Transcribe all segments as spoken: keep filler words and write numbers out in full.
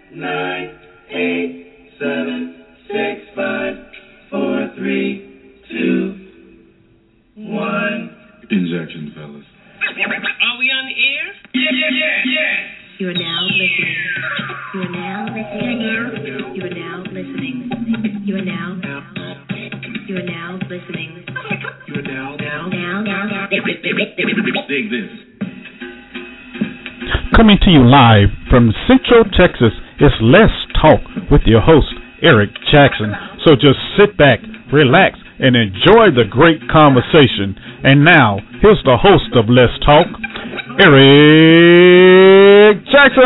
nine, eight, seven, six, five, four, three, two, one. Injection, fellas. Are we on the air? Yeah, yeah, yeah, yeah. You are now listening. You are now listening. You are now listening. You are now. You are now listening. You are now, now, Now, now, now. dig this. Coming to you live from Central Texas, it's Let's Talk with your host, Eric Jackson. So just sit back, relax, and enjoy the great conversation. And now, here's the host of Let's Talk, Eric Jackson.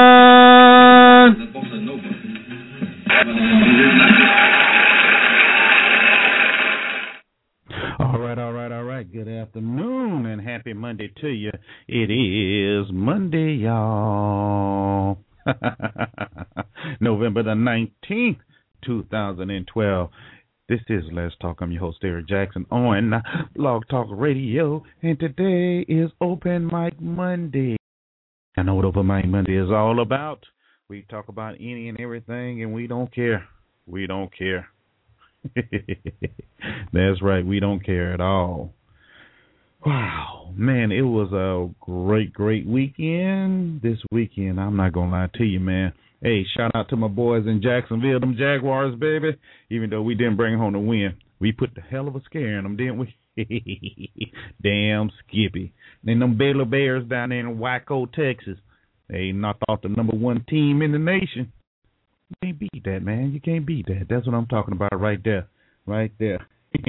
All right, all right, all right. Good afternoon and happy Monday to you. It is Monday, y'all. November the nineteenth, two thousand twelve. This is Let's Talk. I'm your host, Eric Jackson, on Blog Talk Radio, and today is Open Mic Monday. I know what Open Mic Monday is all about. We talk about any and everything, and we don't care. We don't care. That's right, we don't care at all. Wow, man, it was a great, great weekend this weekend. I'm not going to lie to you, man. Hey, shout out to my boys in Jacksonville, them Jaguars, baby. Even though we didn't bring home the win, we put the hell of a scare in them, didn't we? Damn Skippy. Then them Baylor Bears down there in Waco, Texas. They knocked off the number one team in the nation. You can't beat that, man. You can't beat that. That's what I'm talking about right there. Right there.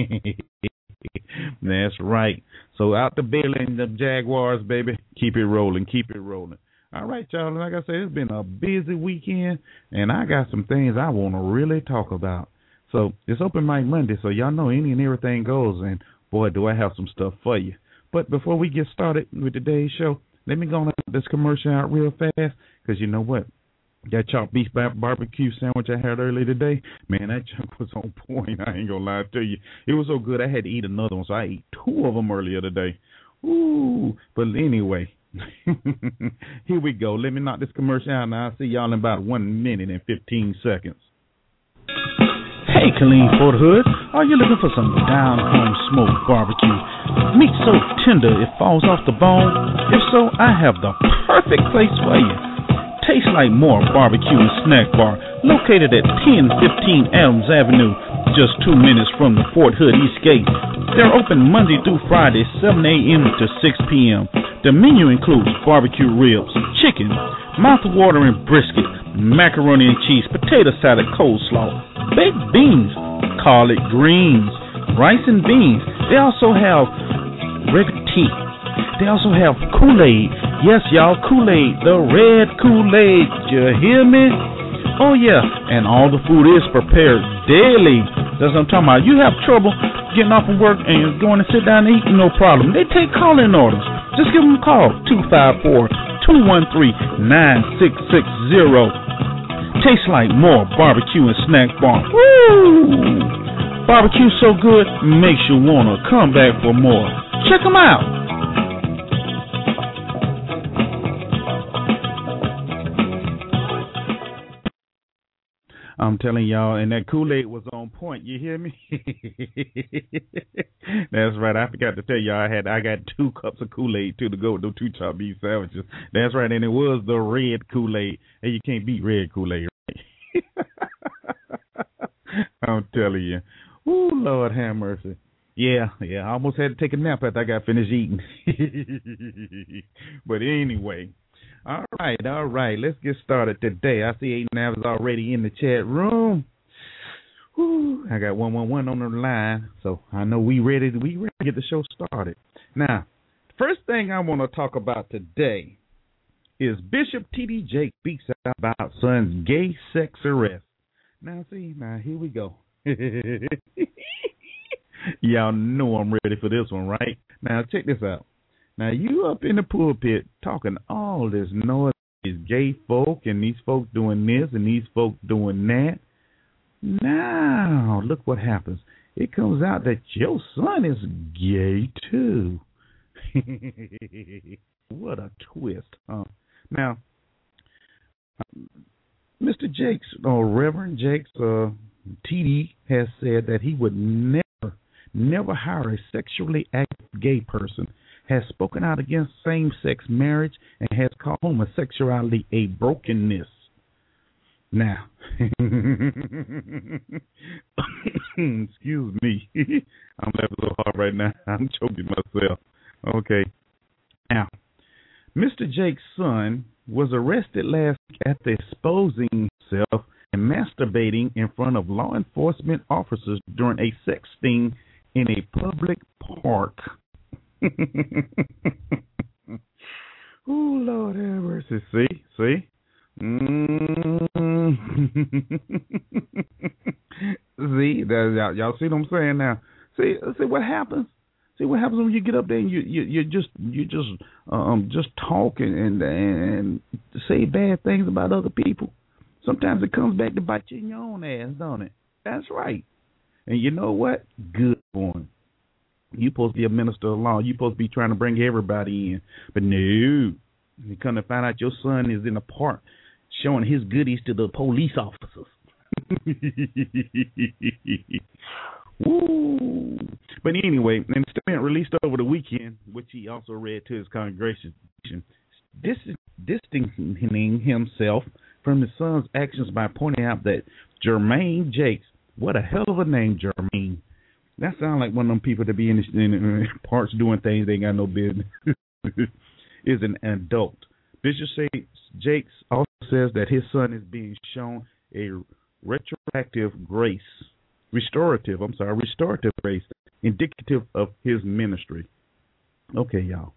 That's right. So out the Baylor and the Jaguars, baby. Keep it rolling. Keep it rolling. All right, y'all. Like I said, it's been a busy weekend, and I got some things I want to really talk about. So it's Open Mic Monday, so y'all know any and everything goes, and boy, do I have some stuff for you. But before we get started with today's show, let me go on this commercial out real fast, because you know what? That chopped beef bar- barbecue sandwich I had earlier today, man, that junk was on point. I ain't gonna lie to you. It was so good I had to eat another one, so I ate two of them earlier today. Ooh, but anyway, here we go. Let me knock this commercial out, and I'll see y'all in about one minute and fifteen seconds. Hey, Colleen Fort Hood, are you looking for some down-home smoked barbecue? Meat so tender it falls off the bone? If so, I have the perfect place for you. Tastes Like More Barbecue and Snack Bar, located at ten fifteen Adams Avenue, just two minutes from the Fort Hood East Gate. They're open Monday through Friday, seven a.m. to six p.m. The menu includes barbecue ribs, chicken, mouth-watering brisket, macaroni and cheese, potato salad, coleslaw, baked beans, collard greens, rice and beans. They also have regular tea. They also have Kool-Aid. Yes, y'all, Kool-Aid, the red Kool-Aid. You hear me? Oh, yeah, and all the food is prepared daily. That's what I'm talking about. You have trouble getting off from work and going to sit down and eat, no problem. They take call-in orders. Just give them a call, two five four, two one three, nine six six zero. Tastes Like More Barbecue and Snack Bar. Woo! Barbecue so good, makes you want to come back for more. Check them out. I'm telling y'all, and that Kool-Aid was on point. You hear me? That's right. I forgot to tell y'all I had I got two cups of Kool-Aid too to go with those two chopped beef sandwiches. That's right, and it was the red Kool-Aid. And you can't beat red Kool-Aid, right? I'm telling you. Ooh, Lord have mercy. Yeah, yeah. I almost had to take a nap after I got finished eating. But anyway. All right, all right. Let's get started today. I see eight Nav is already in the chat room. Whew, I got one one one on the line, so I know we ready. To, we ready to get the show started. Now, first thing I want to talk about today is Bishop T D Jakes speaks out about son's gay sex arrest. Now, see, now here we go. Y'all know I'm ready for this one, right? Now, check this out. Now, you up in the pulpit talking all this noise, these gay folk and these folk doing this and these folk doing that. Now, look what happens. It comes out that your son is gay, too. What a twist, huh? Now, Mister Jakes, or Reverend Jakes, uh, T D, has said that he would never, never hire a sexually active gay person, has spoken out against same-sex marriage, and has called homosexuality a brokenness. Now, excuse me, I'm laughing so hard right now, I'm choking myself. Okay. Now, Mister Jake's son was arrested last week after exposing himself and masturbating in front of law enforcement officers during a sex sting in a public park. Oh, Lord have mercy. See? See? Mm. See? That, y'all, y'all see what I'm saying now? See, see what happens? See what happens when you get up there and you you, you just you just um just talk and, and and say bad things about other people. Sometimes it comes back to bite you in your own ass, don't it? That's right. And you know what? Good for him. You're supposed to be a minister of law. You're supposed to be trying to bring everybody in. But no, you come to find out your son is in the park showing his goodies to the police officers. Woo. But anyway, in a statement released over the weekend, which he also read to his congregation, distancing himself from his son's actions by pointing out that Jermaine Jakes, what a hell of a name, Jermaine. That sounds like one of them people that be in the, in the parks doing things they ain't got no business, is an adult. Bishop Jakes also says that his son is being shown a retroactive grace. Restorative, I'm sorry, restorative grace, indicative of his ministry. Okay, y'all.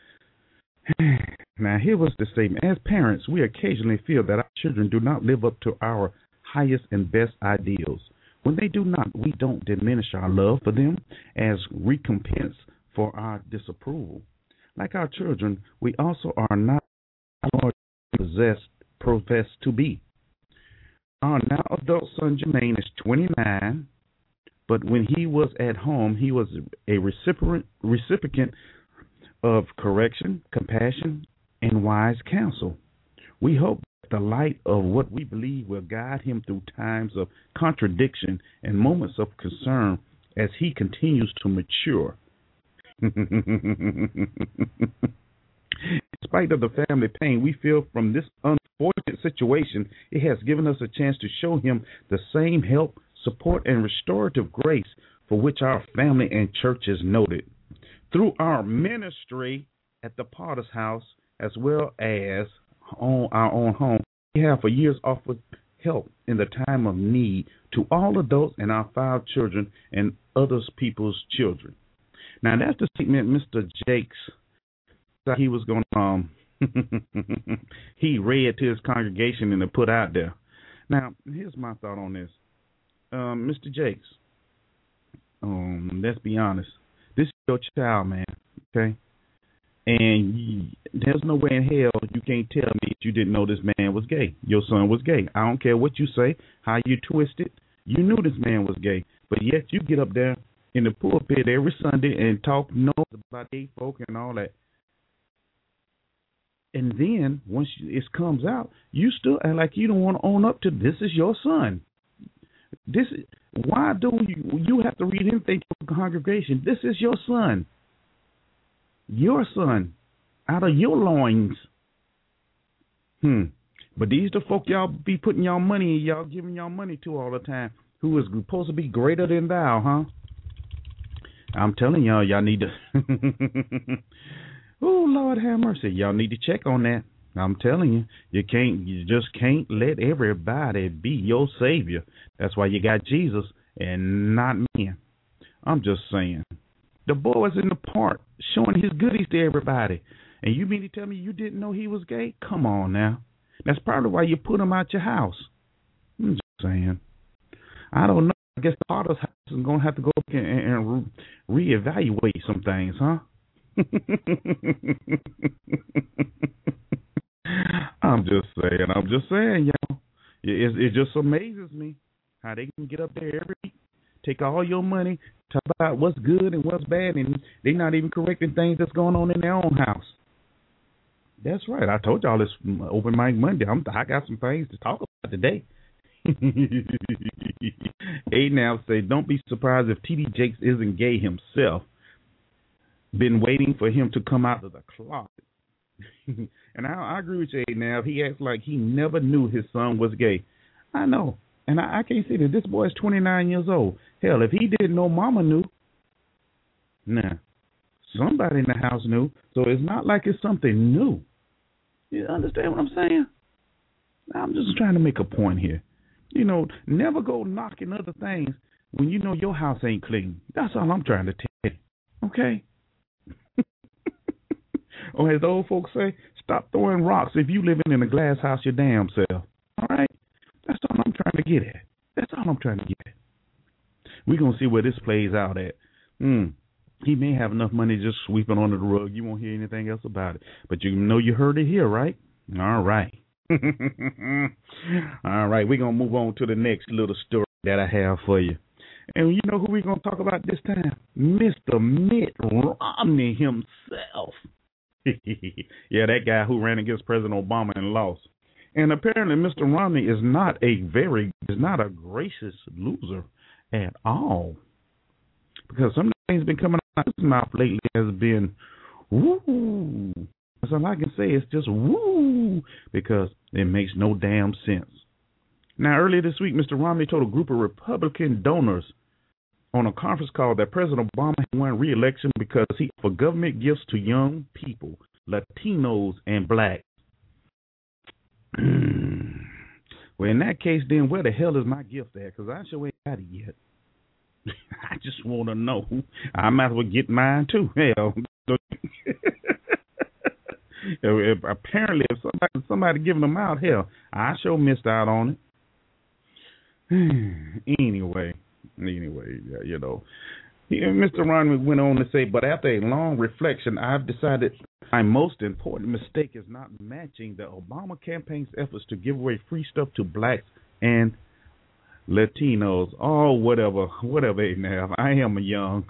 Now, here was the statement. As parents, we occasionally feel that our children do not live up to our highest and best ideals. When they do not, we don't diminish our love for them as recompense for our disapproval. Like our children, we also are not possessed, professed to be. Our now adult son Jermaine is twenty-nine, but when he was at home, he was a recipient recipient of correction, compassion, and wise counsel. We hope that the light of what we believe will guide him through times of contradiction and moments of concern as he continues to mature. In spite of the family pain we feel from this unfortunate situation, it has given us a chance to show him the same help, support, and restorative grace for which our family and church is noted. Through our ministry at the Potter's House, as well as on our own home, we have for years offered help in the time of need to all adults and our five children and other people's children. Now, that's the statement Mister Jakes thought he was going to, um, he read to his congregation and to put out there. Now, here's my thought on this. Um, Mister Jakes, um, let's be honest. This is your child, man, okay? And you, there's no way in hell you can't tell me that you didn't know this man was gay. Your son was gay. I don't care what you say, how you twist it. You knew this man was gay, but yet you get up there in the pulpit every Sunday and talk noise about gay folk and all that. And then once it comes out, you still act like you don't want to own up to this is your son. This is, why do you you have to read anything to the congregation? This is your son. Your son. Out of your loins. Hmm. But these the folk y'all be putting y'all money, y'all giving y'all money to all the time, who is supposed to be greater than thou, huh? I'm telling y'all, y'all need to oh, Lord have mercy. Y'all need to check on that. I'm telling you, you can't, you just can't let everybody be your savior. That's why you got Jesus and not men. I'm just saying. The boy was in the park showing his goodies to everybody. And you mean to tell me you didn't know he was gay? Come on now. That's probably why you put him out your house. I'm just saying. I don't know. I guess the Potter's house is going to have to go and, and re- reevaluate some things, huh? I'm just saying, I'm just saying, y'all. It, it just amazes me how they can get up there every week, take all your money, talk about what's good and what's bad, and they're not even correcting things that's going on in their own house. That's right. I told y'all this open mic Monday. I'm, I got some things to talk about. today. A now say, don't be surprised if T D Jakes isn't gay himself. Been waiting for him to come out of the closet. And I, I agree with you, A now. He acts like he never knew his son was gay. I know. And I, I can't see that. This boy is twenty-nine years old. Hell, if he didn't know, mama knew. Nah. Somebody in the house knew. So it's not like it's something new. You understand what I'm saying? I'm just trying to make a point here. You know, never go knocking other things when you know your house ain't clean. That's all I'm trying to tell you. Okay? Or as the old folks say, stop throwing rocks if you living in a glass house your damn self. All right? That's all I'm trying to get at. That's all I'm trying to get at. We're going to see where this plays out at. Mm. He may have enough money just sweeping under the rug. You won't hear anything else about it. But you know you heard it here, right? All right. All right, we're going to move on to the next little story that I have for you. And you know who we're going to talk about this time? Mister Mitt Romney himself. Yeah, that guy who ran against President Obama and lost. And apparently Mister Romney is not a very, is not a gracious loser at all. Because some things been coming out of his mouth lately has been, woo. That's all I can say. It's just woo, because it makes no damn sense. Now, earlier this week, Mister Romney told a group of Republican donors on a conference call that President Obama had won re-election because he offered government gifts to young people, Latinos, and blacks. Well, in that case, then where the hell is my gift at? Because I sure ain't got it yet. I just want to know. I might as well get mine too. Hell. If, apparently, if somebody somebody giving them out, hell, I sure missed out on it. anyway, anyway, you know, Mister Romney went on to say, but after a long reflection, I've decided my most important mistake is not matching the Obama campaign's efforts to give away free stuff to blacks and Latinos. Oh, whatever, whatever. Now, I am a young.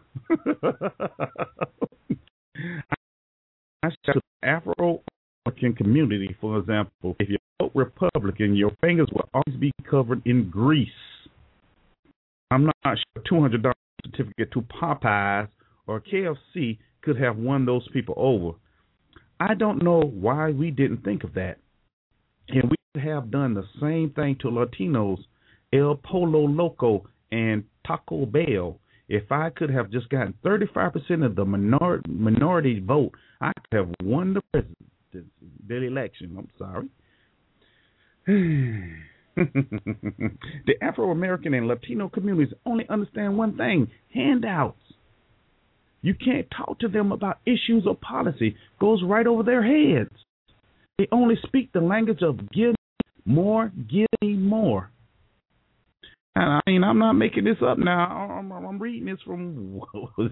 I said to the Afro-American community, for example, if you vote Republican, your fingers will always be covered in grease. I'm not sure a two hundred dollars certificate to Popeyes or K F C could have won those people over. I don't know why we didn't think of that. And we could have done the same thing to Latinos, El Polo Loco, and Taco Bell. If I could have just gotten thirty-five percent of the minor- minority vote, I could have won the president, the election. I'm sorry. The Afro-American and Latino communities only understand one thing: handouts. You can't talk to them about issues or policy. Goes right over their heads. They only speak the language of give me more, give me more. I mean, I'm not making this up now. I'm, I'm reading this from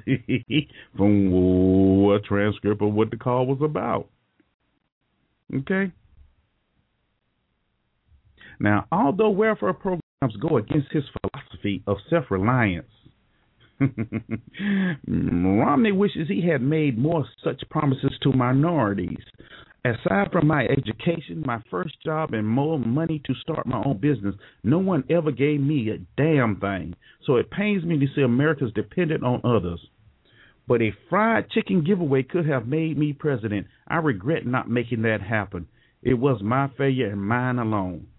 from a transcript of what the call was about. Okay? Now, although welfare programs go against his philosophy of self-reliance, Romney wishes he had made more such promises to minorities. Aside from my education, my first job, and more money to start my own business, no one ever gave me a damn thing. So it pains me to see America's dependent on others. But a fried chicken giveaway could have made me president. I regret not making that happen. It was my failure and mine alone.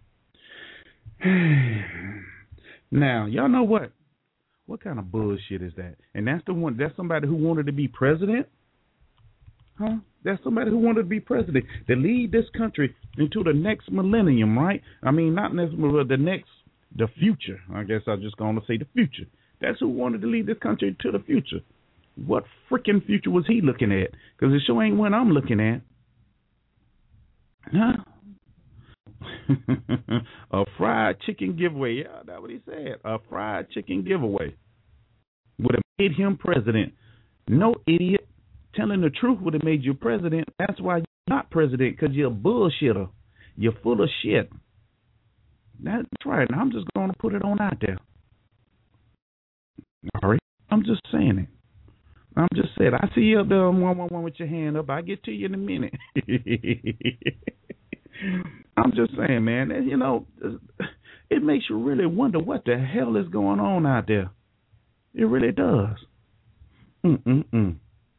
Now, y'all know what? What kind of bullshit is that? And that's the one. That's somebody who wanted to be president? Huh? That's somebody who wanted to be president, to lead this country into the next millennium, right? I mean, not necessarily the next, the future. I guess I'm just going to say the future. That's who wanted to lead this country to the future. What freaking future was he looking at? Because it sure ain't one I'm looking at. Huh? A fried chicken giveaway. Yeah, that's what he said. A fried chicken giveaway would have made him president. No idiot. Telling the truth would have made you president. That's why you're not president, because you're a bullshitter. You're full of shit. That's right. And I'm just going to put it on out there. All right. I'm just saying it. I'm just saying. I see you up there one one one with your hand up. I'll get to you in a minute. I'm just saying, man. You know, it makes you really wonder what the hell is going on out there. It really does. Mm-mm-mm.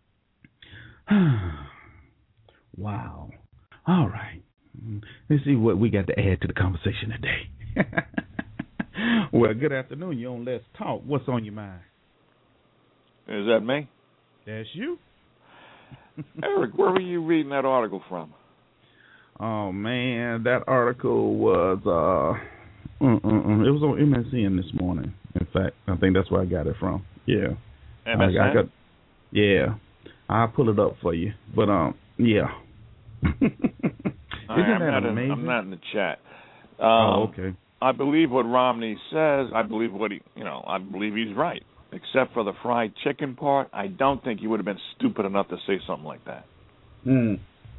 Wow. All right. Let's see what we got to add to the conversation today. Well, good afternoon. You're on Let's Talk. What's on your mind? Is that me? That's you. Eric, where were you reading that article from? Oh, man, that article was, uh, mm-mm-mm. It was on M S N this morning. In fact, I think that's where I got it from. Yeah. M S N? I, I got, yeah. I'll pull it up for you. But, um, yeah. Isn't right, that I'm amazing? In, I'm not in the chat. Um, oh, okay. I believe what Romney says. I believe what he, you know, I believe he's right. Except for the fried chicken part, I don't think he would have been stupid enough to say something like that. Hmm.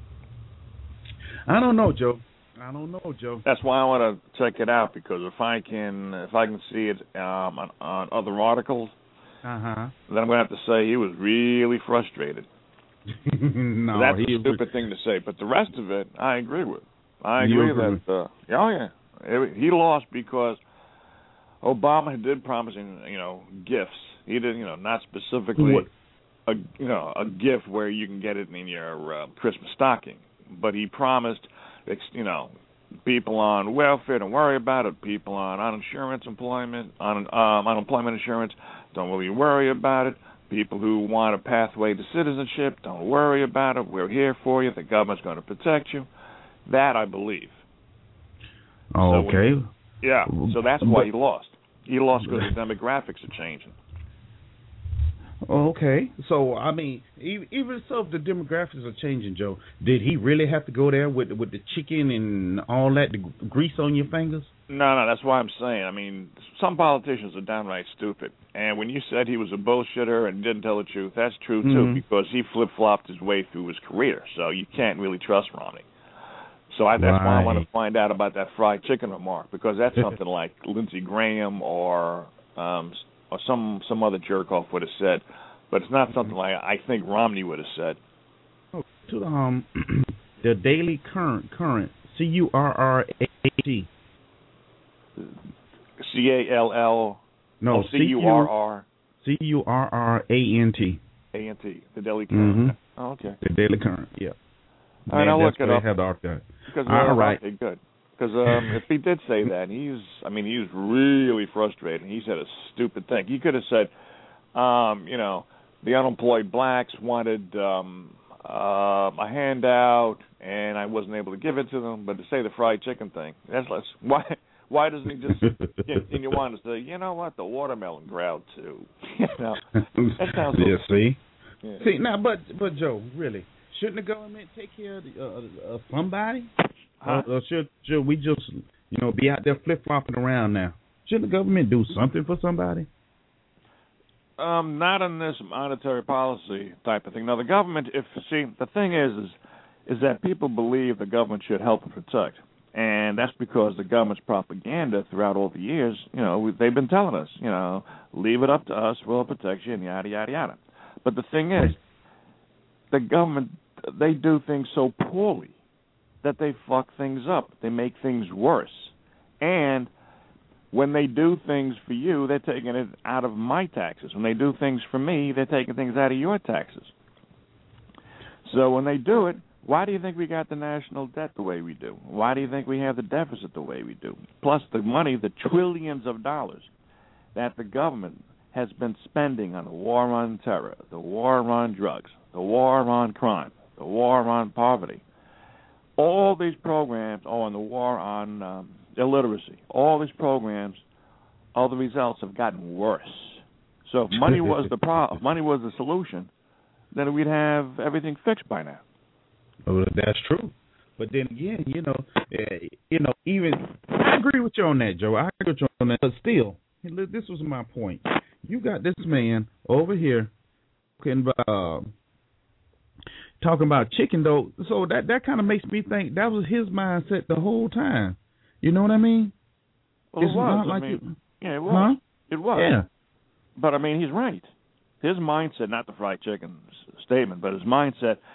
I don't know, Joe. I don't know, Joe. That's why I want to check it out, because if I can, if I can see it um, on, on other articles, uh-huh. then I'm going to have to say he was really frustrated. No, that's he a stupid was... thing to say. But the rest of it, I agree with. I agree that, uh, oh yeah, it, he lost because Obama did promise, you know, gifts. He did, you know, not specifically what? a, you know, a gift where you can get it in your uh, Christmas stocking, but he promised, you know, people on welfare don't worry about it. People on uninsurance employment, on um, unemployment insurance, don't really worry about it. People who want a pathway to citizenship, don't worry about it. We're here for you. The government's going to protect you. That I believe. Oh, so okay. When, yeah, so that's why he lost. He lost because the demographics are changing. Okay, so I mean, even so, if the demographics are changing, Joe, did he really have to go there with with the chicken and all that, the grease on your fingers? No, no, that's why I'm saying. I mean, some politicians are downright stupid. And when you said he was a bullshitter and didn't tell the truth, that's true, too, mm-hmm. because he flip-flopped his way through his career. So you can't really trust Romney. So I, that's right. why I want to find out about that fried chicken remark, because that's something like Lindsey Graham or um, or some some other jerk-off would have said. But it's not something like I think Romney would have said. Oh, to the, um, the Daily Current, current, C U R R A T. C A L L. No, oh, C U R R. C U R R A N T. A N T, the Daily Current. Mm-hmm. Oh, okay. The Daily Current, yeah. All right, I'll look it up. Have the archive. Because, uh, All right. Okay, good. Because um, if he did say that, he's, I mean, he was really frustrated. He said a stupid thing. He could have said, um, you know, the unemployed blacks wanted um, uh, a handout, and I wasn't able to give it to them. But to say the fried chicken thing, that's less. Why? Why doesn't he just continue on to say, you know what, the watermelon growled too? You know, that sounds. Yeah, see, yeah. see now, but but Joe, really, shouldn't the government take care of, the, uh, of somebody? Huh? Or, or should should we just, you know, be out there flip flopping around now? Shouldn't the government do something for somebody? Um, not in this monetary policy type of thing. Now, the government, if see, the thing is, is, is that people believe the government should help and protect, and that's because the government's propaganda throughout all the years, you know, they've been telling us, you know, leave it up to us, we'll protect you, and yada yada yada. But the thing is, the government, they do things so poorly that they fuck things up. They make things worse, and when they do things for you, they're taking it out of my taxes. When they do things for me, they're taking things out of your taxes. So when they do it, why do you think we got the national debt the way we do? Why do you think we have the deficit the way we do? Plus the money, the trillions of dollars that the government has been spending on the war on terror, the war on drugs, the war on crime, the war on poverty. All these programs, oh, and the war on um, illiteracy, all these programs, all the results have gotten worse. So if money was the pro- if money was the solution, then we'd have everything fixed by now. Well, that's true. But then again, you know, uh, you know, even I agree with you on that, Joe. I agree with you on that. But still, this was my point. You got this man over here talking about, uh, talking about chicken, though. So that that kind of makes me think that was his mindset the whole time. You know what I mean? Well, it's it was. Not like I mean, you, yeah, it was. Huh? It was. Yeah. But I mean, he's right. His mindset, not the fried chicken statement, but his mindset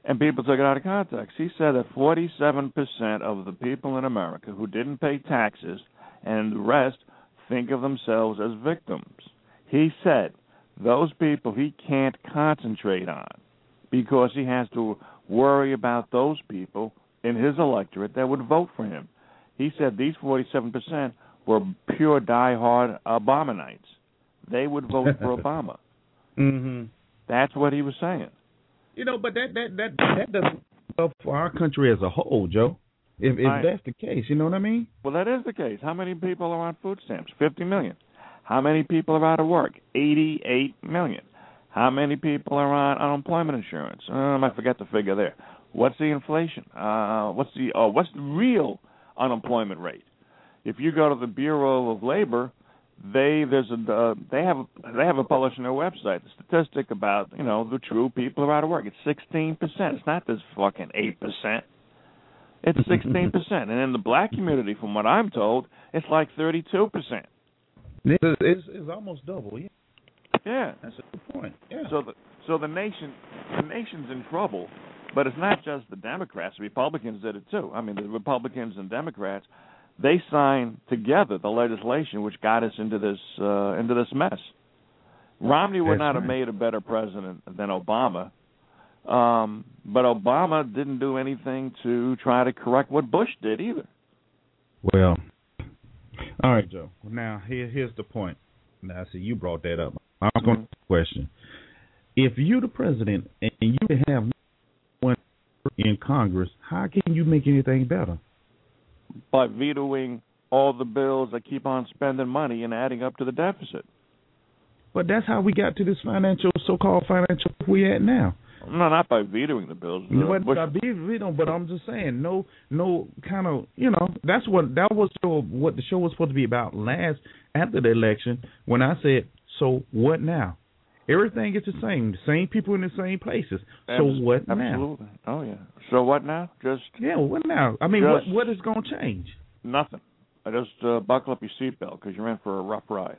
And people took it out of context. He said that forty-seven percent of the people in America who didn't pay taxes and the rest think of themselves as victims. He said those people he can't concentrate on because he has to worry about those people in his electorate that would vote for him. He said these forty-seven percent were pure diehard Obamanites. They would vote for Obama. Mm-hmm. That's what he was saying. You know, but that that that that doesn't go for our country as a whole, Joe. If if I, that's the case, you know what I mean? Well, that is the case. How many people are on food stamps? Fifty million. How many people are out of work? Eighty-eight million. How many people are on unemployment insurance? Um, I forget the figure there. What's the inflation? Uh, what's the oh, what's the real unemployment rate? If you go to the Bureau of Labor, they there's a uh, they have a, they have a published on their website the statistic about you know the true people who are out of work. It's sixteen percent. It's not this fucking eight percent. It's sixteen percent, and in the black community, from what I'm told, it's like thirty-two percent. It's, it's, it's almost double. Yeah. Yeah, that's a good point. Yeah. So the so the nation the nation's in trouble, but it's not just the Democrats. The Republicans did it too. I mean, the Republicans and Democrats. They signed together the legislation which got us into this uh, into this mess. Romney would That's not right. have made a better president than Obama, um, but Obama didn't do anything to try to correct what Bush did either. Well, all right, Joe. Now here here's the point. Now I see you brought that up. I'm going to ask a question. If you're the president and you have one in Congress, how can you make anything better? By vetoing all the bills that keep on spending money and adding up to the deficit. But that's how we got to this financial, so-called financial we at now. No, not by vetoing the bills. You know Uh, what? Bush, I be veto, but I'm just saying, no, no kind of, you know, that's what that was show, what the show was supposed to be about last after the election when I said, so what now? Everything is the same, the same people in the same places. So Abs- what now? Absolutely. Oh yeah. So what now? Just Yeah, well, what now? I mean, Just- what what is going to change? nothing. I just uh, buckle up your seatbelt because you're in for a rough ride.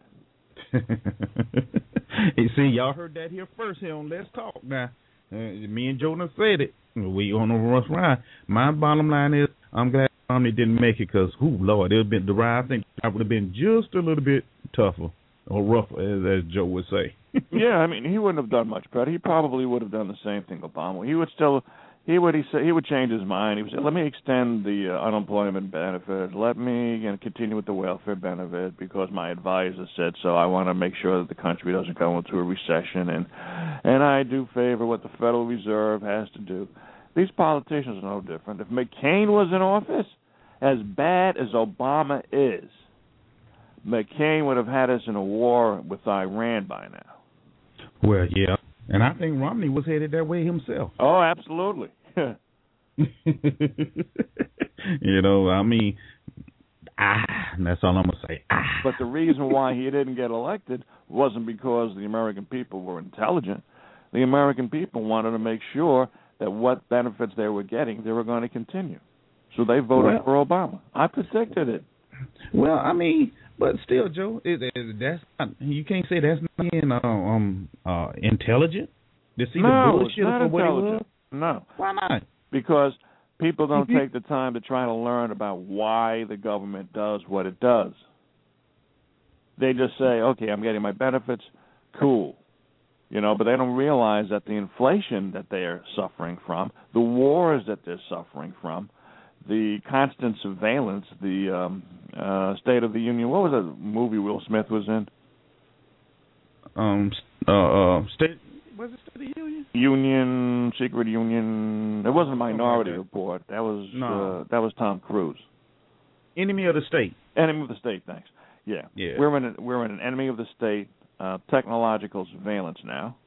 You see, y'all heard that here first here on Let's Talk. Now, uh, me and Jonah said it. We on a rough ride. My bottom line is, I'm glad Romney didn't make it because, whoo, Lord, it would have been the ride. I think I would have been just a little bit tougher or rougher, as, as Joe would say. Yeah, I mean, he wouldn't have done much better. He probably would have done the same thing Obama. He would still, he would he say he would change his mind. He would say, let me extend the uh, unemployment benefit. Let me you know, continue with the welfare benefit because my advisor said so. I want to make sure that the country doesn't go into a recession, and and I do favor what the Federal Reserve has to do. These politicians are no different. If McCain was in office, as bad as Obama is, McCain would have had us in a war with Iran by now. Well, yeah. And I think Romney was headed that way himself. Oh, absolutely. You know, I mean, ah, that's all I'm going to say. Ah. But the reason why he didn't get elected wasn't because the American people were intelligent. The American people wanted to make sure that what benefits they were getting, they were going to continue. So they voted Well, for Obama. I predicted it. Well, I mean, but still, Joe, it, it, that's not, you can't say that's not being uh, um uh intelligent. To see No, the it's bullshit not for what it was. intelligent. No. Why not? Because people don't Mhm. take the time to try to learn about why the government does what it does. They just say, okay, I'm getting my benefits, cool. You know, but they don't realize that the inflation that they are suffering from, the wars that they're suffering from, the constant surveillance, the um, uh, State of the Union. What was that movie Will Smith was in? Um, uh, uh, state was it State of the Union? Union, Secret Union. It wasn't a Minority Okay. Report. That was No. uh, that was Tom Cruise. Enemy of the state. Enemy of the state. Thanks. Yeah. Yeah. We're in a, we're in an enemy of the state uh, technological surveillance now.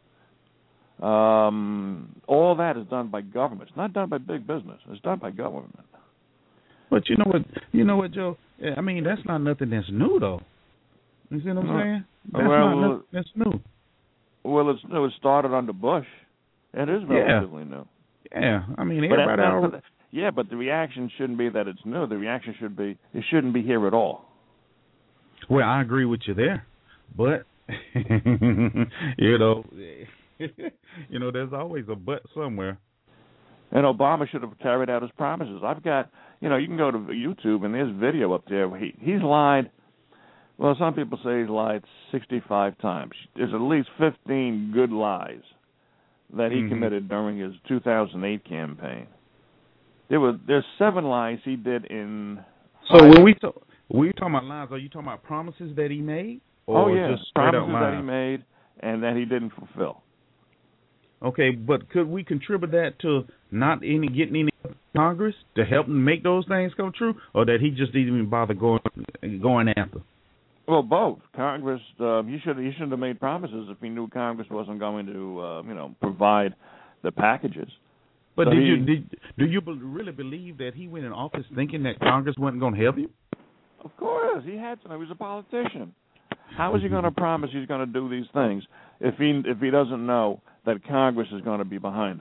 Um, all that is done by government. It's not done by big business. It's done by government. But you know what? You know what, Joe? Yeah, I mean, that's not nothing that's new, though. You see what I'm No. saying? That's Well, not nothing that's new. Well, it's, it was started under Bush. It is Yeah. relatively new. Yeah, I mean, But everybody. that's, already, that's, yeah, but the reaction shouldn't be that it's new. The reaction should be it shouldn't be here at all. well, I agree with you there, but you know, you know, there's always a but somewhere. And Obama should have carried out his promises. I've got, you know, you can go to YouTube and there's video up there where he, he's lied. Well, some people say he's lied sixty-five times. There's at least fifteen good lies that he mm-hmm. committed during his two thousand eight campaign. There were there's seven lies he did in. So when we talk, when you talking about lies, are you talking about promises that he made? Or oh yeah, just promises that he made and that he didn't fulfill. Okay, but could we contribute that to not any getting any Congress to help him make those things come true, or that he just didn't even bother going going after? Well, both. Congress, uh, he should he shouldn't have made promises if he knew Congress wasn't going to, uh, you know, provide the packages. But so did he, you did do you really believe that he went in office thinking that Congress wasn't going to help him? Of course, he had to. He was a politician. How is he going to promise he's going to do these things if he if he doesn't know that Congress is going to be behind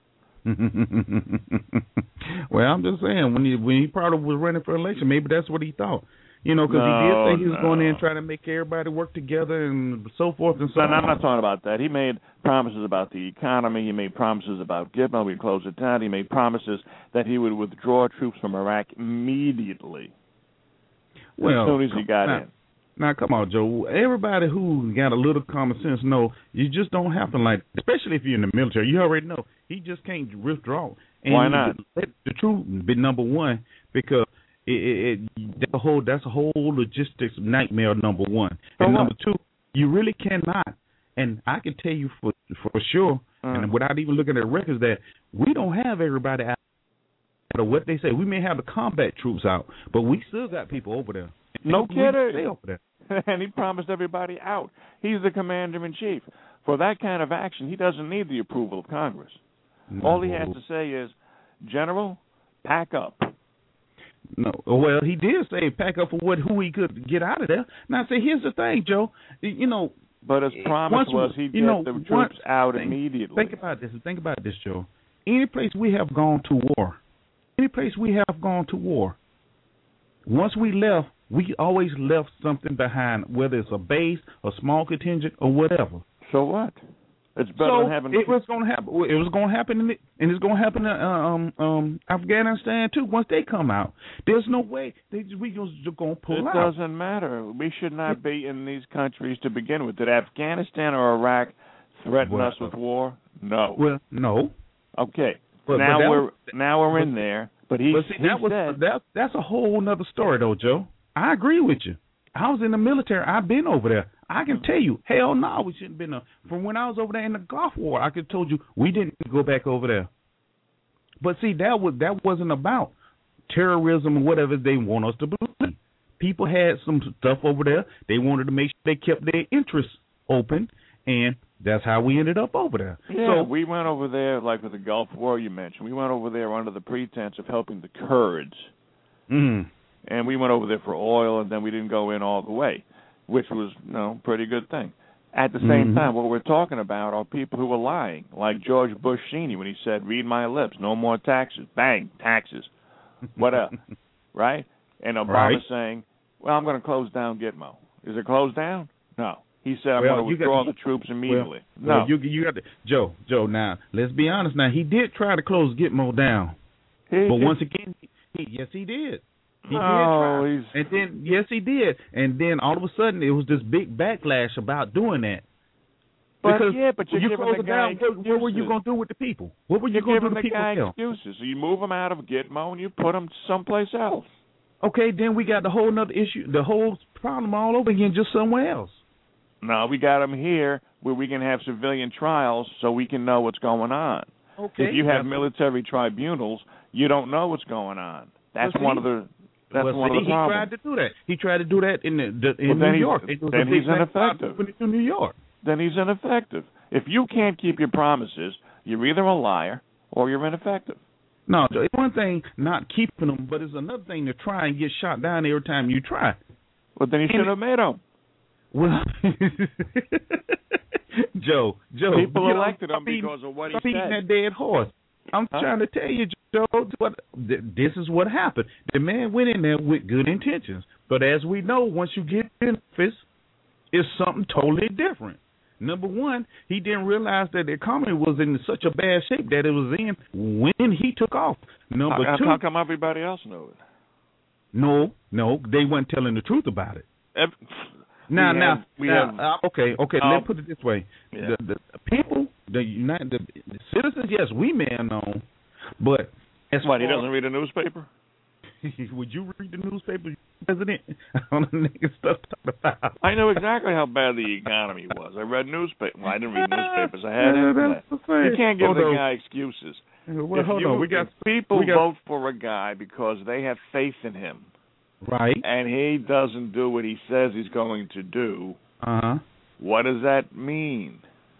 him? Well, I'm just saying, when he when he probably was running for election, maybe that's what he thought. You know, because no, he did say he was no. going in and trying to make everybody work together and so forth and so no, on. No, I'm not talking about that. He made promises about the economy. He made promises about Gitmo. He'd close it down. He made promises that he would withdraw troops from Iraq immediately well, as soon as he got now, in. Now, come on, Joe. Everybody who got a little common sense know you just don't happen like, especially if you're in the military. You already know he just can't withdraw. And why not? Let the truth be number one, because it, it, it that's a whole that's a whole logistics nightmare. Number one, so and what? number two, you really cannot. And I can tell you for for sure, mm. and without even looking at records, that we don't have everybody out. Or what they say, we may have the combat troops out, but we still got people over there. No kidding. Stay over there. And he promised everybody out. He's the commander-in-chief. For that kind of action, he doesn't need the approval of Congress. No. All he has to say is, General, pack up. No, well, he did say pack up for what who he could get out of there. Now, see, here's the thing, Joe. You know, but his promise was he'd get know, the troops once, out think, immediately. Think about this. Think about this, Joe. Any place we have gone to war, any place we have gone to war, once we left, we always left something behind, whether it's a base, a small contingent, or whatever. So what? It's better so than having. It was going to happen. It was going to happen, in the, and it's going to happen in um, um, Afghanistan too. Once they come out, there's no way they just, we just going to pull it out. It doesn't matter. We should not be in these countries to begin with. Did Afghanistan or Iraq threaten well, us with war? No. Well, no. Okay. But, now but we're was, now we're but, in there. But he, but see, he that was, said that, that's a whole other story, though, Joe. I agree with you. I was in the military. I've been over there. I can tell you, hell no, we shouldn't have been there. From when I was over there in the Gulf War, I could have told you we didn't go back over there. But see, that was that wasn't about terrorism or whatever they want us to believe. People had some stuff over there. They wanted to make sure they kept their interests open, and that's how we ended up over there. Yeah, so we went over there, like with the Gulf War you mentioned. We went over there under the pretense of helping the Kurds. Mm. And we went over there for oil, and then we didn't go in all the way, which was, you know, a pretty good thing. At the same mm-hmm. time, what we're talking about are people who were lying, like George Bush Senior when he said, read my lips, no more taxes. Bang, taxes. What else? Right? And Obama right. saying, well, I'm going to close down Gitmo. Is it closed down? No. He said, I'm well, going to withdraw got, the troops immediately. Well, no. Well, you, you got to, Joe, Joe, now, let's be honest. Now, he did try to close Gitmo down. He but did. once again, he, yes, he did. He oh, did try. And then, yes, he did. And then all of a sudden, it was this big backlash about doing that. But because yeah, but you're you giving close the it guy down. What, what were you going to do with the people? What were you going to do giving with the the people? guy Hell? excuses. So you move him out of Gitmo and you put him someplace else. Okay, then we got the whole other issue, the whole problem all over again, just somewhere else. No, we got him here where we can have civilian trials so we can know what's going on. Okay. If you have military tribunals, you don't know what's going on. That's well, one of the that's well, one see, of the problems. He tried to do that. He tried to do that in the, the in well, New York. He's, it was then he's ineffective. In New York. Then he's ineffective. If you can't keep your promises, you're either a liar or you're ineffective. No, it's one thing not keeping them, but it's another thing to try and get shot down every time you try. Well, then he should have made them. Well, Joe, Joe, people you elected know, him because of what he beating said. that dead horse. I'm huh? trying to tell you, Joe, what this is what happened. The man went in there with good intentions, but as we know, once you get in office, it's something totally different. Number one, he didn't realize that the economy was in such a bad shape that it was in when he took off. Number how, two, how come everybody else knew it? No, no, they weren't telling the truth about it. If, now, we now, have, we now have, uh, okay, okay. um, let's put it this way: yeah. the, the people, the United, the, the citizens, yes, we may have known, but as what? He far, doesn't read a newspaper. would you read the newspaper, President? On the nigga stuff talking about. I know exactly how bad the economy was. I read newspapers. Well, I didn't read newspapers. I had Yeah, internet. that's the thing. You can't give Hold the on. guy excuses. Well, if hold you, on. We got people we got, vote for a guy because they have faith in him, right? and he doesn't do what he says he's going to do. Uh huh. What does that mean?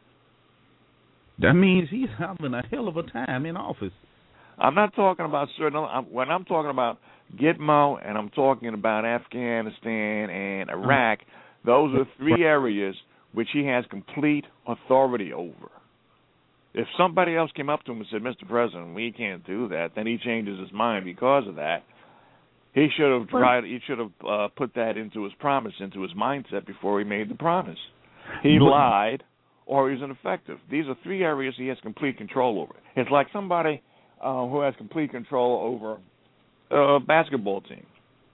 That means he's having a hell of a time in office. I'm not talking about certain. I'm, when I'm talking about Gitmo and I'm talking about Afghanistan and Iraq, those are three areas which he has complete authority over. If somebody else came up to him and said, "Mister President, we can't do that," then he changes his mind because of that. He should have tried. He should have uh, put that into his promise, into his mindset before he made the promise. He lied, or he's ineffective. These are three areas he has complete control over. It's like somebody uh, who has complete control over a basketball team,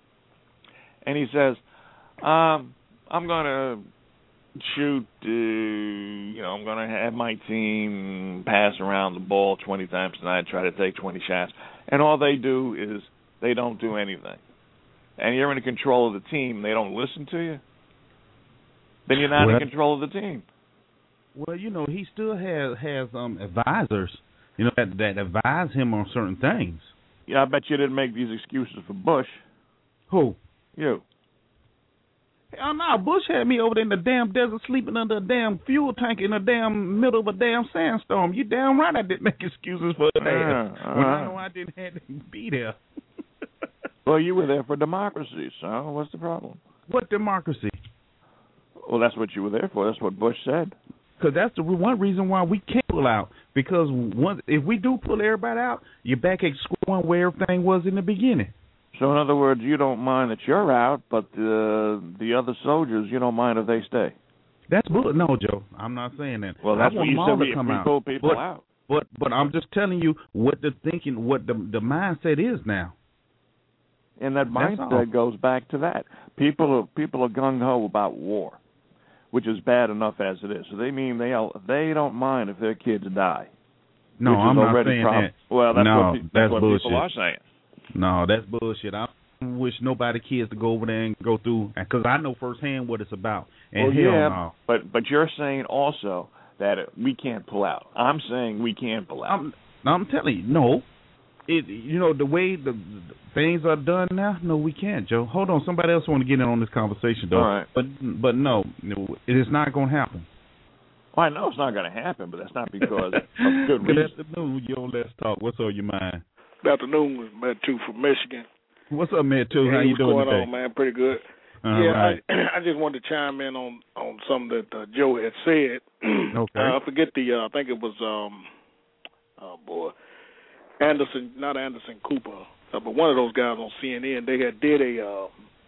and he says, um, "I'm going to shoot. Uh, you know, I'm going to have my team pass around the ball twenty times tonight, try to take twenty shots," and all they do is they don't do anything. And you're in control of the team. They don't listen to you. Then you're not well, in control of the team. Well, you know, he still has has um advisors, you know, that that advise him on certain things. Yeah, I bet you didn't make these excuses for Bush. Who? You. Hell no, Bush had me over there in the damn desert sleeping under a damn fuel tank in the damn middle of a damn sandstorm. You damn right I didn't make excuses for that. Uh, when uh, I know I didn't have to be there. Well, you were there for democracy, so what's the problem? What democracy? Well, that's what you were there for. That's what Bush said. Because that's the one reason why we can't pull out. Because once, if we do pull everybody out, you're back at square one where everything was in the beginning. So, in other words, you don't mind that you're out, but the the other soldiers, you don't mind if they stay. That's bull. No, Joe, I'm not saying that. Well, that's I what want you them said. all to We, come we out. pull people but, out. But but I'm just telling you what the thinking, what the the mindset is now. And that That's all. mindset goes back to that. People are people are gung ho about war, which is bad enough as it is. So they mean they they don't mind if their kids die. No, I'm not saying prob- that. Well, that's no, what, pe- that's that's what bullshit. people are saying. No, that's bullshit. I wish nobody kids to go over there and go through, because I know firsthand what it's about. And well, hell yeah, no. but but you're saying also that we can't pull out. I'm saying we can't pull out. I'm, I'm telling you, no. It, you know, the way the, the things are done now, no, we can't, Joe. Hold on, somebody else want to get in on this conversation, though. All right. But but no, no, it is not going to happen. Well, I know it's not going to happen, but that's not because of good Good reason. afternoon, yo. Let's talk. What's on your mind? Good afternoon, Matt Two from Michigan. What's up, man? Too? How hey, you doing what's going today? on, man? Pretty good. All yeah, right. I, I just wanted to chime in on on something that uh, Joe had said. Okay. Uh, I forget the. Uh, I think it was. Um, oh boy, Anderson, not Anderson Cooper, uh, but one of those guys on C N N. They had did a uh,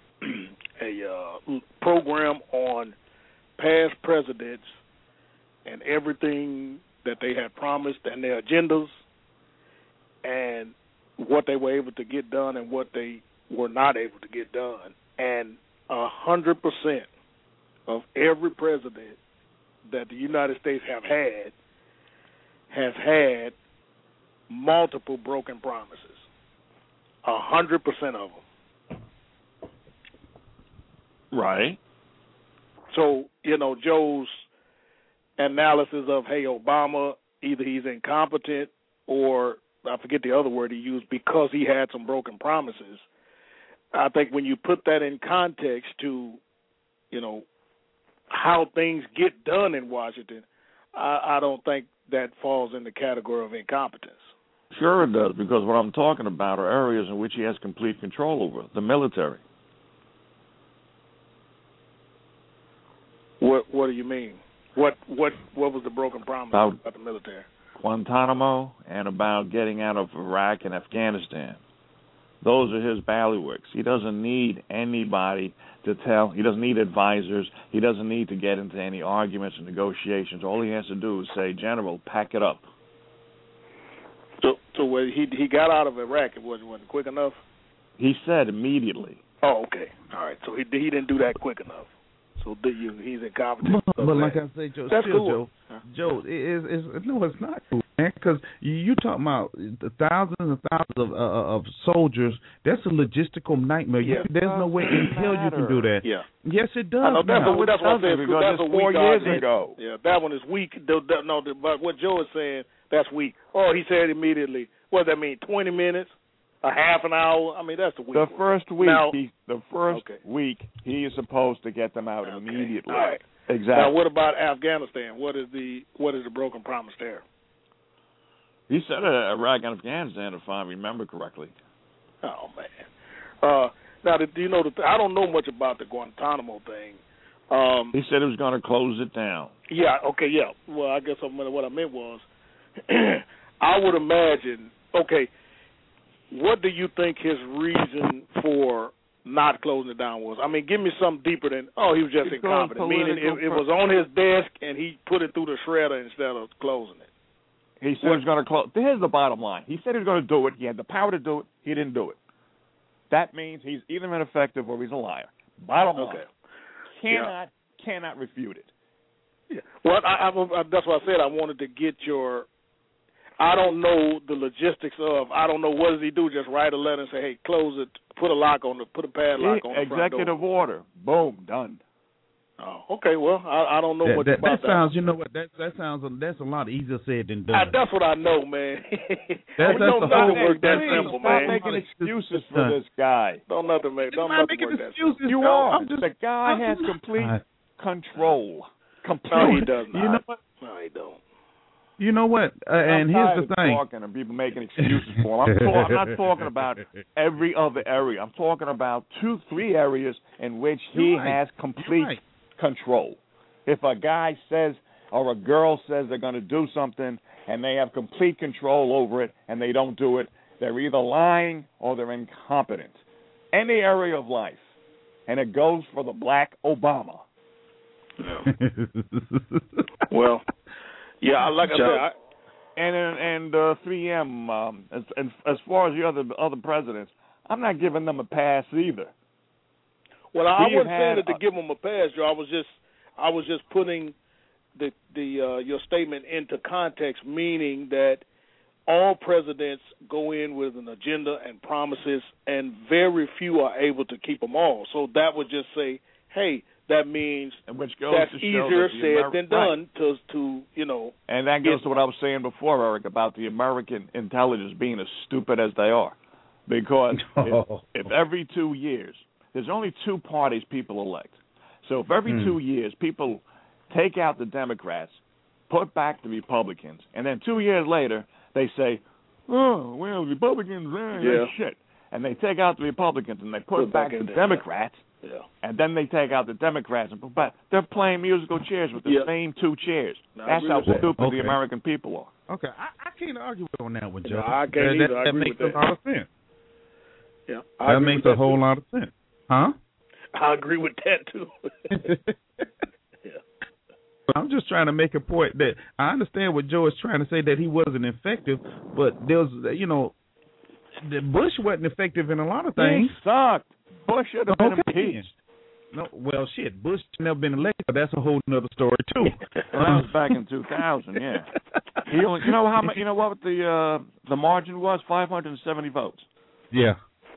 a uh, program on past presidents and everything that they had promised and their agendas and what they were able to get done and what they were not able to get done. And a hundred percent of every president that the United States have had has had multiple broken promises. A hundred percent of them. Right. So, you know, Joe's analysis of, hey, Obama, either he's incompetent or I forget the other word he used, because he had some broken promises. I think when you put that in context to, you know, how things get done in Washington, I, I don't think that falls in the category of incompetence. Sure it does, because what I'm talking about are areas in which he has complete control over, the military. What What do you mean? What What What was the broken promise About- about the military? Guantanamo and about getting out of Iraq and Afghanistan. Those are his bailiwicks. He doesn't need anybody to tell. He doesn't need advisors. He doesn't need to get into any arguments and negotiations. All he has to do is say, General, pack it up. So, so when he he got out of Iraq, it wasn't, wasn't quick enough? He said immediately. Oh, okay. All right. So he he didn't do that quick enough. So do you, he's incompetent. But, but like I say, Joe, That's still, cool. Joe, Huh? Joe, it is, it's, no, it's not cool, man. Because you, you talking about the thousands and thousands of uh, of soldiers. That's a logistical nightmare. Yeah. You, there's no way in hell you can do that. Yeah. Yes, it does. I know, that's now. a, that's what I said. Because That's a four weak years argument. ago. Yeah, that one is weak. The, the, no, the, but what Joe is saying, that's weak. Oh, he said immediately. What does that mean? Twenty minutes, a half an hour. I mean, that's the weak. The one. first week, Now, he, the first okay. week, he is supposed to get them out Okay. immediately. All right. Exactly. Now, what about Afghanistan? What is the what is the broken promise there? He said uh, Iraq and Afghanistan, if I remember correctly. Oh man. Uh, now, do you know the? I don't know much about the Guantanamo thing. Um, He said he was going to close it down. Yeah. Okay. Yeah. Well, I guess I'm, what I meant was, I would imagine. Okay. What do you think his reason for not closing it down was? I mean, give me something deeper than oh, he was just Because incompetent. Meaning it, it was on his desk and he put it through the shredder instead of closing it. He said he was going to close. Here's the bottom line. He said he was going to do it. He had the power to do it. He didn't do it. That means he's either ineffective or he's a liar. Bottom line. Okay. Cannot, yeah. cannot refute it. Yeah. Well, I, I, I, that's what I said. I wanted to get your. I don't know the logistics of. I don't know what does he do. Just write a letter and say, "Hey, close it. Put a lock on the. Put a padlock on the front door." Executive order. Boom. Done. Oh, okay. Well, I, I don't know That, much that, about that sounds, you know what? That that sounds. That's a lot easier said than done. I, that's what I know, man. That's, we that's don't the nothing whole work that Please, simple, stop man. making excuses for this guy. Don't nothing make. Don't I'm not nothing making work that excuses. simple. You No, are. I'm just- the guy I'm has just- complete I- control. Complete. No, he does not. You know what? No, he don't. You know what? Uh, and I'm here's tired the of thing. talking and people making excuses for him. I'm, talk, I'm not talking about every other area. I'm talking about two, three areas in which he You're right. has complete You're right. control. If a guy says or a girl says they're going to do something and they have complete control over it and they don't do it, they're either lying or they're incompetent. Any area of life. And it goes for the black Obama. Well, yeah, like I said, I, And and uh, three M, um, as, as as far as the other other presidents, I'm not giving them a pass either. well, I We wasn't have saying it to had, give him a pass, Joe. I was just, I was just putting the the uh, your statement into context, meaning that all presidents go in with an agenda and promises, and very few are able to keep them all. So that would just say, hey, that means which goes that's to show easier that the said Ameri- than right. done to to you know. And that goes to what I was saying before, Eric, about the American intelligence being as stupid as they are. Because if, if every two years, there's only two parties people elect. So if every Hmm. two years people take out the Democrats, put back the Republicans, and then two years later they say, oh, well, Republicans, eh, Yeah. that's shit. And they take out the Republicans and they put, Put back back in the there, Democrats. Yeah. And then they take out the Democrats and put back. They're playing musical chairs with the Yep. same two chairs. No, I That's agree how with that. stupid Okay. the American people are. Okay, I, I can't argue with on that one, Joe. No, I can't that, either. I that agree makes with a that. lot of sense. Yeah, I That agree makes with a whole too. lot of sense. Huh? I agree with that too. Yeah. I'm just trying to make a point that I understand what Joe is trying to say, that he wasn't effective, but there's, you know, the Bush wasn't effective in a lot of things. He sucked. Bush should have been Okay. impeached. No, well, shit, Bush never been elected, but that's a whole nother story too. Well, that was back in two thousand. Yeah. He only, you know how much? You know what the uh, the margin was? Five hundred and seventy votes Yeah.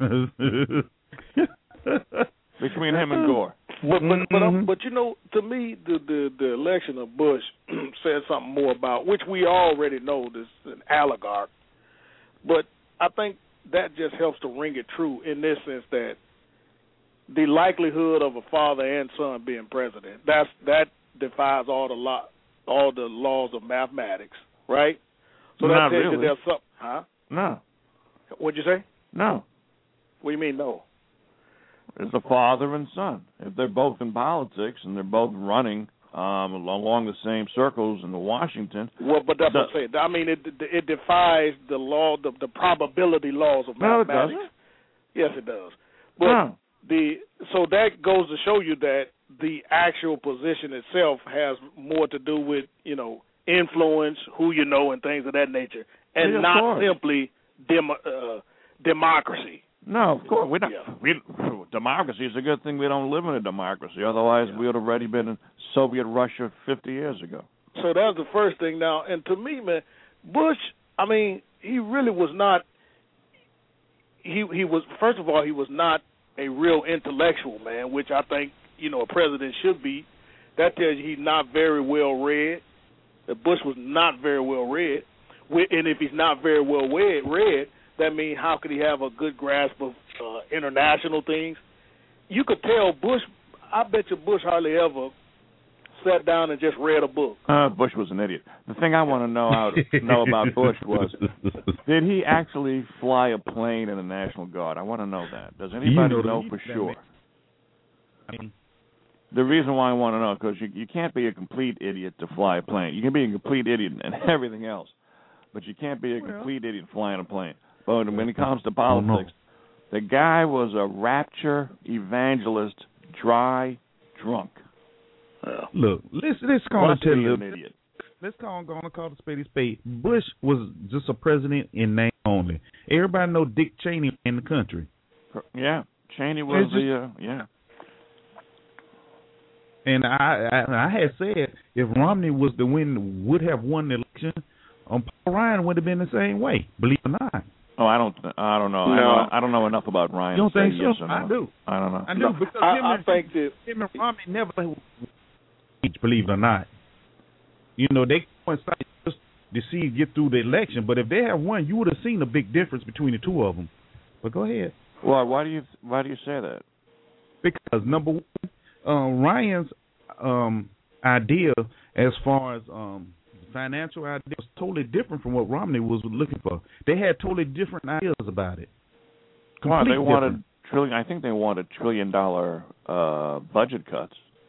between him and Gore. But but but, um, Mhm. but you know, to me, the the, the election of Bush said something more about, which we already know, this an oligarch. But I think that just helps to ring it true in this sense that the likelihood of a father and son being president, that's that defies all the law, all the laws of mathematics, right? So Not that tells really. you there's something. Huh? No, What'd you say? no. What do you mean no? It's a father and son. If they're both in politics and they're both running um, along the same circles in the Washington, Well, but that's The- what I'm saying. I mean, it it defies the law, the, the probability laws of no, it mathematics. doesn't. Yes, it does. But Huh. the so that goes to show you that the actual position itself has more to do with, you know, influence, who you know, and things of that nature, and Yeah, of not course. simply dem- uh, democracy. No, of course we don't. Yeah. We, democracy is a good thing. We don't live in a democracy. Otherwise, Yeah. we would have already been in Soviet Russia fifty years ago. So that was the first thing. Now, and to me, man, Bush, I mean, he really was not. He he was first of all, he was not a real intellectual man, which I think, you know, a president should be. That tells you he's not very well read. That Bush was not very well read, and if he's not very well read, read that means how could he have a good grasp of uh, international things? You could tell Bush. I bet you Bush hardly ever sat down and just read a book. Uh, Bush was an idiot. The thing I want to know out know about Bush was, did he actually fly a plane in the National Guard? I want to know that. Does anybody You know know, the- for that sure? man- I mean, The reason why I want to know because you you can't be a complete idiot to fly a plane. You can be a complete idiot in everything else, but you can't be a Well. complete idiot flying a plane. But when it comes to Oh, no. politics, the guy was a rapture evangelist, dry drunk. Yeah. look, let's let's go Plus and tell he's you. an idiot. Let's call on going to call the spade a spade. Bush was just a president in name only. Everybody know Dick Cheney in the country, Yeah, Cheney was It's just- the uh, yeah. and I, I I had said if Romney was the win would have won the election, um, Paul Ryan would have been the same way. Believe it or not. Oh, I don't. I don't know. I, No. don't, I don't know enough about Ryan. You don't to say think so? yes or no. I do. I don't know. I do No, because I, him, I and, think that him and Romney never believe it or not. You know they coincide just to see get through the election, but if they have won, you would have seen a big difference between the two of them. But go ahead. Why? Why do you? Why do you say that? Because number one, uh, Ryan's um, idea as far as um, financial idea was totally different from what Romney was looking for. They had totally different ideas about it. Come on, they Completely wanted different. trillion. I think they wanted trillion dollar uh, budget cuts.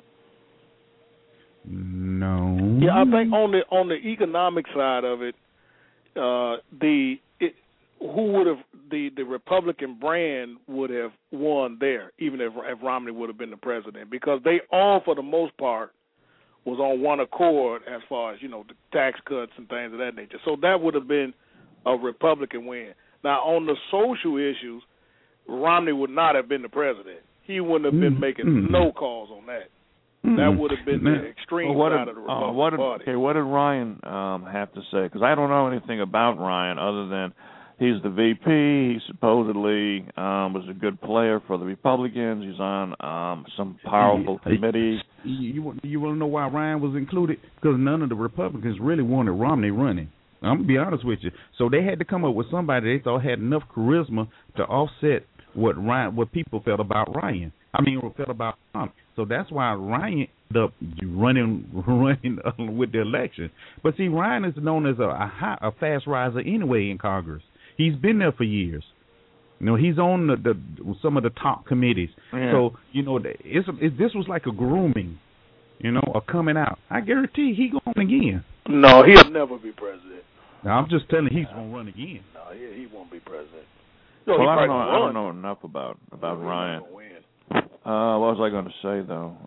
No. Yeah, I think on the on the economic side of it, uh, the it, who would have the, the Republican brand would have won there, even if, if Romney would have been the president, because they all, for the most part, was on one accord as far as, you know, the tax cuts and things of that nature. So that would have been a Republican win. Now, on the social issues, Romney would not have been the president. He wouldn't have been Mm-hmm. making no calls on that. That would have been the extreme Well, what side did, of the uh, Republican what did, Party. okay, what did Ryan um, have to say? Because I don't know anything about Ryan other than he's the V P. He supposedly um, was a good player for the Republicans. He's on um, some powerful Yeah. committee. You, you, you want to know why Ryan was included? Because none of the Republicans really wanted Romney running. I'm going to be honest with you. So they had to come up with somebody they thought had enough charisma to offset what Ryan, what people felt about Ryan. I mean, what felt about Trump. So that's why Ryan ended up running, running with the election. But see, Ryan is known as a, a, high, a fast riser anyway in Congress. He's been there for years. You know, he's on the, the some of the top committees. Yeah. So you know, it's, it's this was like a grooming, you know, a coming out. I guarantee he going again. No, he'll never be president. Now, I'm just telling you, he's going to run again. No, he, he won't be president. No, Well, he I don't probably know. gonna I don't run. know enough about about He's Ryan. gonna win. Uh, what was I going to say though?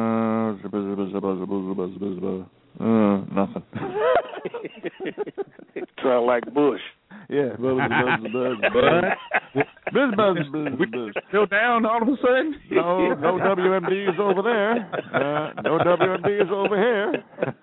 Uh, uh nothing. Sound like Bush. Yeah, buzz, buzz, buzz, buzz, buzz, buzz, buzz, buzz. Still down all of a sudden? No, no W M Ds over there. Uh, no W M Ds over here.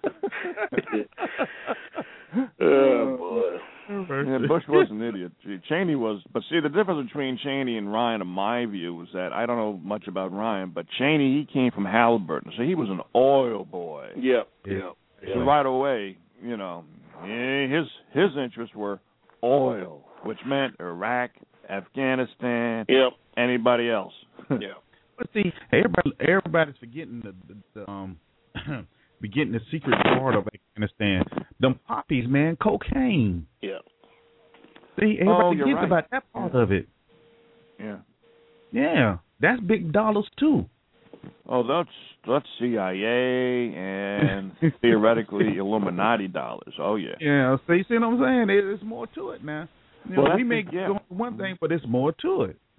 Oh boy. Yeah, Bush was an idiot. Gee, Cheney was, but see, the difference between Cheney and Ryan, in my view, is that I don't know much about Ryan, but Cheney, he came from Halliburton, so he was an oil boy. Yep. Yeah. Yep. So right away, you know, eh, his his interests were oil, which meant Iraq, Afghanistan, Yep. anybody else. Yeah. But see, everybody, everybody's forgetting the, the, the um, forgetting the secret part of Afghanistan. Them poppies, man, cocaine. Yeah. See, everybody Oh, you're forgets right. about that part of it. Yeah. Yeah, that's big dollars too. Oh, that's that's C I A and theoretically Illuminati dollars. Oh yeah. Yeah, see, see what I'm saying? There- There's more to it now. You know, Well, we that's may the- go yeah. on one thing, but there's more to it.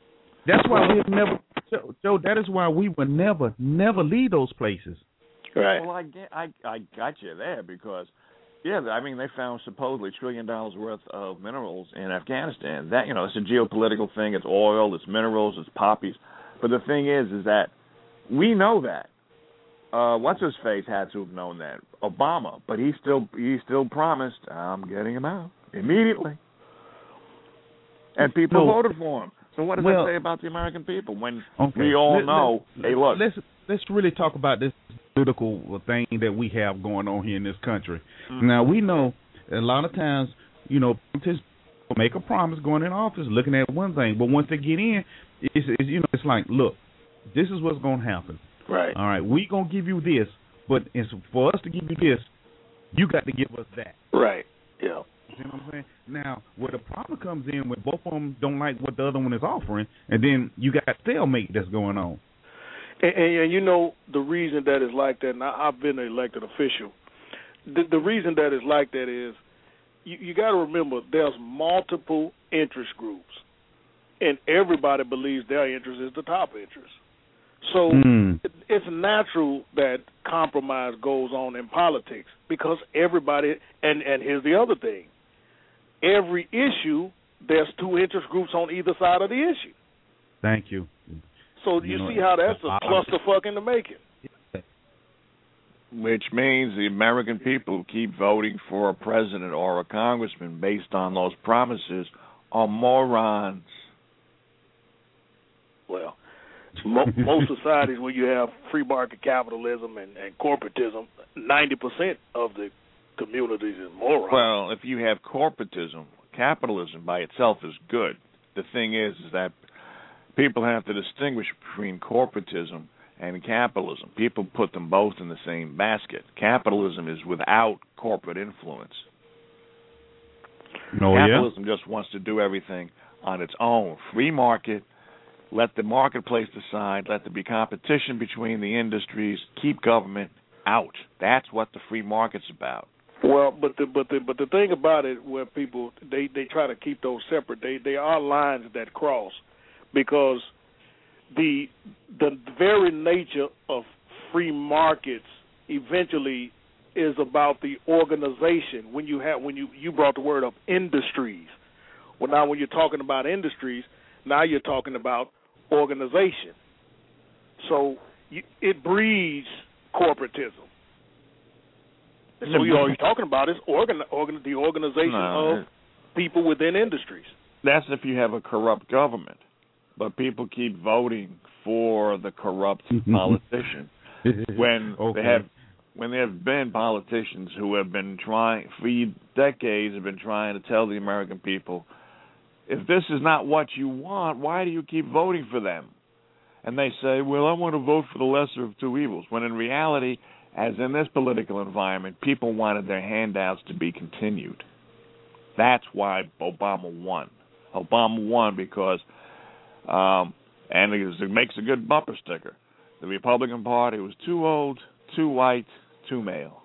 That's why we never, Joe, Joe. That is why we would never, never leave those places. Right. Well, I, get, I, I got you there because, yeah, I mean, they found supposedly trillion dollars worth of minerals in Afghanistan. That, you know, it's a geopolitical thing. It's oil, it's minerals, it's poppies. But the thing is, is that we know that. Uh, what's his face had to have known that, Obama, but he still he still promised, I'm getting him out immediately, and people No. voted for him. So what does Well, that say about the American people when okay. we all Let- know? let- hey, look, let's let's really talk about this political thing that we have going on here in this country. Mm-hmm. Now we know a lot of times, you know, politicians make a promise going in office, looking at one thing, but once they get in, it's, it's you know, it's like, look, this is what's going to happen. Right. All right, we gonna give you this, but it's for us to give you this, you got to give us that. Right. Yeah. You know what I'm saying? Now, where the problem comes in when both of them don't like what the other one is offering, and then you got stalemate that's going on. And, and, and you know the reason that is like that, and I, I've been an elected official. The, the reason that is like that is you, you got to remember there's multiple interest groups, and everybody believes their interest is the top interest. So Mm. it, it's natural that compromise goes on in politics because everybody, and, and here's the other thing, every issue, there's two interest groups on either side of the issue. Thank you. So You you, know, see how that's a I- clusterfuck in the making. which means the American people keep voting for a president or a congressman based on those promises are morons. Well, mo- most societies where you have free market capitalism and, and corporatism, ninety percent of the communities is morons. Well, if you have corporatism, capitalism by itself is good. The thing is, is that people have to distinguish between corporatism and capitalism. People put them both in the same basket. Capitalism is without corporate influence. Oh, yeah? Capitalism just wants to do everything on its own. Free market, let the marketplace decide, let there be competition between the industries, keep government out. That's what the free market's about. Well, but the but the but the thing about it, where people they, they try to keep those separate, they they are lines that cross, because the the very nature of free markets eventually is about the organization. When you have when you you brought the word up industries, well now when you're talking about industries, now you're talking about organization. So you, it breeds corporatism. So you, all you're talking about is organ, organ, the organization No, of people within industries. That's if you have a corrupt government. But people keep voting for the corrupt politician. When Okay. they have when there have been politicians who have been trying for decades have been trying to tell the American people, if this is not what you want, why do you keep voting for them? And they say, well, I want to vote for the lesser of two evils. When in reality, as in this political environment, people wanted their handouts to be continued. That's why Obama won. Obama won because, um, and it, was, it makes a good bumper sticker, the Republican Party was too old, too white, too male.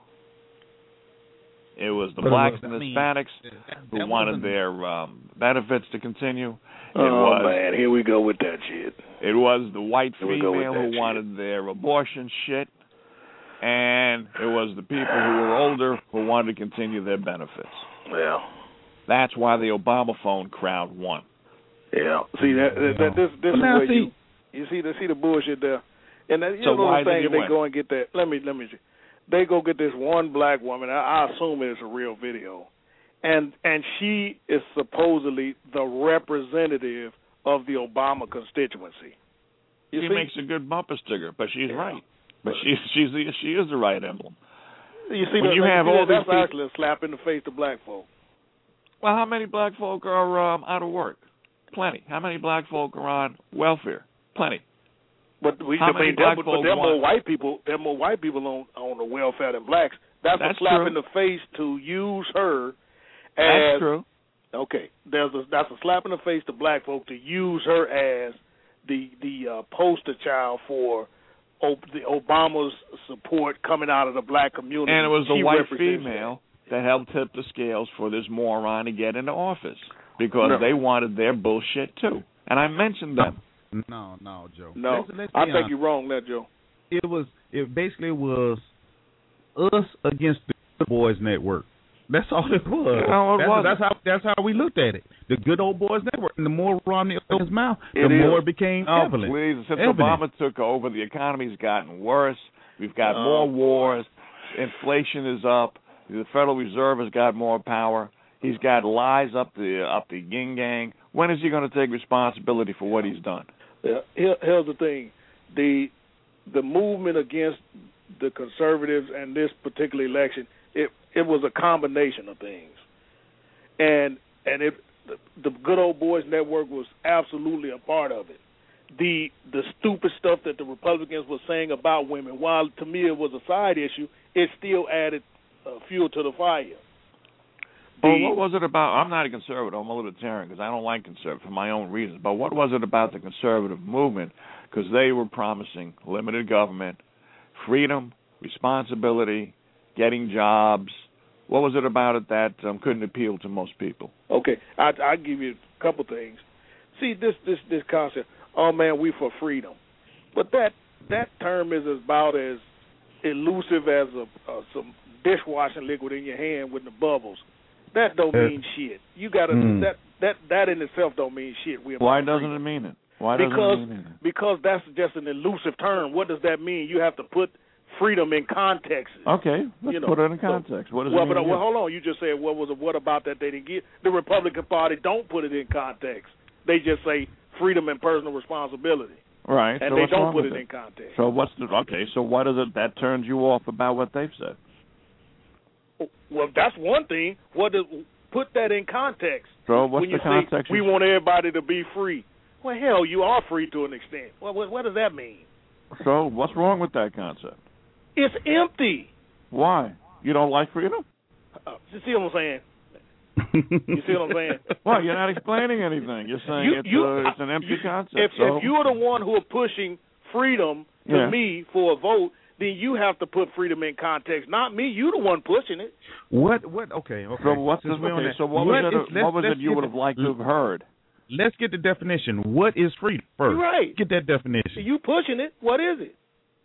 It was the But, blacks uh, and I mean, Hispanics that- who that wanted wasn't- their um, benefits to continue. It Oh was, man, here we go with that shit. It was the white Here we go with female that who shit. wanted their abortion shit, and it was the people who were older who wanted to continue their benefits. Yeah, That's why the Obama phone crowd won. yeah. See that, that, that this this But is now where see- you you see the see the bullshit there, and that, you So know why the did thing you they win? go and get that. Let me let me. They go get this one black woman. I, I assume it's a real video, and and she is supposedly the representative of the Obama constituency. You she see? makes a good bumper sticker, but she's Yeah. right. But she's she's the, she is the right emblem. You see, when the, you have see all that, these that's people- actually a slap in the face to black folk. Well, how many black folk are um, out of work? Plenty. How many black folk are on welfare? Plenty. But we, How I many mean, black there, but folk there are more want- white people. There are more white people on on the welfare than blacks. That's, That's a slap true. in the face to use her as. That's true. Okay, there's a, that's a slap in the face to black folk to use her as the the uh, poster child for o- the Obama's support coming out of the black community. And it was the She white represents female that helped tip the scales for this moron to get into office because No. they wanted their bullshit too. And I mentioned them. No, no, Joe. No, let's, let's I be think honest. you're wrong there, Joe. It was. It basically was us against the Good Boys Network. That's all it was. No, it that's, wasn't. that's how that's how we looked at it. The Good Old Boys Network. And the more Romney opened his mouth, the It more is. it became Oh, evident. please. Since Evident. Obama took over, the economy's gotten worse. We've got Oh, more wars. Inflation is up. The Federal Reserve has got more power. He's got lies up the up the yin yang. When is he going to take responsibility for what he's done? Yeah, here, here's the thing: the the movement against the conservatives and this particular election, it it was a combination of things, and and it the, the Good Old Boys Network was absolutely a part of it. The the stupid stuff that the Republicans were saying about women, while to me it was a side issue, it still added uh, fuel to the fire. Well, The- what was it about? I'm not a conservative. I'm a libertarian because I don't like conservative for my own reasons. But what was it about the conservative movement? Because they were promising limited government, freedom, responsibility, getting jobs. What was it about it that um, couldn't appeal to most people? Okay, I I give you a couple things. See this this this concept. Oh man, we for freedom, but that that term is about as elusive as a, uh, some dishwashing liquid in your hand with the bubbles. That don't Uh, mean shit. You gotta mm. that that that in itself don't mean shit. We're Why about doesn't freedom. it mean it? Why doesn't Because it mean it? because that's just an elusive term. What does that mean? You have to put freedom in context. Okay, let's You know, put it in so- context. What does well, it mean? but uh, to well, you? hold on. You just said what was it, what about that they didn't get? The Republican Party don't put it in context. They just say freedom and personal responsibility, Right. and so they what's don't wrong put with it it in context. So what's the okay? So what is it that turns you off about what they've said? Well, that's one thing. What does put that in context? So what's when you the say context? we you- want everybody to be free. Well, hell, you are free to an extent. Well, what, what does that mean? So what's wrong with that concept? It's empty. Why? You don't like freedom? Uh, you see what I'm saying? You see what I'm saying? Well, you're not explaining anything. You're saying You- it's, you- uh, it's an empty you- concept. If, so, if you're the one who are pushing freedom to Yeah. me for a vote, then you have to put freedom in context. Not me. You the one pushing it. What? What? Okay. Okay. so what's the, Since we're on okay, that, so what was it? is- let's- What was let's it you get would the- have liked to have heard? Let's get the definition. What is freedom first? You're right. Get that definition. You pushing it. What is it?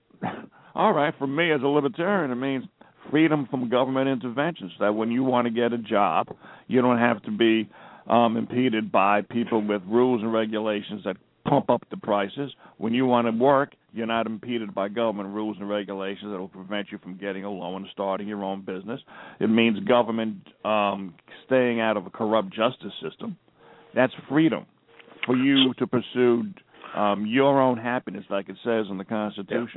All right, for me as a libertarian, it means freedom from government interventions. That when you want to get a job, you don't have to be um, impeded by people with rules and regulations that pump up the prices. When you want to work, you're not impeded by government rules and regulations that will prevent you from getting a loan and starting your own business. It means government um, staying out of a corrupt justice system. That's freedom for you to pursue um, your own happiness, like it says in the Constitution.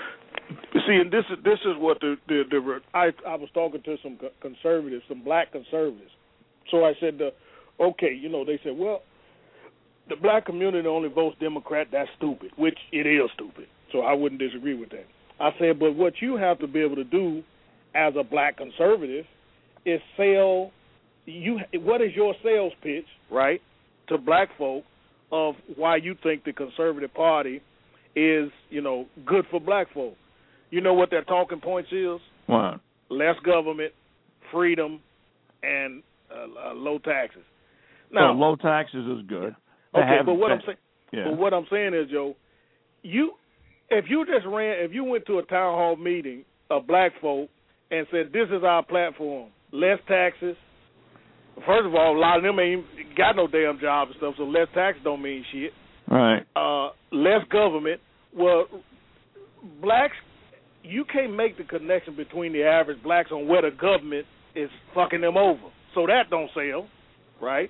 You see, and this is this is what the the, the I I was talking to some co- conservatives, some black conservatives. So I said, uh, okay, you know, they said, well, the black community only votes Democrat. That's stupid, which it is stupid. So I wouldn't disagree with that. I said, but what you have to be able to do as a black conservative is sell. You what is your sales pitch, right, to black folk of why you think the Conservative Party is, you know, good for black folk? You know what their talking points is? What? Less government, freedom, and uh, uh, low taxes. Now, Well, low taxes is good. They okay, have- but what they- I'm saying, yeah. but what I'm saying is, Joe, you if you just ran, if you went to a town hall meeting of black folk and said, "This is our platform: less taxes." First of all, a lot of them ain't got no damn job and stuff, so less taxes don't mean shit. Right. Uh, less government. Well, blacks, you can't make the connection between the average blacks on where the government is fucking them over. So that don't sell, right?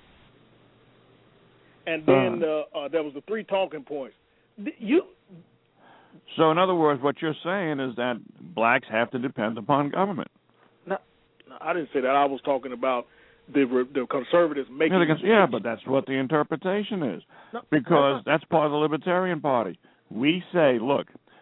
And then uh, uh, there was the three talking points. Th- You So, in other words, what you're saying is that blacks have to depend upon government. no, no, I didn't say that. I was talking about the re- the conservatives making. Yeah, they can- yeah, but that's what the interpretation is. No, Because that's part of the Libertarian Party. We say, look,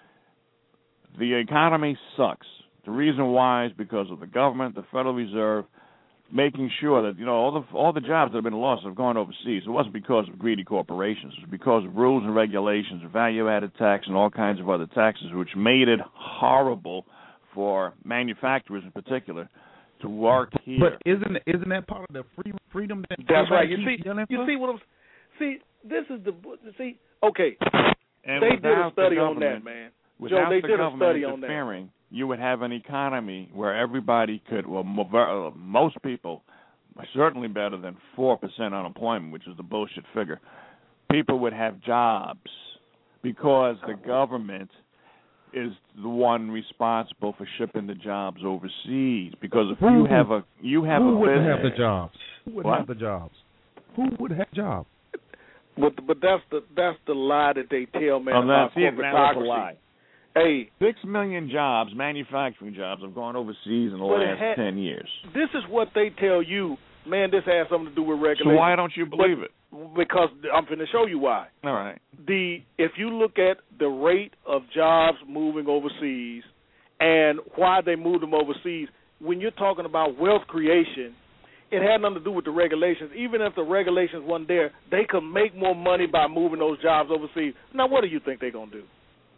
the economy sucks. The reason why is because of the government, the Federal Reserve, making sure that, you know, all the all the jobs that have been lost have gone overseas. It wasn't because of greedy corporations. It was because of rules and regulations, value-added tax, and all kinds of other taxes, which made it horrible for manufacturers in particular to work here. But isn't isn't that part of the free freedom that That's right. everybody You keeps see, yelling you for? see what I'm. See, this is the. See, Okay, And they did a without the study on that, government- man. Without Joe, they the did a government study on that. interfering, you would have an economy where everybody could, well, mo- ver- uh, most people, certainly better than four percent unemployment, which is the bullshit figure, people would have jobs because the government is the one responsible for shipping the jobs overseas. Because if Who- you have a you have Who a wouldn't business, have the jobs? Who wouldn't What? have the jobs? Who would have jobs? But but that's the that's the lie that they tell, man, oh, about that's it. Now it's a corporatocracy. lie. Hey, Six million jobs, manufacturing jobs, have gone overseas in the But it last had- ten years. this is what they tell you, man. This has something to do with So regulation. why don't you believe it? Because I'm going to show you why. All right. The if you look at the rate of jobs moving overseas and why they moved them overseas, when you're talking about wealth creation, it had nothing to do with the regulations. Even if the regulations weren't there, they could make more money by moving those jobs overseas. Now, what do you think they're going to do?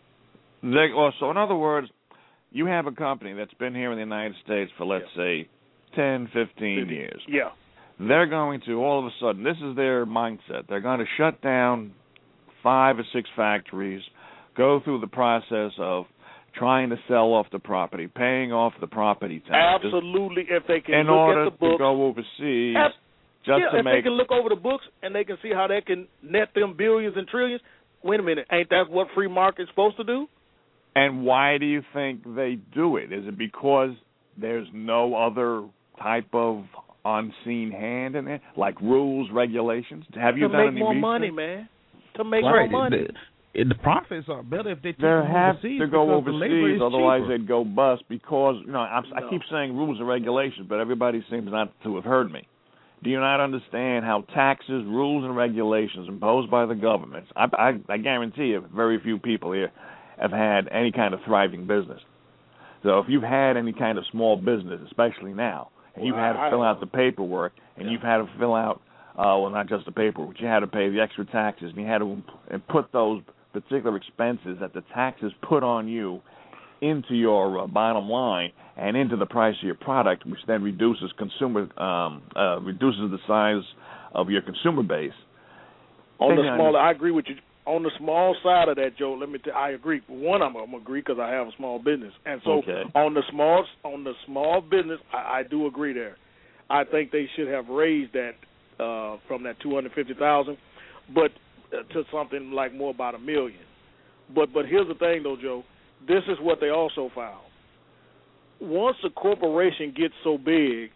They, well, so in other words, you have a company that's been here in the United States for, let's Yeah. say, ten, fifteen years. Yeah. They're going to, all of a sudden, this is their mindset. They're going to shut down five or six factories, go through the process of trying to sell off the property, paying off the property taxes. Absolutely. If they can in look order at the books. to go overseas, Ab- just yeah, to if make... they can look over the books and they can see how they can net them billions and trillions, wait a minute, ain't that what free market's supposed to do? And why do you think they do it? Is it because there's no other type of unseen hand in it, like rules, regulations? Have you to done make any more research? money, man. To make Right. more money. The, the profits are better if they take They them have overseas to go because the labor overseas, is otherwise cheaper. they'd go bust. Because you know, I'm, I No. keep saying rules and regulations, but everybody seems not to have heard me. Do you not understand how taxes, rules, and regulations imposed by the governments? I, I, I guarantee you, very few people here have had any kind of thriving business. So if you've had any kind of small business, especially now, and you've Well, had to I- fill out the paperwork, and Yeah. you've had to fill out, uh, well, not just the paperwork, but you had to pay the extra taxes, and you had to imp- and put those particular expenses that the taxes put on you into your uh, bottom line and into the price of your product, which then reduces consumer um, uh, reduces the size of your consumer base. On the They small, under- I agree with you. On the small side of that, Joe, let me. T- I agree. One, I'm, I'm agree because I have a small business, and so Okay. on the small on the small business, I, I do agree there. I think they should have raised that uh, from that two hundred fifty thousand, but uh, to something like more about a million. But but here's the thing, though, Joe. This is what they also found. Once a corporation gets so big,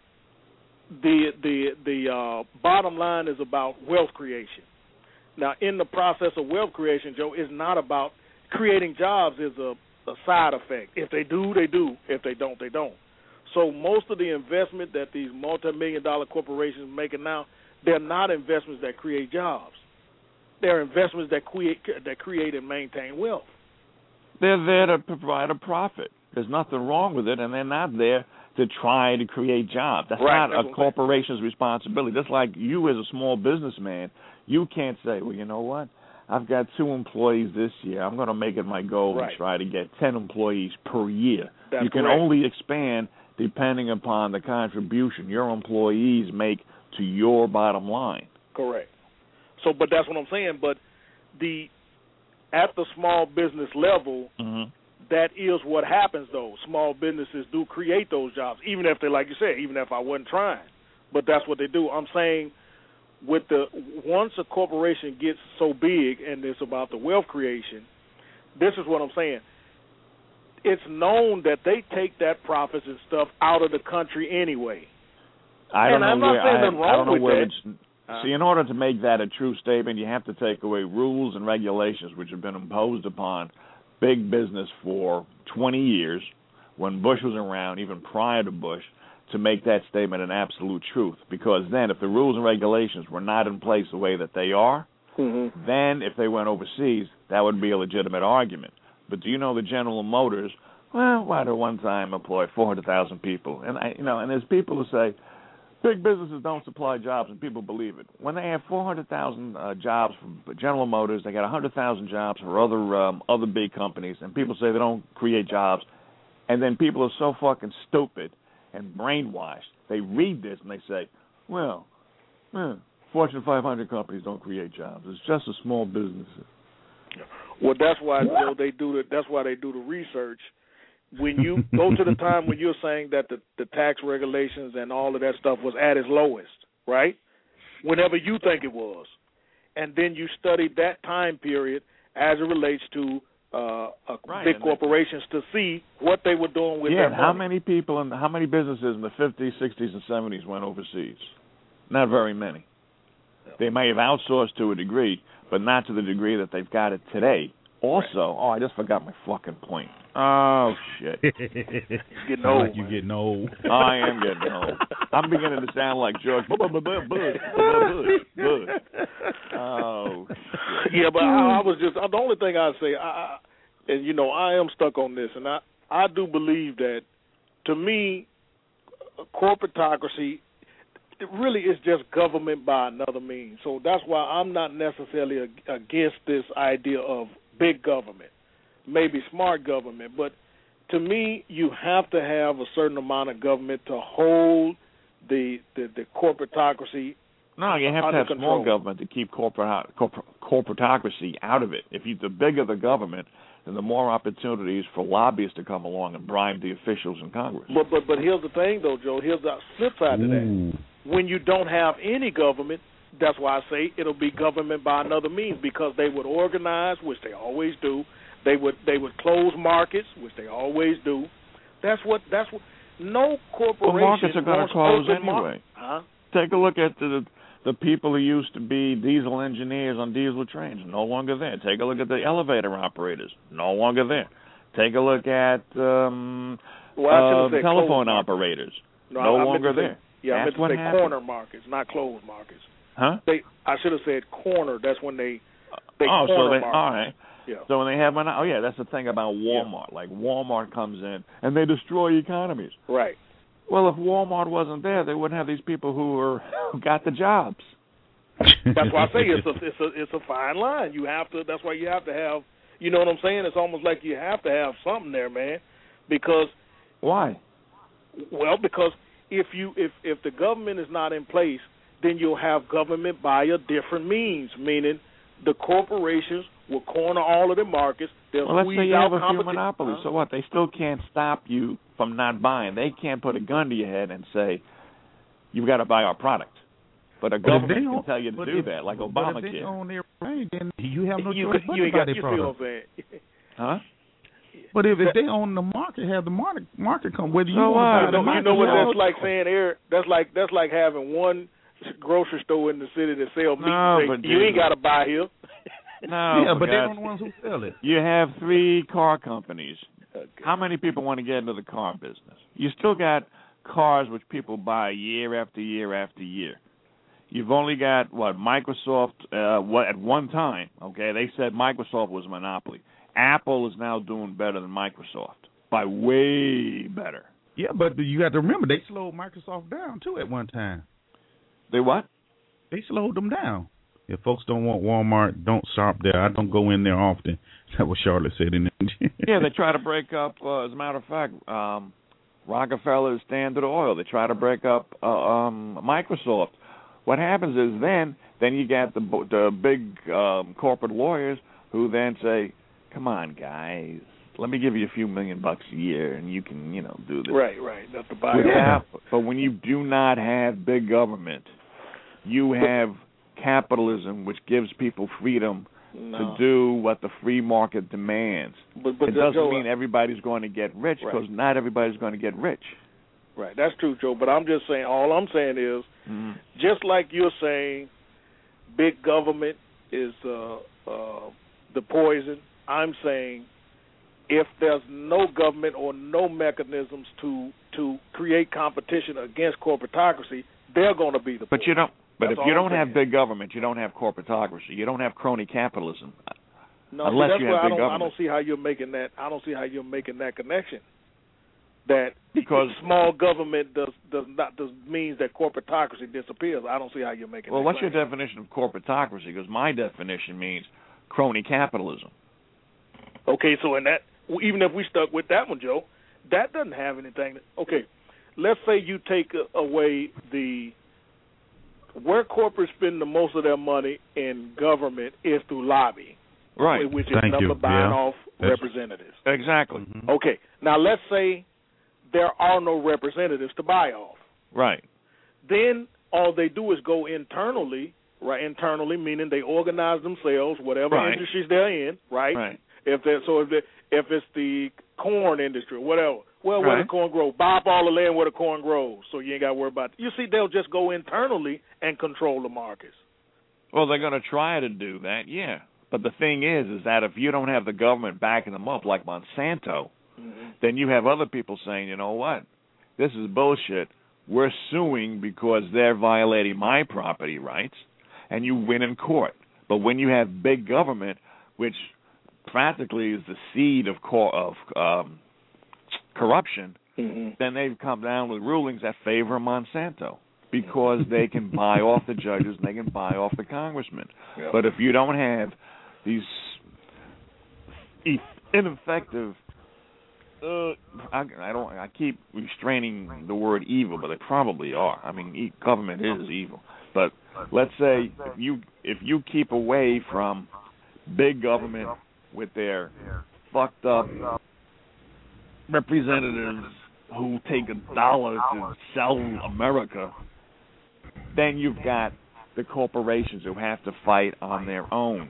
the the the uh, bottom line is about wealth creation. Now, in the process of wealth creation, Joe, it's not about creating jobs. Is a, a side effect. If they do, they do. If they don't, they don't. So most of the investment that these multi-million dollar corporations are making now, they're not investments that create jobs. They're investments that create that create and maintain wealth. They're there to provide a profit. There's nothing wrong with it, and they're not there to try to create jobs. That's Right, not that's a what I'm corporation's responsibility. Just like you as a small businessman, you can't say, well, you know what? I've got two employees this year. I'm going to make it my goal Right. and try to get ten employees per year. That's you can correct. only expand depending upon the contribution your employees make to your bottom line. Correct. So, but that's what I'm saying. But the at the small business level, Mm-hmm. that is what happens, though. Small businesses do create those jobs, even if they, like you said, even if I wasn't trying. But that's what they do. I'm saying with the once a corporation gets so big and it's about the wealth creation, this is what I'm saying. It's known that they take that profits and stuff out of the country anyway. I don't And know I'm not where saying I, nothing I wrong don't know with where that. it's. Uh, See, in order to make that a true statement, you have to take away rules and regulations which have been imposed upon big business for twenty years, when Bush was around, even prior to Bush, to make that statement an absolute truth. Because then, if the rules and regulations were not in place the way that they are, mm-hmm. then if they went overseas, that would be a legitimate argument. But do you know that General Motors, well, why did one time employ four hundred thousand people? And I, you know, and there's people who say big businesses don't supply jobs, and people believe it. When they have four hundred thousand uh, jobs for General Motors, they got one hundred thousand jobs for other um, other big companies, and people say they don't create jobs. And then people are so fucking stupid and brainwashed. They read this and they say, well, eh, Fortune five hundred companies don't create jobs. It's just a small business. Well, that's why Joe, they do the. That's why they do the research. When you go to the time when you're saying that the, the tax regulations and all of that stuff was at its lowest, right? Whenever you think it was, and then you study that time period as it relates to uh, uh, right, big corporations to see what they were doing with yeah, their and how money. many people and how many businesses in the fifties, sixties, and seventies went overseas? Not very many. They may have outsourced to a degree, but not to the degree that they've got it today. Also, right. oh, I just forgot my fucking point. Oh, shit. Getting old. Like you getting old. I am getting old. I'm beginning to sound like George. Bush, Bush, Bush, Bush. Oh, shit. Yeah, but I, I was just, the only thing I'd say, I, I, and, you know, I am stuck on this, and I, I do believe that, to me, corporatocracy, it really is just government by another means. So that's why I'm not necessarily against this idea of big government, maybe smart government. But to me, you have to have a certain amount of government to hold the the, the corporatocracy. No, you have to have control. Small government to keep corporate, corporate corporatocracy out of it. If you, the bigger the government, then the more opportunities for lobbyists to come along and bribe the officials in Congress. But but but here's the thing, though, Joe. Here's the flip side to that. When you don't have any government, that's why I say it'll be government by another means, because they would organize, which they always do. They would they would close markets, which they always do. That's what that's what. No corporation. Well, markets are going to close anyway. Mar- huh? Take a look at the the people who used to be diesel engineers on diesel trains, no longer there. Take a look at the elevator operators, no longer there. Take a look at um, well, uh, telephone operators, no, no I longer say, there. Yeah, That's I meant to what say happened. corner markets, not closed markets. Huh? They, I should have said corner. That's when they, they oh, corner so they, markets. all right. Yeah. So when they have an, oh yeah, that's the thing about Walmart. Yeah. Like Walmart comes in and they destroy economies. Right. Well, if Walmart wasn't there, they wouldn't have these people who were who got the jobs. That's why I say it's a it's a it's a fine line. You have to. That's why you have to have. You know what I'm saying? It's almost like you have to have something there, man. Because why? Well, because if you if if the government is not in place, then you'll have government by a different means, meaning the corporations will corner all of the markets. They'll well, let's squeeze say you out have a few competition. monopolies. Huh? So what? They still can't stop you from not buying. They can't put a gun to your head and say, you've got to buy our product. But a government can own, tell you to do if, that, like Obamacare. But if they own their brain, then you have no you, choice but you to buy got, their you product. See what I'm saying? Huh? But if, if they own the market, have the market market come, whether you so want to buy you the know, market, you know what you that's like saying, Eric? That's like that's like having one grocery store in the city that sell meat. No, and say, but you ain't got to buy here. No, yeah, but they're God. the ones who sell it. You have three car companies. Okay. How many people want to get into the car business? You still got cars which people buy year after year after year. You've only got, what, Microsoft, uh, what at one time, okay, they said Microsoft was a monopoly. Apple is now doing better than Microsoft, by way better. Yeah, but you got to remember, they slowed Microsoft down, too, at one time. They what? They slowed them down. If folks don't want Walmart, don't shop there. I don't go in there often. That's what Charlotte said in it. Yeah, they try to break up, uh, as a matter of fact, um, Rockefeller's Standard Oil. They try to break up uh, um, Microsoft. What happens is then, then you get the the big um, corporate lawyers who then say, "Come on, guys, let me give you a few million bucks a year, and you can, you know, do this." Right, right. That's the buy. Yeah, but when you do not have big government, you have capitalism, which gives people freedom no. to do what the free market demands. But, but it doesn't Joe, mean everybody's going to get rich, because right. not everybody's going to get rich. Right, that's true, Joe. But I'm just saying, all I'm saying is, mm-hmm. just like you're saying, big government is uh, uh, the poison. I'm saying, if there's no government or no mechanisms to to create competition against corporatocracy, they're going to be the But poison. you don't. But That's if you all don't I'm have saying. big government, you don't have corporatocracy. You don't have crony capitalism. No, unless see, that's you where have I big don't, government. I don't see how you're making that. I don't see how you're making that connection. That because small government does does not does means that corporatocracy disappears. I don't see how you're making. Well, that what's claim. your definition of corporatocracy? Because my definition means crony capitalism. Okay, so in that, even if we stuck with that one, Joe, that doesn't have anything. Okay, let's say you take away the where corporates spend the most of their money in government is through lobby. Right. which is Thank number you. buying Yeah. off That's- representatives. Exactly. Mhm. Okay, now let's say there are no representatives to buy off. Right. Then all they do is go internally, right? Internally, meaning they organize themselves, whatever Right. industries they're in, right? Right. If they're, so if they, if it's the corn industry, whatever, well, where Right. the corn grows, buy up all the land where the corn grows, so you ain't got to worry about it. You see, they'll just go internally and control the markets. Well, they're going to try to do that, yeah. But the thing is, is that if you don't have the government backing them up, like Monsanto, Mm-hmm. then you have other people saying, you know what, this is bullshit. We're suing because they're violating my property rights, and you win in court. But when you have big government, which practically is the seed of cor- of um, corruption, Mm-hmm. then they've come down with rulings that favor Monsanto because they can buy off the judges and they can buy off the congressmen. Yeah. But if you don't have these e- ineffective, uh, I, I don't, I keep restraining the word evil, but they probably are. I mean, e- government is evil. But let's say if you if you keep away from big government with their fucked up representatives who take a dollar to sell America, then you've got the corporations who have to fight on their own.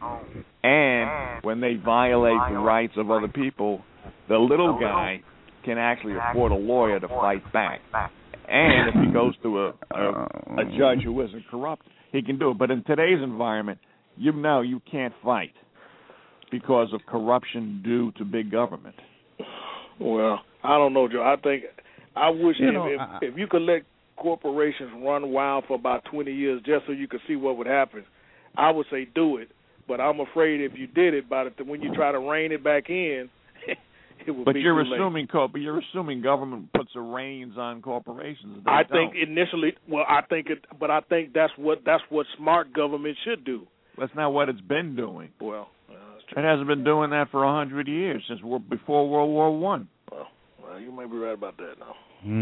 And when they violate the rights of other people, the little guy can actually afford a lawyer to fight back. And if he goes to a, a, a judge who isn't corrupt, he can do it. But in today's environment, you know you can't fight because of corruption due to big government. Well, I don't know, Joe. I think I wish You if, know, if, I- if you could let corporations run wild for about twenty years just so you could see what would happen, I would say do it. But I'm afraid if you did it, by the when you try to rein it back in, it would But be you're too late. assuming, co- but you're assuming government puts the reins on corporations. They I don't. think initially, well, I think it, but I think that's what that's what smart government should do. That's not what it's been doing. Well, uh, that's true. It hasn't been doing that for a hundred years since wor- before World War One. Well, well, you may be right about that now.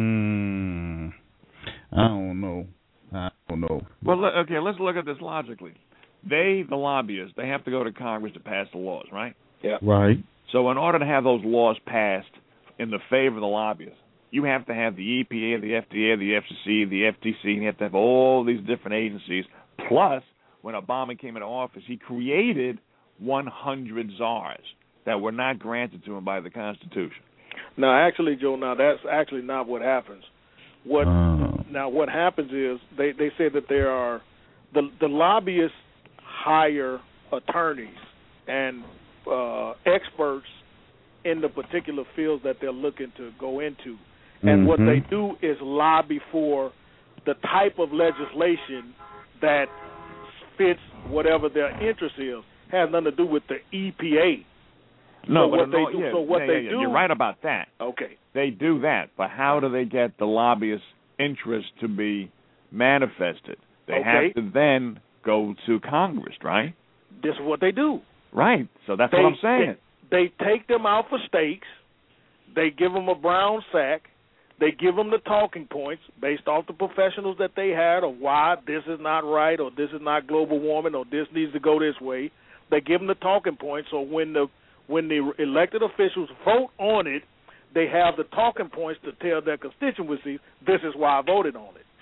Hmm. I don't know. I don't know. Well, le- okay, let's look at this logically. They, the lobbyists, they have to go to Congress to pass the laws, right? Yeah. Right. So in order to have those laws passed in the favor of the lobbyists, you have to have the E P A, the F D A, the F C C, the F T C, and you have to have all these different agencies. Plus, when Obama came into office, he created one hundred czars that were not granted to him by the Constitution. Now, actually, Joe, now that's actually not what happens. What Uh. now? What happens is they they say that there are the the lobbyists hire attorneys and uh, experts in the particular fields that they're looking to go into, and Mhm. what they do is lobby for the type of legislation that fits whatever their interest is. Has nothing to do with the E P A. No, So but what they no, do- yeah, so what yeah, they yeah, do- You're right about that. Okay. They do that, but how do they get the lobbyists' interest to be manifested? They Okay. have to then go to Congress, right? This is what they do. Right. So that's They, what I'm saying. They, they take them out for steaks. They give them a brown sack. They give them the talking points based off the professionals that they had of why this is not right or this is not global warming or this needs to go this way. They give them the talking points so when the when the elected officials vote on it, they have the talking points to tell their constituencies, this is why I voted on it.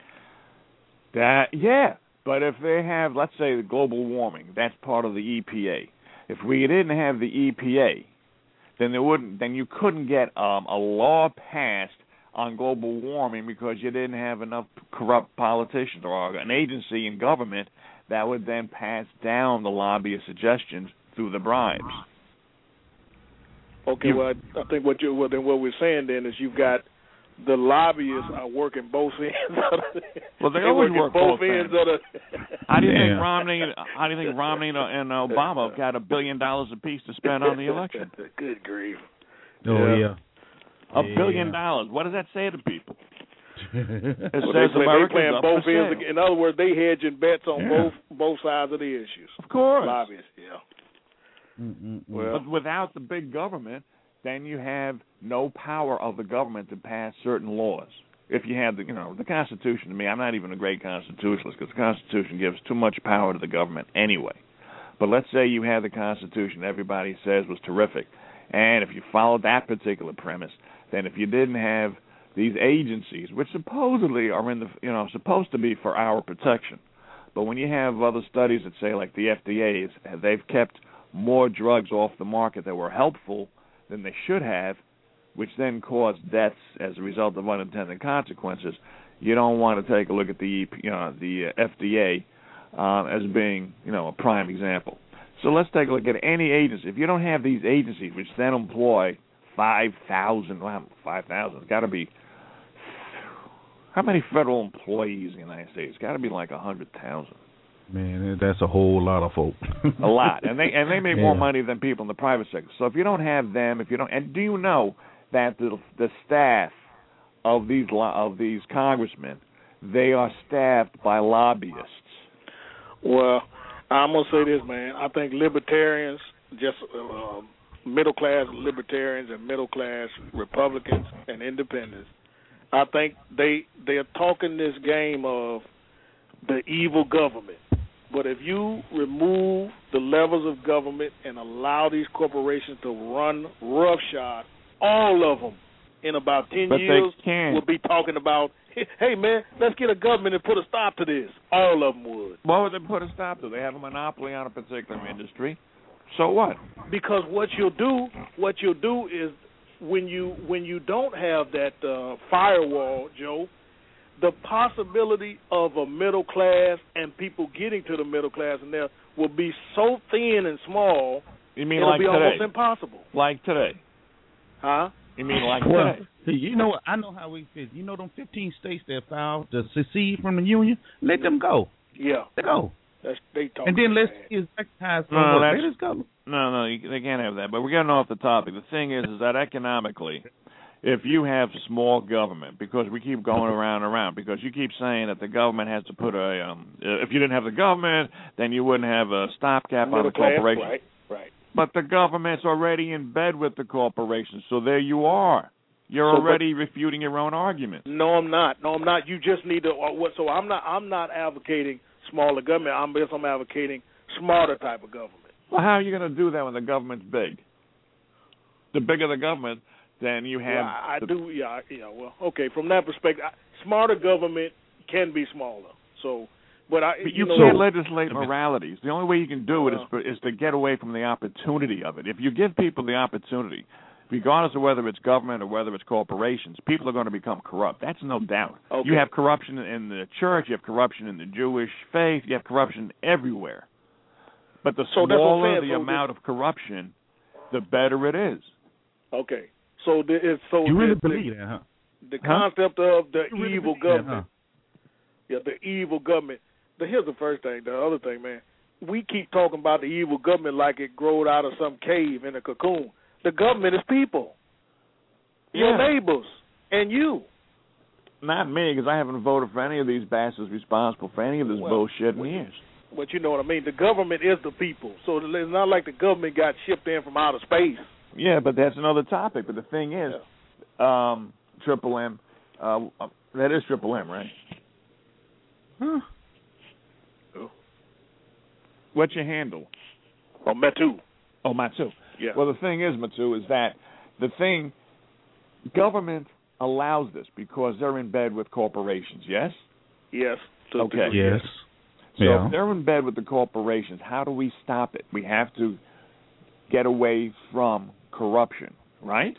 That yeah, but if they have, let's say, the global warming, that's part of the E P A. If we didn't have the E P A, then there wouldn't, then you couldn't get um, a law passed on global warming because you didn't have enough corrupt politicians or an agency in government that would then pass down the lobbyist suggestions through the bribes. Okay, You- well, I I think what you well then what we're saying then is you've got the lobbyists are working both ends. Of the, Well, they they're always working work both both ends ends. of the. How do you think Yeah. Romney? How do you think Romney and, and Obama got a billion dollars apiece to spend on the election? Good grief! Oh Yeah. yeah. A Yeah. billion dollars. What does that say to people? It Well, says they, play, they Americans playing up both for ends. sale. In other words, they hedging bets on Yeah. both both sides of the issues. Of course. Lobbyists, yeah. Mm-mm-mm. Well, But without the big government, then you have no power of the government to pass certain laws. If you have the, you know, the Constitution. To me, I'm not even a great constitutionalist because the Constitution gives too much power to the government anyway. But let's say you had the Constitution everybody says was terrific, and if you followed that particular premise, then if you didn't have these agencies, which supposedly are in the, you know, supposed to be for our protection, but when you have other studies that say, like the F D A, they've kept more drugs off the market that were helpful than they should have, which then caused deaths as a result of unintended consequences. You don't want to take a look at the, you know, the F D A uh, as being, you know, a prime example. So let's take a look at any agency. If you don't have these agencies, which then employ five thousand, well, five thousand, it's got to be, how many federal employees in the United States? It's got to be like one hundred thousand. Man, that's a whole lot of folk. A lot, and they and they make yeah. more money than people in the private sector. So if you don't have them, if you don't, and do you know that the the staff of these of these congressmen, they are staffed by lobbyists? Well, I'm gonna say this, man. I think libertarians, just uh, middle class libertarians and middle class Republicans and independents, I think they they are talking this game of the evil government. But if you remove the levels of government and allow these corporations to run roughshod, all of them in about ten but years they can't. will be talking about, hey, man, let's get a government and put a stop to this. All of them would. Why would they put a stop to? They have a monopoly on a particular industry. So what? Because what you'll do, what you'll do is when you when you don't have that uh, firewall, Joe, the possibility of a middle class and people getting to the middle class and there will be so thin and small. You mean it'll like be today? Almost impossible. Like today? Huh? You mean like well, today? You know, I know how we fit. You know, them fifteen states that filed to secede from the union. Let them go. Yeah, let go. That's they talk. And then let's bad. recognize. No, let that's, us go. No, no, you, they can't have that. But we're getting off the topic. The thing is, is that economically, if you have small government, because we keep going around and around, because you keep saying that the government has to put a, um, if you didn't have the government, then you wouldn't have a stopgap on the corporation. Right, right. But the government's already in bed with the corporations, so there you are. You're so, already refuting your own argument. No, I'm not. No, I'm not. You just need to. Uh, what? So I'm not. I'm not advocating smaller government. I'm just. I'm advocating smarter type of government. Well, how are you going to do that when the government's big? The bigger the government, then you have. Well, I, I the, do. Yeah. Yeah. Well, okay. From that perspective, I, smarter government can be smaller. So, but I. But you, you know, can't so, legislate moralities. The only way you can do it is for, is to get away from the opportunity of it. If you give people the opportunity, regardless of whether it's government or whether it's corporations, people are going to become corrupt. That's no doubt. Okay. You have corruption in the church, you have corruption in the Jewish faith, you have corruption everywhere. But the so smaller the so amount of corruption, the better it is. Okay. So the, it's so you really the, believe that, huh? The concept huh? of the you really evil government. That, huh? Yeah, the evil government. The, here's the first thing. The other thing, man. We keep talking about the evil government like it growed out of some cave in a cocoon. The government is people. Your yeah. neighbors and you. Not me, because I haven't voted for any of these bastards responsible for any of this well, bullshit in well, years. But you know what I mean. The government is the people. So it's not like the government got shipped in from outer space. Yeah, but that's another topic. But the thing is, yeah. um, Triple M, uh, that is Triple M, right? Huh? Oh. What's your handle? Oh, Matu. Oh, Matu. Yeah. Well, the thing is, Matu, is that the thing, government allows this because they're in bed with corporations, yes? Yes. Okay. Yes. So yeah. if they're in bed with the corporations, how do we stop it? We have to get away from corruption, right?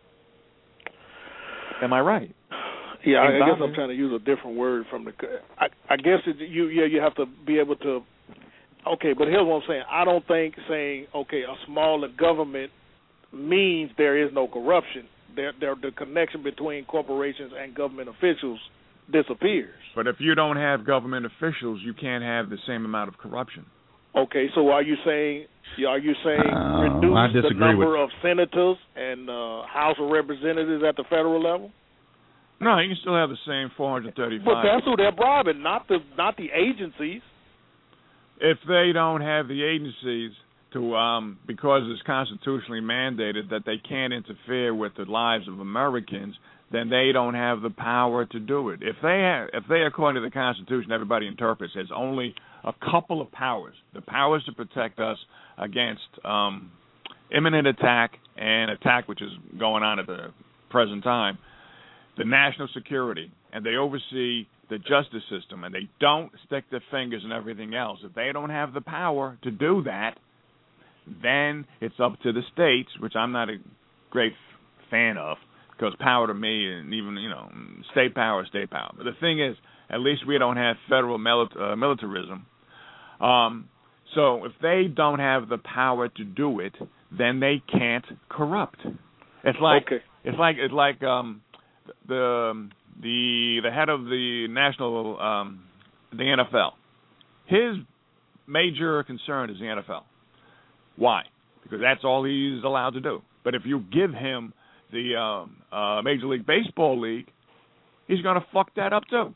Am I right? Yeah, I, I guess I'm trying to use a different word from the. I, I guess it, you yeah you have to be able to. Okay, but here's what I'm saying. I don't think saying okay a smaller government means there is no corruption. There, there the connection between corporations and government officials disappears. But if you don't have government officials, you can't have the same amount of corruption. Okay, so are you saying are you saying uh, reduce the number with... of senators and uh, House of Representatives at the federal level? No, you can still have the same four hundred thirty-five. But that's who they're bribing, not the not the agencies. If they don't have the agencies to, um, because it's constitutionally mandated that they can't interfere with the lives of Americans, then they don't have the power to do it. If they have, if they, according to the Constitution, everybody interprets as only a couple of powers, the powers to protect us against um, imminent attack and attack which is going on at the present time, the national security, and they oversee the justice system, and they don't stick their fingers in everything else. If they don't have the power to do that, then it's up to the states, which I'm not a great fan of, because power to me, and even, you know, state power is state power. But the thing is, at least we don't have federal mili- uh, militarism. Um, so if they don't have the power to do it, then they can't corrupt. It's like okay. it's like it's like um, the the the head of the national um, the N F L. His major concern is the N F L. Why? Because that's all he's allowed to do. But if you give him the um, uh, Major League Baseball league, he's going to fuck that up too.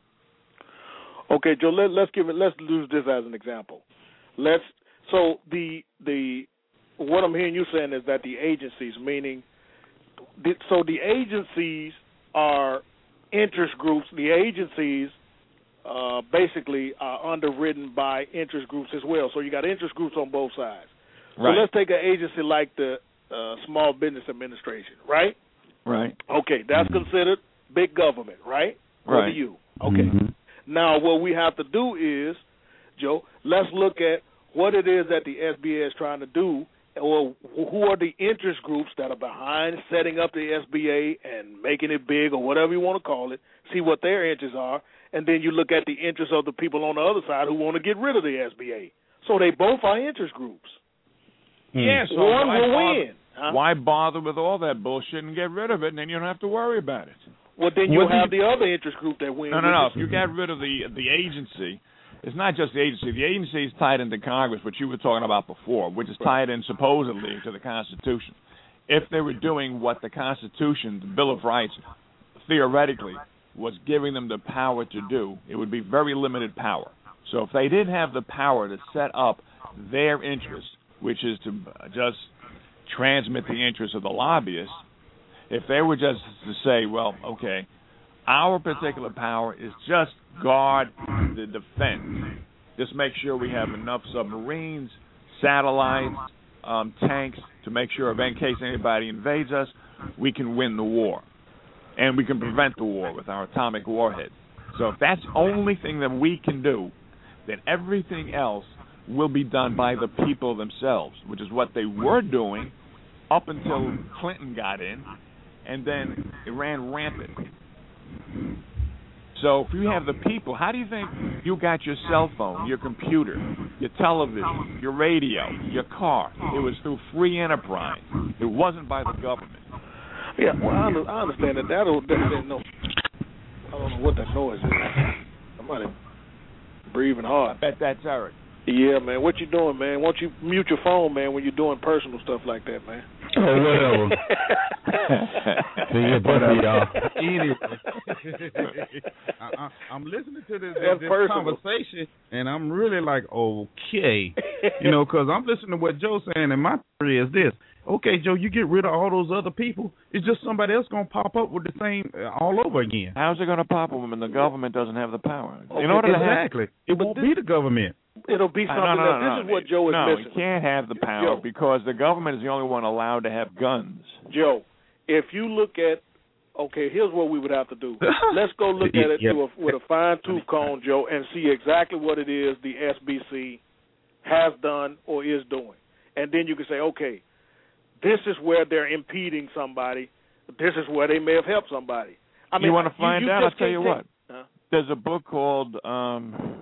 Okay, Joe. Let, let's give it. Let's use this as an example. Let's. So the the what I'm hearing you saying is that the agencies, meaning, the, so the agencies are interest groups. The agencies uh, basically are underwritten by interest groups as well. So you got interest groups on both sides. Right. So let's take an agency like the uh, Small Business Administration, right? Right. Okay, that's mm-hmm. considered big government, right? Right. Or to you. Okay. Mm-hmm. Now, what we have to do is, Joe, let's look at what it is that the S B A is trying to do, or who are the interest groups that are behind setting up the S B A and making it big, or whatever you want to call it, see what their interests are, and then you look at the interests of the people on the other side who want to get rid of the S B A. So they both are interest groups. Yeah, so one why will bother, win. Huh? Why bother with all that bullshit and get rid of it, and then you don't have to worry about it? Well, then you'll What have do the other interest group that wins. No, no, no. If you get rid of the the agency, it's not just the agency. The agency is tied into Congress, which you were talking about before, which is tied in supposedly to the Constitution. If they were doing what the Constitution, the Bill of Rights, theoretically was giving them the power to do, it would be very limited power. So if they didn't have the power to set up their interests, which is to just transmit the interests of the lobbyists, if they were just to say, well, okay, our particular power is just guard the defense, just make sure we have enough submarines, satellites, um, tanks to make sure if in case anybody invades us, we can win the war. And we can prevent the war with our atomic warhead. So if that's the only thing that we can do, then everything else will be done by the people themselves, which is what they were doing up until Clinton got in, and then it ran rampant. So if you have the people, how do you think you got your cell phone, your computer, your television, your radio, your car? It was through free enterprise. It wasn't by the government. Yeah, well, I, under, I understand that. That'll, that, that, no, I don't know what that noise is. Somebody breathing hard. I bet that's Eric. Yeah, man. What you doing, man? Why don't you mute your phone, man, when you're doing personal stuff like that, man? Oh, whatever. See, but uh, anyway, I, I, I'm listening to this, this conversation, and I'm really like, okay, you know, because I'm listening to what Joe's saying, and my theory is this. Okay, Joe, you get rid of all those other people, it's just somebody else going to pop up with the same uh, all over again. How's it going to pop up when the government doesn't have the power? Okay, In order exactly. To have, it won't be the government. It'll be something no, no, that no, this no. is what Joe is no, missing. No, he can't have the power Joe. because the government is the only one allowed to have guns. Joe, if you look at, okay, here's what we would have to do. Let's go look at it yep. to a, with a fine-tooth comb, Joe, and see exactly what it is the S B C has done or is doing. And then you can say, okay, this is where they're impeding somebody. This is where they may have helped somebody. I mean, you want to find you, you out? I'll tell you take, what. Huh? There's a book called, um,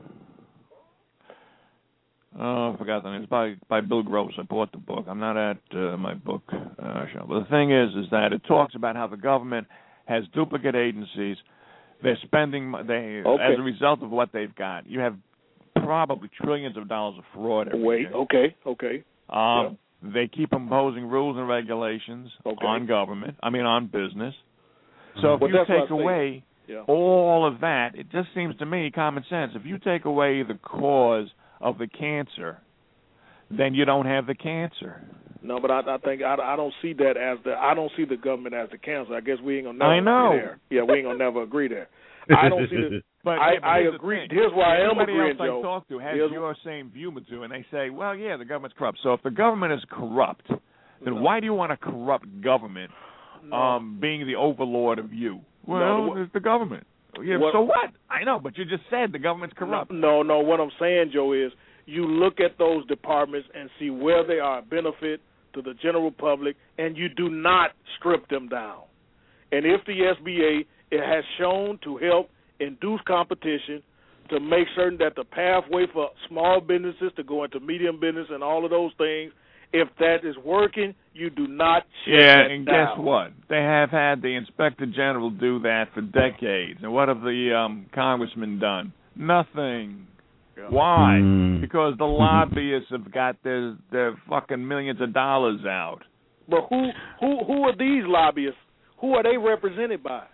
oh, I forgot the name. It's by, by Bill Gross. I bought the book. I'm not at uh, my book uh, show. But the thing is, is that it talks about how the government has duplicate agencies. They're spending, they okay. as a result of what they've got. You have probably trillions of dollars of fraud every Wait, year. okay, okay. Um, yeah. They keep imposing rules and regulations okay. on government, I mean on business. So if well, you take I away yeah. all of that, it just seems to me common sense. If you take away the cause of the cancer, then you don't have the cancer. No, but I, I think I, I don't see that as the I don't see the government as the cancer. I guess we ain't gonna never I know. agree there. Yeah, we ain't gonna never agree there. I don't see the But, I, yeah, but I here's the agree. thing. Here's why I am Everybody agreeing, else I Joe. talk to has Here's your same view to, and they say, well, yeah, the government's corrupt. So if the government is corrupt, then No. why do you want a corrupt government No. um, being the overlord of you? Well, No, the- it's the government. Yeah, What- so what? I know, but you just said the government's corrupt. No, no. What I'm saying, Joe, is you look at those departments and see where they are a benefit to the general public, and you do not strip them down. And if the S B A it has shown to help induce competition, to make certain that the pathway for small businesses to go into medium business and all of those things, if that is working, you do not shut Yeah, that and down. guess what? They have had the Inspector General do that for decades. And what have the um, congressmen done? Nothing. Yeah. Why? Mm. Because the lobbyists have got their their fucking millions of dollars out. But who who who are these lobbyists? Who are they represented by?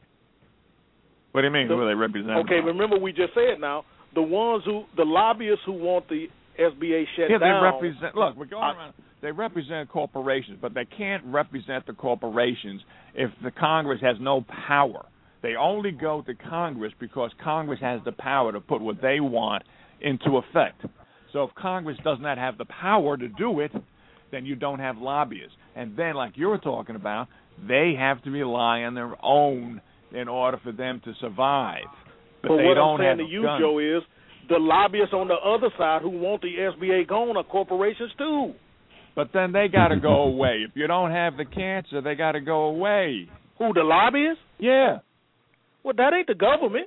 What do you mean? The- Who are they represent? Okay, remember we just said now the ones who the lobbyists who want the S B A shut Yeah, they down. represent. Look, we're going I- around. They represent corporations, but they can't represent the corporations if the Congress has no power. They only go to Congress because Congress has the power to put what they want into effect. So if Congress does not have the power to do it, then you don't have lobbyists. And then, like you were talking about, they have to rely on their own in order for them to survive. But, But they what don't I'm saying have to a you, gun. Joe, is the lobbyists on the other side who want the S B A gone are corporations too. But then they got to go away. If you don't have the cancer, they got to go away. Who, the lobbyists? Yeah. Well, that ain't the government.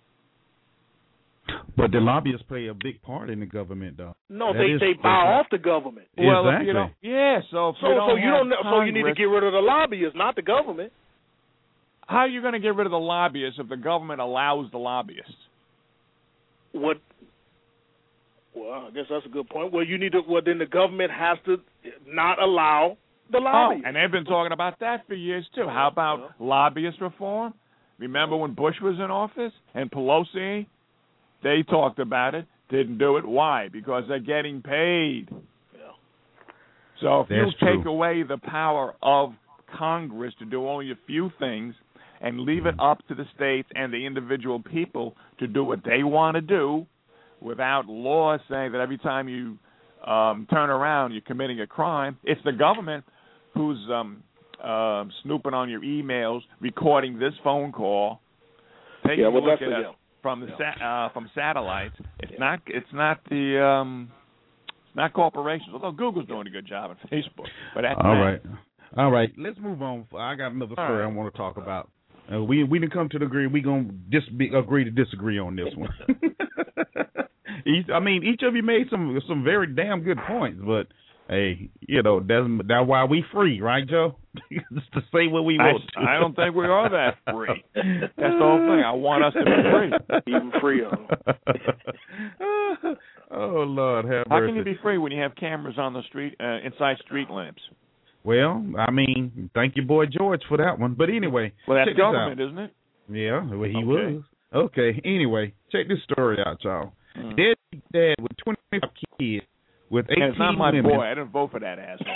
But the lobbyists play a big part in the government, though. No, That they is- they buy off the government. Well, if Exactly. you don't, yeah. So if So you don't so you have don't so you need to Congress- get rid of the lobbyists, not the government. How are you going to get rid of the lobbyists if the government allows the lobbyists? What? Well, I guess that's a good point. Well, you need to. Well, then the government has to not allow the Oh, lobbyists. and they've been talking about that for years too. How about lobbyist reform? Remember when Bush was in office and Pelosi? They talked about it, didn't do it. Why? Because they're getting paid. Yeah. So if That's you take true. away the power of Congress to do only a few things and leave it up to the states and the individual people to do what they want to do without law saying that every time you um, turn around you're committing a crime, it's the government who's um, uh, snooping on your emails, recording this phone call, taking Yeah, a well, look that's at the- it yeah. from the sa- uh, from satellites. It's not it's not the um, it's not corporations. Although Google's doing a good job on Facebook, but that's All that. right. All right. Let's move on. I got another All story right. I want to talk about. Uh, we we didn't come to the agree. We gonna dis- be, agree to disagree on this one. each, I mean, each of you made some some very damn good points, but hey, you know that's that's why we free, right, Joe? Just to say what we I, want. To. I don't think we are that free. That's the whole thing. I want us to be free. Even freer. Oh Lord, have How mercy. can you be free when you have cameras on the street, uh, inside street lamps? Well, I mean, thank you, boy George, for that one. But anyway, Well, that's check this out. government, isn't it? Yeah, well, he Okay. was. Okay, anyway, check this story out, y'all. Mm. Dead dad with twenty-five kids with eighteen And it's not my women. boy. I didn't vote for that asshole.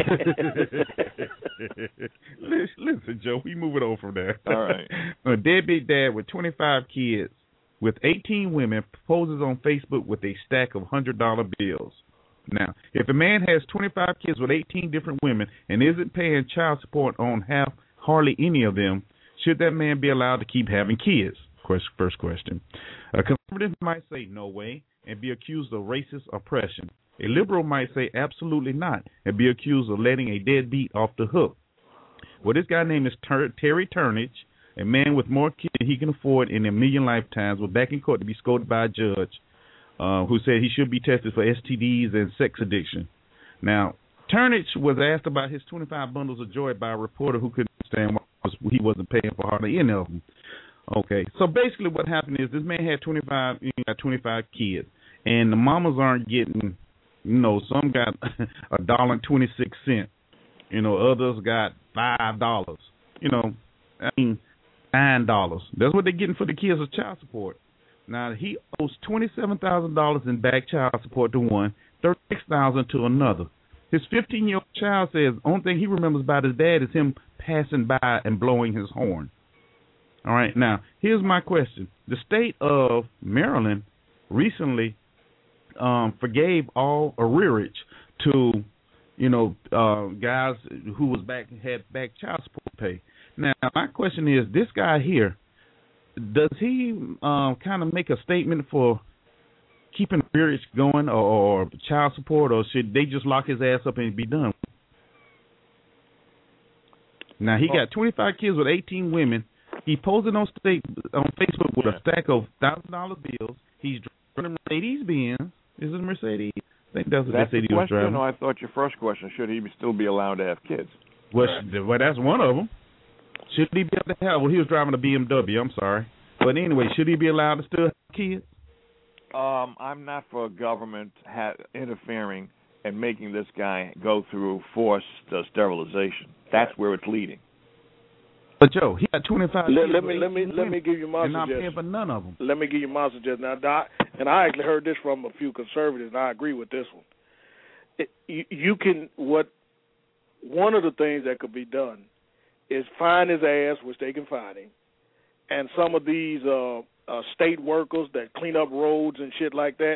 listen, listen, Joe, we moving on from there. All right. A deadbeat dad with twenty-five kids with eighteen women poses on Facebook with a stack of one hundred dollar bills. Now, if a man has twenty-five kids with eighteen different women and isn't paying child support on half, hardly any of them, should that man be allowed to keep having kids? First question. A conservative might say no way and be accused of racist oppression. A liberal might say absolutely not and be accused of letting a deadbeat off the hook. Well, this guy named is Ter- Terry Turnage, a man with more kids than he can afford in a million lifetimes, was back in court to be scolded by a judge uh, who said he should be tested for S T Ds and sex addiction. Now, Turnage was asked about his twenty-five bundles of joy by a reporter who couldn't understand why he wasn't paying for hardly any of them. Okay, so basically what happened is this man had twenty-five, you know, twenty-five kids, and the mamas aren't getting, you know, some got a dollar and twenty-six cents, you know, others got five dollars, you know, I mean, nine dollars. That's what they're getting for the kids as child support. Now, he owes twenty-seven thousand dollars in back child support to one, thirty-six thousand dollars to another. His fifteen-year-old child says the only thing he remembers about his dad is him passing by and blowing his horn. All right. Now, here's my question. The state of Maryland recently um, forgave all arrearage to, you know, uh, guys who was back had back child support pay. Now, my question is, this guy here, does he um, kind of make a statement for keeping arrearage going, or, or child support, or should they just lock his ass up and be done? Now, he got twenty-five kids with eighteen women. He posted on state on Facebook with a stack of thousand dollar bills. He's driving a Mercedes Benz. Is it a Mercedes? I think that's what That's they said the he was question. driving. No, I thought your first question, should he still be allowed to have kids? Well, well, that's one of them. Should he be able to have? Well, he was driving a B M W. I'm sorry, but anyway, should he be allowed to still have kids? Um, I'm not for government ha- interfering and making this guy go through forced uh, sterilization. That's where it's leading. But Joe, he got twenty-five. Let, kids let me with let me eighteen let me women, give you my and not suggestion. paying for none of them. Let me give you my suggestion. Now, Doc, and I actually heard this from a few conservatives, and I agree with this one. It, you, you can what one of the things that could be done is find his ass, which they can find him, and some of these uh, uh, state workers that clean up roads and shit like that,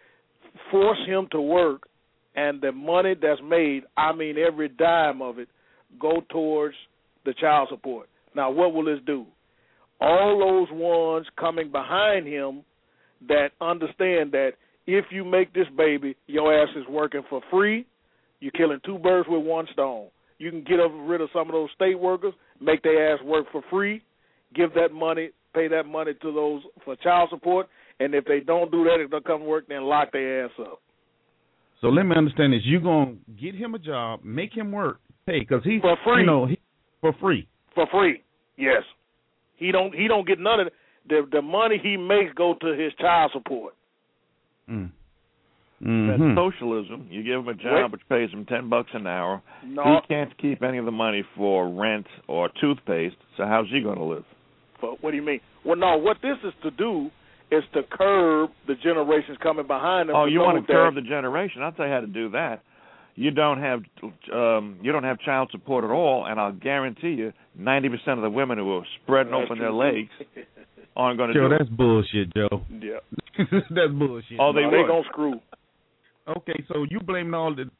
force him to work, and the money that's made, I mean every dime of it, go towards the child support. Now, what will this do? All those ones coming behind him that understand that if you make this baby, your ass is working for free, you're killing two birds with one stone. You can get rid of some of those state workers, make their ass work for free, give that money, pay that money to those for child support, and if they don't do that, if they come work, then lock their ass up. So let me understand this. You're going to get him a job, make him work, pay, because he's, For free. you know, he, for free. For free, yes. He don't he don't get none of it. The the money he makes go to his child support. Mm. That's Mm-hmm. socialism. You give him a job Wait. which pays him ten bucks an hour. No, He can't keep any of the money for rent or toothpaste. So how's he going to live? for, what do you mean? Well, no. What this is to do is to curb the generations coming behind him. Oh, you want to that, curb the generation? I'll tell you how to do that. You don't have um, you don't have child support at all, and I'll guarantee you, ninety percent of the women who are spreading That's open true. their legs aren't going to Joe, do that's bullshit, Joe. Yeah. That's bullshit. Oh, they no, would. they gonna screw. Okay, so you blaming all the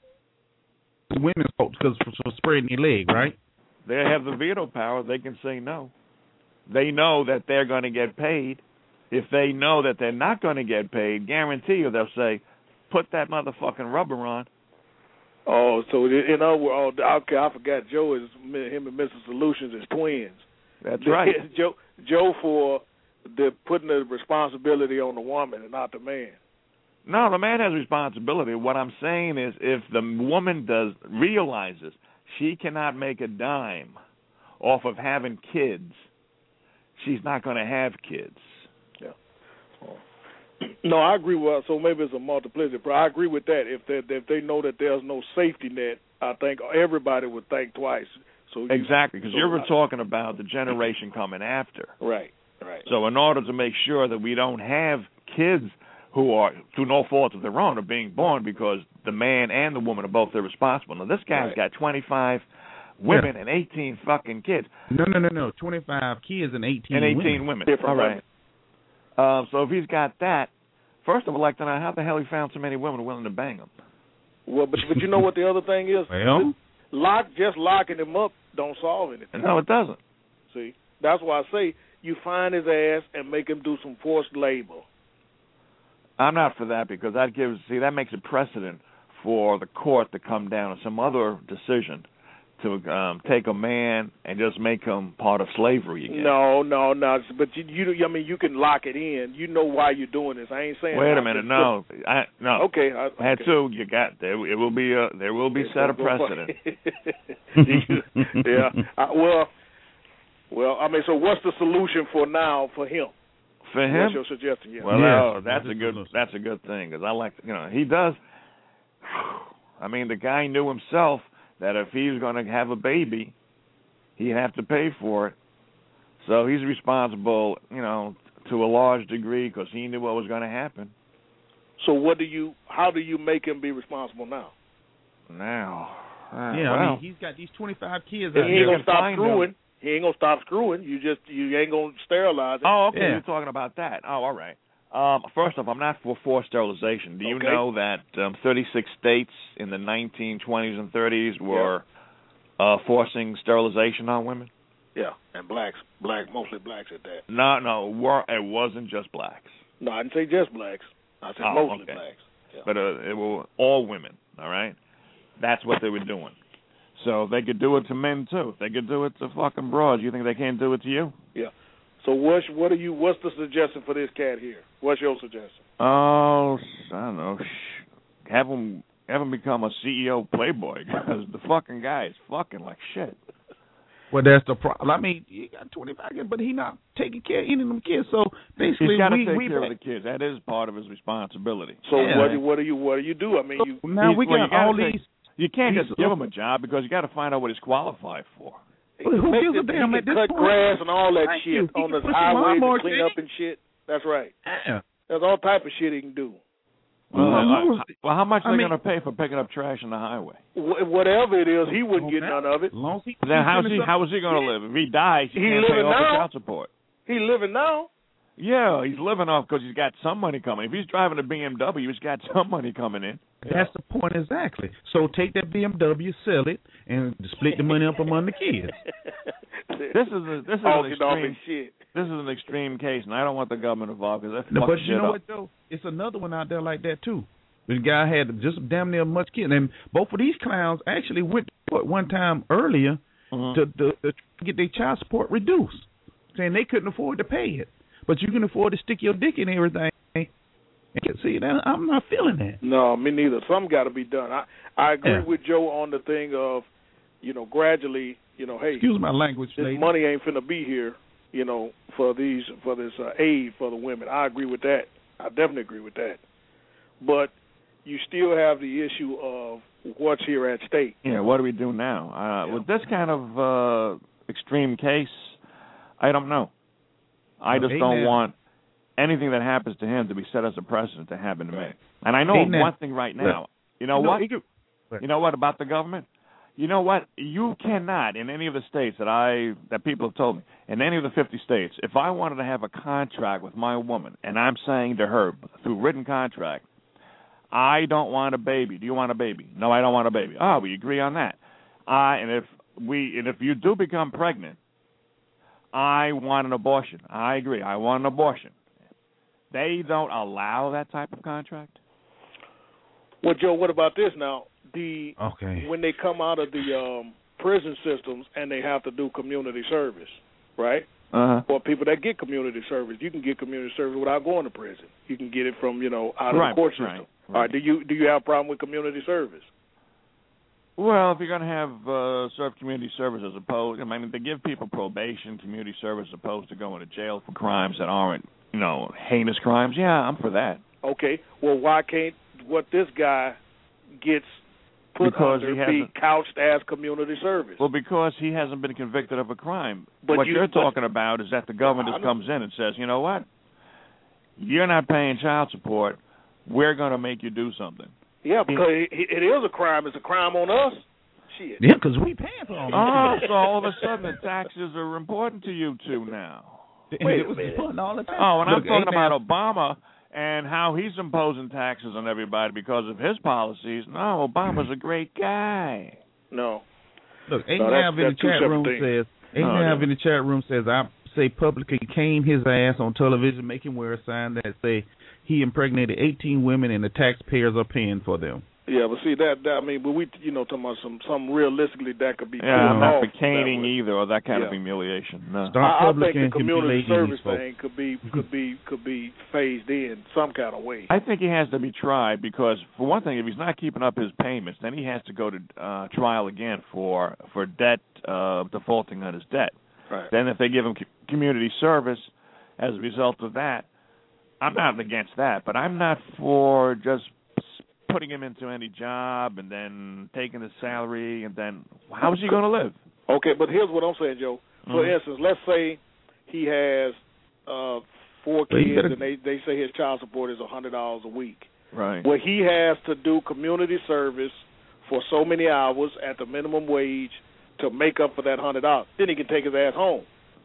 women's folks because for, for spreading their leg, right? it. They have the veto power. They can say no. They know that they're going to get paid. If they know that they're not going to get paid, guarantee you they'll say, "Put that motherfucking rubber on." Oh, so you know, oh, okay, I forgot. Joe is him and Missus Solutions is twins. That's right. Joe, Joe for the putting the responsibility on the woman and not the man. No, the man has responsibility. What I'm saying is, if the woman does realizes she cannot make a dime off of having kids, she's not going to have kids. Yeah. Oh. No, I agree with. So maybe it's a multiplicity, but I agree with that. If they if they know that there's no safety net, I think everybody would think twice. So you, Exactly, because so you're I, talking about the generation coming after. Right. Right. So in order to make sure that we don't have kids who are, through no fault of their own, are being born because the man and the woman are both irresponsible. Now, this guy's Right. got twenty-five women and eighteen fucking kids. No, no, no, no. twenty-five kids and eighteen And eighteen women. Different All right. Um, so if he's got that, first of all, I'd like to know how the hell he found so many women willing to bang him. Well, but but you know what the other thing is? Well, Lock just locking him up don't solve anything. No, it doesn't. See, that's why I say you find his ass and make him do some forced labor. I'm not for that because that gives, see, that makes a precedent for the court to come down on some other decision to um, take a man and just make him part of slavery again. No, no, no. But you, you, I mean, you can lock it in. You know why you're doing this. I ain't saying. Wait a not minute, to- no, I, no. Okay. I, okay. Had two, you got there. It will be a there will be set a precedent. yeah. I, well, well. I mean, so what's the solution for now for him? For him, What's your suggestion? Yeah. well, Yes. oh, that's a good that's a good thing because I like you know he does. I mean, the guy knew himself that if he was going to have a baby, he'd have to pay for it. So he's responsible, you know, to a large degree because he knew what was going to happen. So what do you? How do you make him be responsible now? Now, uh, yeah, well, I mean, he's got these twenty-five kids He out ain't here. gonna stop find screwing. He ain't gonna stop screwing. You just you ain't gonna sterilize it. Oh, okay. Yeah. You're talking about that. Oh, all right. Um, first off, I'm not for forced sterilization. Do you Okay. know that um, thirty-six states in the nineteen twenties and thirties were yeah. uh, forcing sterilization on women? Yeah, and blacks, black, mostly blacks at that. No, no, were, it wasn't just blacks. No, I didn't say just blacks. I said Oh, mostly okay. blacks. Yeah. But uh, it were all women, all right? That's what they were doing. So they could do it to men, too. If they could do it to fucking broads, you think they can't do it to you? Yeah. So what's, what are you, what's the suggestion for this cat here? What's your suggestion? Oh, I don't know. Sh- have him, have him become a C E O playboy, because the fucking guy is fucking like shit. Well, that's the problem. I mean, he got twenty-five kids, but he not taking care of any of them kids. So basically, He's got to we, take we care back. of the kids. That is part of his responsibility. So Yeah. what do what do you what do you do? I mean, you So now He's- we well, got you gotta all take- these. You can't He's- just give him a job because you got to find out what he's qualified for. Who gives a He damn can at this cut point? grass and all that Thank shit you. He on can the push his highway lawnmower, to clean can't up and shit. That's right. Yeah. There's all type of shit he can do. Well, Well, uh, well how much I are they mean- going to pay for picking up trash on the highway? Wh- whatever it is, he wouldn't get Okay. none of it. As long as he, Then how's finishes he up- how is he going to live? If he dies, he, He can't pay living off the now. child support. He living now. Yeah, he's living off because he's got some money coming. If he's driving a B M W, he's got some money coming in. That's the point exactly. So take that B M W, sell it, and split the money up among the kids. This is a, this is an Talking off extreme his shit. this is an extreme case, and I don't want the government involved because that No, fucks but shit you know up. what though? It's another one out there like that too. The guy had just damn near much kids, and both of these clowns actually went to court one time earlier Mhm. to, to, to get their child support reduced, saying they couldn't afford to pay it, but you can afford to stick your dick in everything. And see, that I'm not feeling that. No, me neither. Something got to be done. I I agree Yeah. with Joe on the thing of, you know, gradually, you know, hey, Excuse my language, this lady. money ain't finna be here, you know, for these for this uh, aid for the women. I agree with that. I definitely agree with that. But you still have the issue of what's here at stake. Yeah, what do we do now? Uh, Yeah. With this kind of uh, extreme case, I don't know. I Well, just don't amen. want anything that happens to him to be set as a precedent to happen to me. Right. And I know of Amen. one thing right now. You know You know, what? he could- You know what about the government? You know what? You cannot in any of the states that I that people have told me, in any of the fifty states, if I wanted to have a contract with my woman and I'm saying to her through written contract, I don't want a baby. Do you want a baby? No, I don't want a baby. Oh, we agree on that. I and if we and if you do become pregnant, I want an abortion. I agree. I want an abortion. They don't allow that type of contract. Well, Joe, what about this now? The Okay. when they come out of the um, prison systems and they have to do community service, right? Uh-huh. For people that get community service, you can get community service without going to prison. You can get it from, you know, out of Right, the court system. right, right. All right. Do you do you have a problem with community service? Well, if you're going to have uh, serve community service as opposed, I mean, they give people probation, community service, as opposed to going to jail for crimes that aren't, you know, heinous crimes. Yeah, I'm for that. Okay. Well, why can't what this guy gets put Because under he be hasn't- couched as community service? Well, because he hasn't been convicted of a crime. But what you- you're but- talking about is that the government I just know. comes in and says, you know what? You're not paying child support. We're going to make you do something. yeah, because it, it is a crime. It's a crime on us. Shit. Yeah, because we paying for all Oh, this. so all of a sudden the taxes are important to you two now. shit. Wait It a was minute. fun all the time. Oh, and I'm Look, talking ain't about now- Obama and how he's imposing taxes on everybody because of his policies. No, Obama's a great guy. No. Look, No, Ahab that's- in the that's two chat separate room things. says, No, Ahab it in the chat room says, I say publicly cane his ass on television, make him wear a sign that say he impregnated eighteen women and the taxpayers are paying for them. Yeah, but see that, that I mean, but we you know talking about some some realistically that could be. Yeah, I'm pulled not off for caning that way. either or that kind of Yeah. humiliation. No. Start I, I public think the and community humiliating service these folks. thing could be could be could be phased in some kind of way. I think he has to be tried because, for one thing, if he's not keeping up his payments, then he has to go to uh, trial again for for debt uh, defaulting on his debt. Right. Then, if they give him co- community service as a result of that, I'm not against that, but I'm not for just putting him into any job and then taking his salary and then how is he going to live? Okay, but here's what I'm saying, Joe. For Mhm. instance, let's say he has uh, four Well, you kids better- and they they say his child support is a hundred dollars a week. Right. Well, he has to do community service for so many hours at the minimum wage to make up for that hundred dollars. Then he can take his ass home.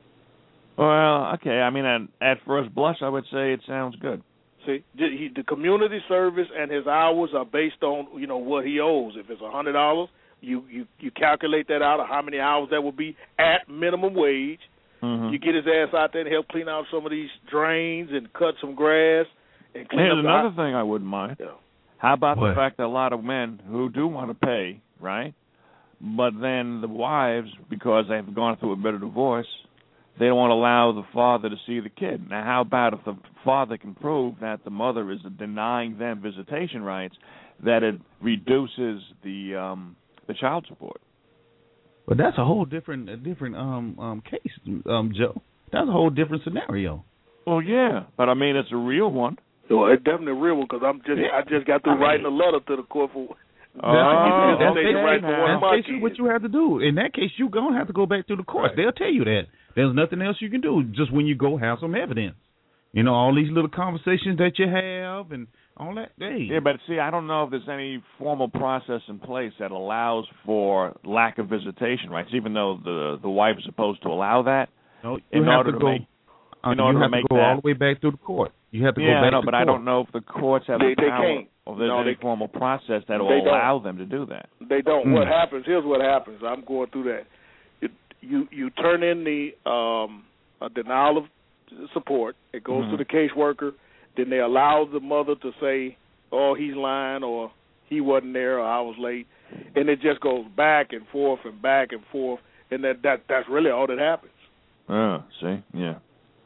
Well, okay. I mean, at, at first blush, I would say it sounds good. See, he, the community service and his hours are based on, you know, what he owes. If it's a hundred dollars, you, you you calculate that out of how many hours that would be at minimum wage. Mm-hmm. You get his ass out there and help clean out some of these drains and cut some grass and clean Here's up. another the, thing I wouldn't mind. Yeah. How about What? the fact that a lot of men who do want to pay, right, but then the wives, because they've gone through a bit of divorce, they don't want to allow the father to see the kid. Now, how about if the father can prove that the mother is denying them visitation rights, that it reduces the um, the child support? But that's a whole different, a different um um case, um Joe. That's a whole different scenario. Well, yeah, but I mean it's a real one. Well, it's definitely real because I'm just I just got through writing a letter to the court for. Oh, that's, okay, right for one of my that's what you have to do. In that case, you're gonna have to go back to the courts. Right. They'll tell you that. There's nothing else you can do. Just when you go, have some evidence. You know, all these little conversations that you have and all that. Hey. Yeah, but see, I don't know if there's any formal process in place that allows for lack of visitation rights, even though the the wife is supposed to allow that. No, you in have order to to go. make, uh, in you order have to make to go that. all the way back to the court. You have to yeah, go back no, to but court. I don't know if the courts have They- the they power, can't. or there's No, any they- formal process that will they don't. allow them to do that. They don't. Mm. What happens? Here's what happens. I'm going through that. You you, you turn in the um, a denial of support. It goes Mhm. to the caseworker. Then they allow the mother to say, "Oh, he's lying," or "He wasn't there," or "I was late," and it just goes back and forth and back and forth, and that that that's really all that happens. Oh, see, yeah.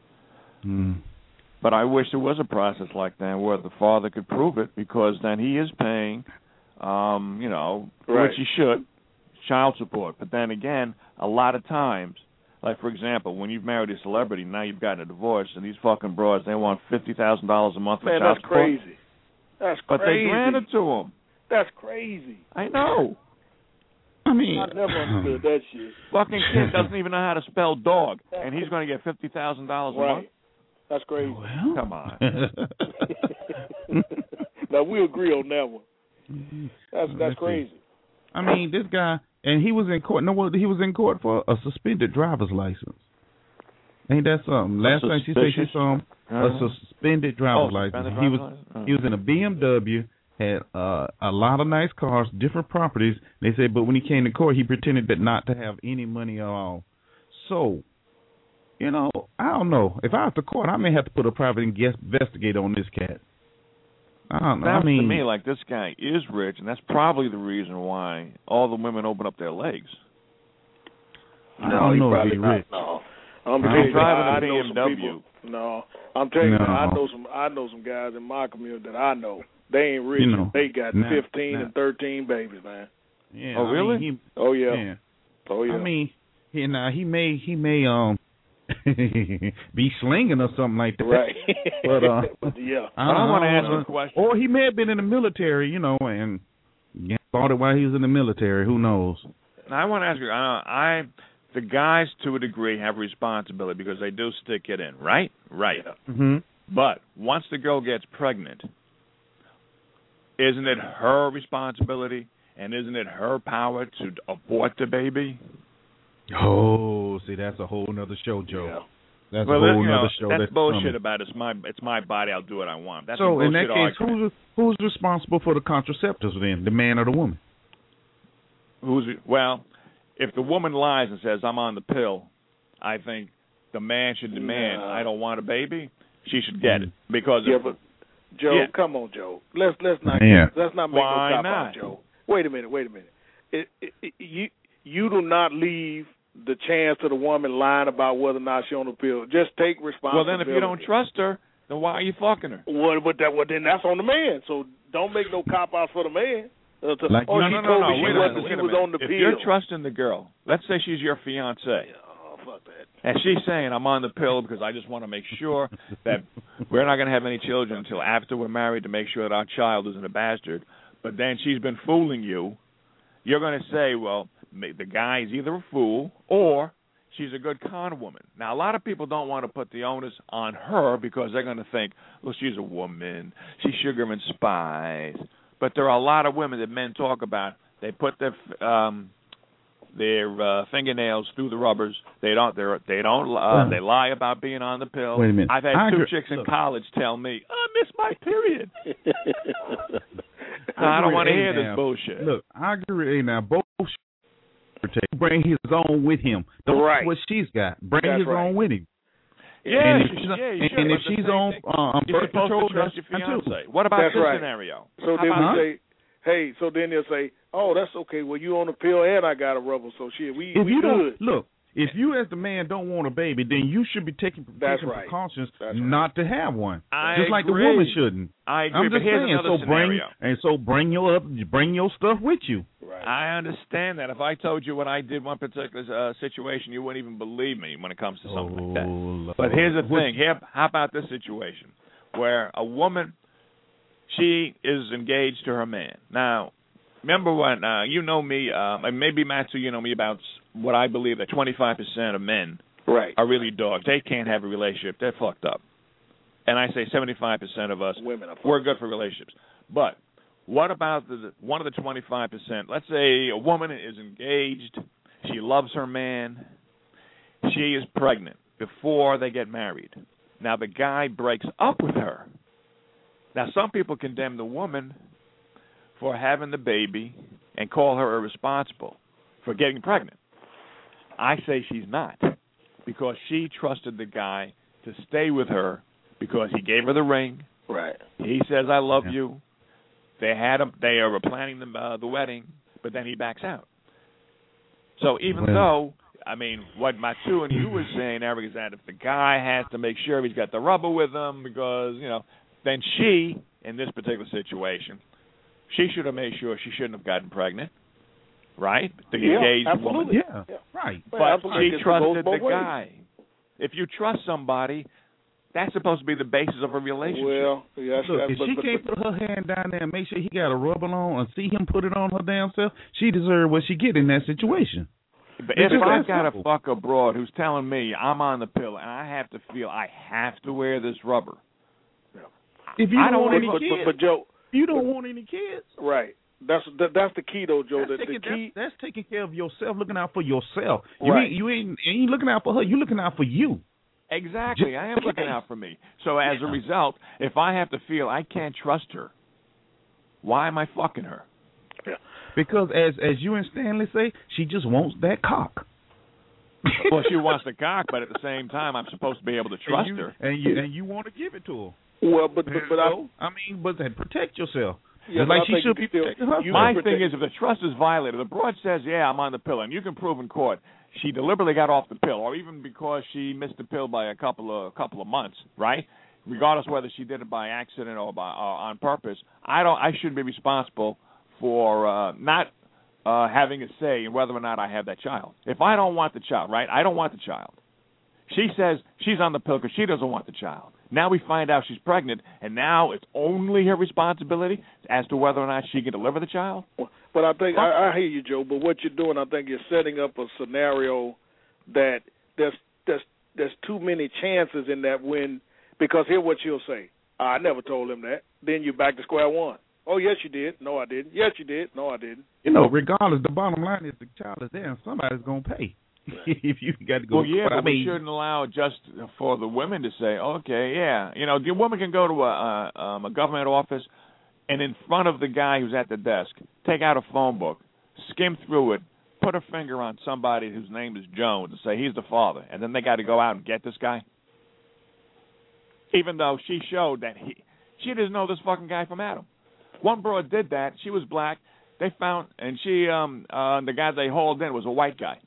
Mm. But I wish there was a process like that where the father could prove it, because then he is paying, um, you know, Right. which he should, child support. But then again, a lot of times, like for example, when you've married a celebrity, now you've gotten a divorce, and these fucking broads, they want fifty thousand dollars a month for Man, child that's support. crazy. That's But crazy. they granted to them. That's crazy. I know. I mean, I never understood that shit. Fucking kid doesn't even know how to spell dog, and he's going to get fifty thousand dollars a month. Right. That's crazy. Well, Come on. Now we agree on that one. That's that's crazy. I mean, this guy, and he was in court. No, what he was in court for a suspended driver's license. Ain't that something? Last time she said she suspicious? saw him, a Uh-huh. suspended driver's Oh, license. suspended He was driver's license? he was in a B M W, had uh, a lot of nice cars, different properties. They said, but when he came to court, he pretended that not to have any money at all. So, you know, I don't know. If I was to court, I may have to put a private investigator on this cat. I don't know. Sounds I mean, to me like this guy is rich, and that's probably the reason why all the women open up their legs. I don't he know if probably he's not. rich. No, I'm He's telling you, driving I, a I know B M some W. people. No, I'm telling you, No. I know some. I know some guys in my community that I know. They ain't rich. You know, they got nah, fifteen nah. and thirteen babies, man. Yeah, Oh, I really? mean, he, Oh yeah. yeah. Oh yeah. I mean, he, now he may he may um be slinging or something like that. right. But uh, But, yeah. I, But I wanna don't ask know. a question. Or he may have been in the military, you know, and yeah, thought it while he was in the military. Who knows? Now, I want to ask you, uh, I, the guys to a degree have responsibility because they do stick it in, right? Right. Yeah. Mm-hmm. But once the girl gets pregnant, isn't it her responsibility, and isn't it her power to abort the baby? Oh, see, that's a whole nother show, Joe. Yeah. That's Well, a whole you know, nother show. that's, That's bullshit coming. about it's my it's my body. I'll do what I want. That's a So in bullshit that case, argument. who's who's responsible for the contraceptives then? The man or the woman? Who's well, if the woman lies and says I'm on the pill, I think the man should demand No. I don't want a baby. She should get Mm. it because Yeah, if, but Joe, Yeah. come on, Joe. Let's let's not Yeah. let's not make Why no cop not? out, Joe. Wait a minute, wait a minute. It, it, it, you you do not leave the chance to the woman lying about whether or not she on the pill. Just take well, responsibility. then if you don't trust her, then why are you fucking her? well, but that well then that's on the man. So don't make no cop outs for the man. Uh, to, Like oh, you- she no, no, told no, me she wait a wasn't. minute, She wait a was minute. on the if pill. you're trusting the girl, let's say she's your fiance, oh, fuck that. and she's saying I'm on the pill because I just want to make sure that we're not going to have any children until after we're married to make sure that our child isn't a bastard. But then she's been fooling you. You're going to say, well, ma- the guy's either a fool or she's a good con woman. Now, a lot of people don't want to put the onus on her because they're going to think, well, she's a woman. She's sugar and spice. But there are a lot of women that men talk about. They put their um, their uh, fingernails through the rubbers. They don't. They they don't. Uh, they lie about being on the pill. Wait a minute. I've had I two agree. chicks in Look. college tell me, "I miss my period." I I don't agree. want to Hey, hear now, this bullshit. Look, I agree. Hey, now, both should bring his own with him. Don't Right. take what she's got. Bring That's his right. own with him. Yeah, and if you she's, should- yeah, you and, should, and but if the she's same on thing- um, You're birth supposed control, to trust your that's fine, too. fiance. What about That's this right. scenario? So How then about- we say, hey, so then they'll say, oh, that's okay. Well, you on the pill and I got a rubber, so shit, we If we you good. don't look, if you as the man don't want a baby, then you should be taking, That's taking right. precautions That's right. not to have one. I just like the agree. woman shouldn't. I agree, I'm but just here's saying. another So bring scenario. and so bring your up, bring your stuff with you. Right. I understand that. If I told you what I did one particular uh, situation, you wouldn't even believe me when it comes to something like that. Lord. But here's the What- thing. Here, how about this situation where a woman, she is engaged to her man. Now, remember when uh, you know me, uh, and maybe Matsu, you know me about what I believe that twenty-five percent of men Right. are really dogs. They can't have a relationship. They're fucked up. And I say seventy-five percent of us, Women are we're good for relationships. But what about the one of the twenty-five percent? Let's say a woman is engaged. She loves her man. She is pregnant before they get married. Now, the guy breaks up with her. Now, some people condemn the woman for having the baby and call her irresponsible for getting pregnant. I say she's not, because she trusted the guy to stay with her because he gave her the ring. Right. He says, I love Yeah. you. They had him. They are planning the, uh, the wedding, but then he backs out. So even Well- though, I mean, what Matsu and you were saying, Eric, is that if the guy has to make sure he's got the rubber with him because, you know, then she, in this particular situation, she should have made sure she shouldn't have gotten pregnant, right? The Yeah, engaged absolutely. woman. Yeah, Yeah. right. Well, But absolutely. she It trusted goes the both ways. guy. If you trust somebody, that's supposed to be the basis of a relationship. Well, yeah, Look, that's, if but, she but, can't but, put her hand down there and make sure he got a rubber on and see him put it on her damn self, she deserves what she get in that situation. But It's if just I've that got a simple. fuck abroad who's telling me I'm on the pill and I have to feel I have to wear this rubber, If you I don't, don't want want any but, kids, but, but Joe, you don't want any kids. right? That's that, that's the key though, Joe. That's The, the taking, key, that's, that's taking care of yourself, looking out for yourself. You Right. ain't you ain't you ain't looking out for her. You looking out for you. exactly, Just I am in looking case. out for me. So as a Yeah. result, if I have to feel I can't trust her, why am I fucking her? Because as as you and Stanley say, she just wants that cock. Well, she wants the cock, but at the same time, I'm supposed to be able to trust and you, her. and you and you want to give it to her. well, but but, but I, So, I mean, but then protect yourself. yeah, Just but like I she think should you be still- protecting herself. you My protect- thing is, if the trust is violated, the broad says, yeah, I'm on the pill, and you can prove in court she deliberately got off the pill, or even because she missed the pill by a couple of a couple of months, right? Regardless whether she did it by accident or by or on purpose, I don't. I shouldn't be responsible for uh, not uh, having a say in whether or not I have that child. If I don't want the child, right? I don't want the child. She says she's on the pill because she doesn't want the child. Now we find out she's pregnant, and now it's only her responsibility as to whether or not she can deliver the child. But I think I, I hear you, Joe. But what you're doing, I think you're setting up a scenario that there's there's there's too many chances in that when because here's what you'll say. I never told him that. Then you're back to square one. Oh yes, you did. No, I didn't. Yes, you did. No, I didn't. You know, regardless, the bottom line is the child is there, and somebody's gonna pay. If you got to go, Well, yeah, but but I mean, we shouldn't allow just for the women to say, okay, yeah. You know, the woman can go to a, a, um, a government office and in front of the guy who's at the desk, take out a phone book, skim through it, put a finger on somebody whose name is Jones and say he's the father, and then they got to go out and get this guy. Even though she showed that he, she didn't know this fucking guy from Adam. One broad did that. She was black. They found, and she, um, uh, the guy they hauled in was a white guy.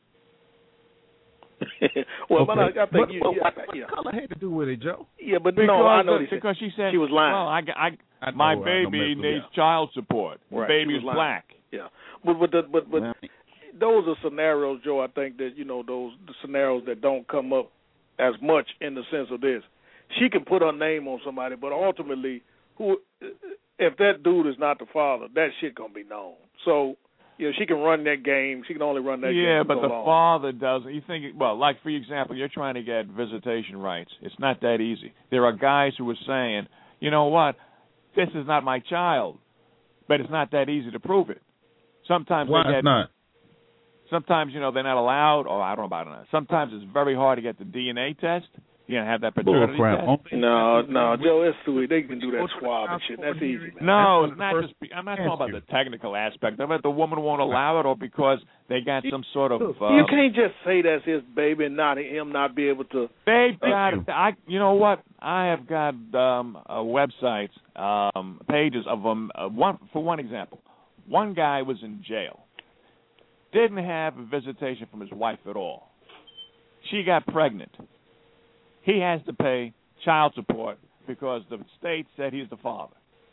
well, okay. but I, I think but, you, but yeah, what, what yeah. color had to do with it, Joe? Yeah, but Because, no, I know uh, they said- because she said she was lying. Well, I, I, I my know, I know, baby Mister needs Yeah. child support. The Right, baby she is was lying. black. Yeah, but but the, but but Well, those are scenarios, Joe. I think that you know those the scenarios that don't come up as much in the sense of this. She can put her name on somebody, but ultimately, who if that dude is not the father, that shit gonna be known. So, you know, she can run that game. She can only run that game. Yeah, for but so the long. father doesn't. You think, well, like for example, you're trying to get visitation rights. It's not that easy. There are guys who are saying, you know what, this is not my child, but it's not that easy to prove it. Sometimes why they get it's not? sometimes, you know, they're not allowed, or I don't know about it. Sometimes it's very hard to get the D N A test. You can't have that paternity test. No, no, Joe, it's sweet. They can do that swab and shit. That's easy, man. No, it's not just. I'm not talking about the technical aspect of it. The woman won't allow it, or because they got some sort of. Uh, you can't just say that's his baby and not him not be able to. They've got. I. You know what? I have got um, uh, websites, um, pages of them. Uh, one for one example, one guy was in jail. Didn't have a visitation from his wife at all. She got pregnant. He has to pay child support because the state said he's the father.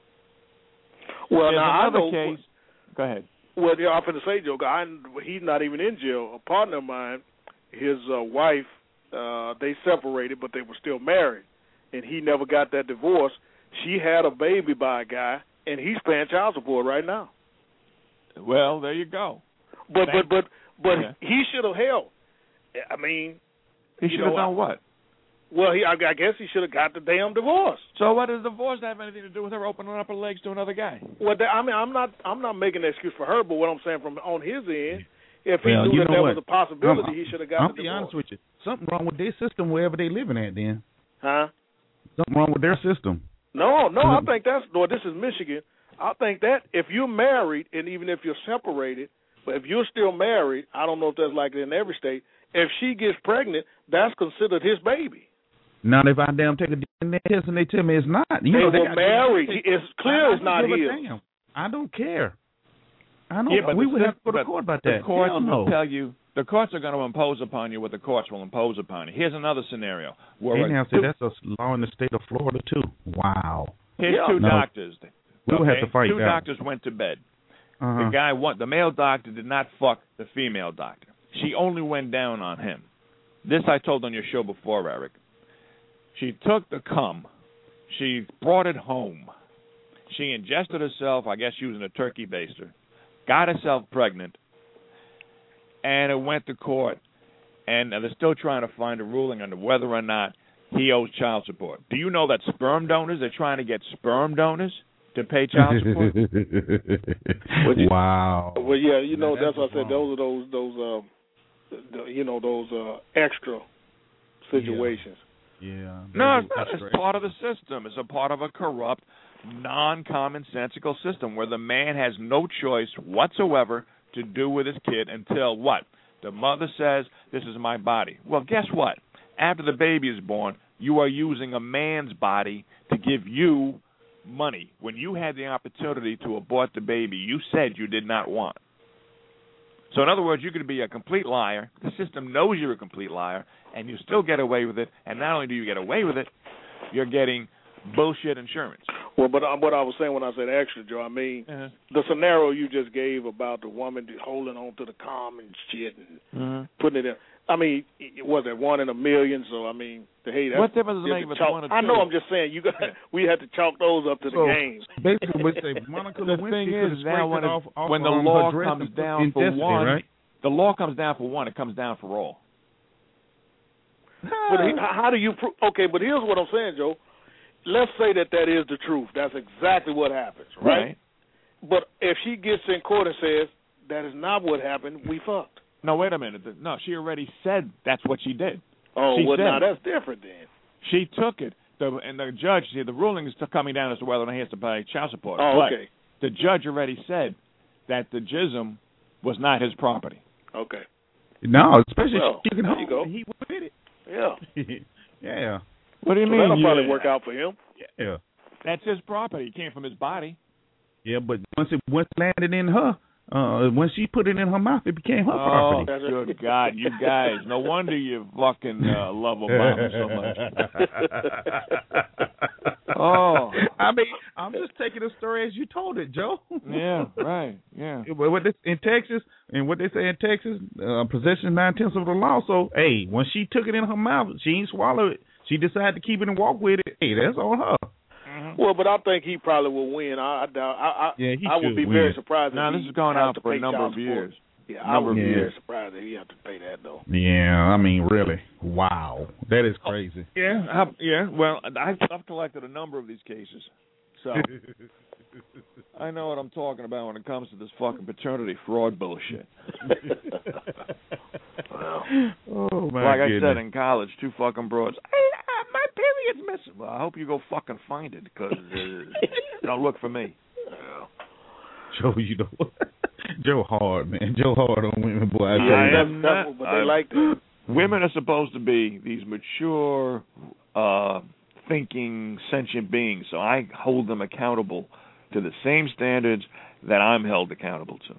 Well, There's now another I know, case. Go ahead. Well, yeah, I'm going to say, Joe, I, he's not even in jail. A partner of mine, his uh, wife, uh, they separated, but they were still married, and he never got that divorce. She had a baby by a guy, and he's paying child support right now. Well, there you go. But Thank but but but yeah. he should have held. I mean, he should have done what? Well, he I, I guess he should have got the damn divorce. So what does divorce have anything to do with her opening up her legs to another guy? Well, that, I mean, I'm not I'm not making an excuse for her, but what I'm saying from on his end, if he well, knew you that know there what? was a possibility, I'm, he should have got I'm the be divorce. honest with you. Something wrong with their system wherever they living at. Then, huh? Something wrong with their system. No, no, I think that's no. This is Michigan. I think that if you're married and even if you're separated, but if you're still married, I don't know if that's like it in every state. If she gets pregnant, that's considered his baby. Now, if I damn take a D N A test and they tell me it's not, you they know, they were married. It's clear it's not his. Damn. I don't care. I don't. Yeah, but we the, would have to go to court about that. The courts Hell will no. tell you. The courts are going to impose upon you what the courts will impose upon you. Here's another scenario where they now say that's a law in the state of Florida too. Wow. Here's yeah. two no. doctors. We will okay? have to fight Two that. doctors went to bed. Uh-huh. The guy, the male doctor, did not fuck the female doctor. She only went down on him. This I told on your show before, Eric. She took the cum. She brought it home. She ingested herself, I guess using a turkey baster, got herself pregnant, and it went to court. And they're still trying to find a ruling on whether or not he owes child support. Do you know that sperm donors, they're trying to get sperm donors to pay child support? Wow. Well, yeah, you know, Now, that's, that's what I said. Those are those, those, um, the, you know, those uh, extra situations. Yeah. No, it's not. It's part of the system. It's a part of a corrupt, non-commonsensical system where the man has no choice whatsoever to do with his kid until what? The mother says, this is my body. Well, guess what? After the baby is born, you are using a man's body to give you money. When you had the opportunity to abort the baby, you said you did not want. So in other words, you could be a complete liar. The system knows you're a complete liar, and you still get away with it. And not only do you get away with it, you're getting bullshit insurance. Well, but uh, what I was saying when I said extra, Joe, I mean, Uh-huh. the scenario you just gave about the woman holding on to the com and shit and Uh-huh. putting it in. I mean, was it one in a million? So, I mean, hey, that's... What difference does it make if it's chalk, one or two? I know, I'm just saying, you got, we had to chalk those up to the So, game. basically, we say Monica The Lewinsky thing could have is, now scraped when, it it, off, off when the um, law her dress comes and put down in for destiny, one, right? the law comes down for one, it comes down for all. But he, how do you prove? Okay, but here's what I'm saying, Joe. Let's say that that is the truth. That's exactly what happens, right? Right. But if she gets in court and says that is not what happened, we fucked. No, wait a minute. No, she already said that's what she did. Oh, she well, said now it. that's different then. She took it. The, and the judge, see, the ruling is still coming down as to whether or not he has to pay child support. Oh, but okay. the judge already said that the jism was not his property. Okay. No, especially Well, if she can there you hold go. it. He with it. Yeah. Yeah. What do you So mean? that'll you- probably work out for him. Yeah. That's his property. It came from his body. Yeah, but once it once it landed in her, uh, when she put it in her mouth, it became her Oh, property. good God, you guys. No wonder you fucking uh, love Obama so much. Oh. I mean, I'm just taking the story as you told it, Joe. Yeah, right, yeah. But what they, in Texas, and what they say in Texas, uh, possession is nine-tenths of the law. So, hey, when she took it in her mouth, she ain't swallowed it. She decided to keep it and walk with it. Hey, that's on her. Mm-hmm. Well, but I think he probably will win. I, I doubt. I, I, Yeah, he I would should be win. very surprised. Now, if this he is going has on to for a pay number child of support. years. Yeah, I Number would of be very years. surprised if he had to pay that though. Yeah, I mean, really. Wow. That is crazy. Yeah, I, yeah. Well, I've, I've collected a number of these cases. So, I know what I'm talking about when it comes to this fucking paternity fraud bullshit. Well, oh my like goodness. I said in college, two fucking broads. Hey, uh, my period's missing. Well, I hope you go fucking find it because uh, don't look for me. Joe, you know, Joe hard, man. Joe hard on women, boy. I tell I you. am not, but they I'm- like that. Women are supposed to be these mature, uh, thinking, sentient beings. So I hold them accountable to the same standards that I'm held accountable to.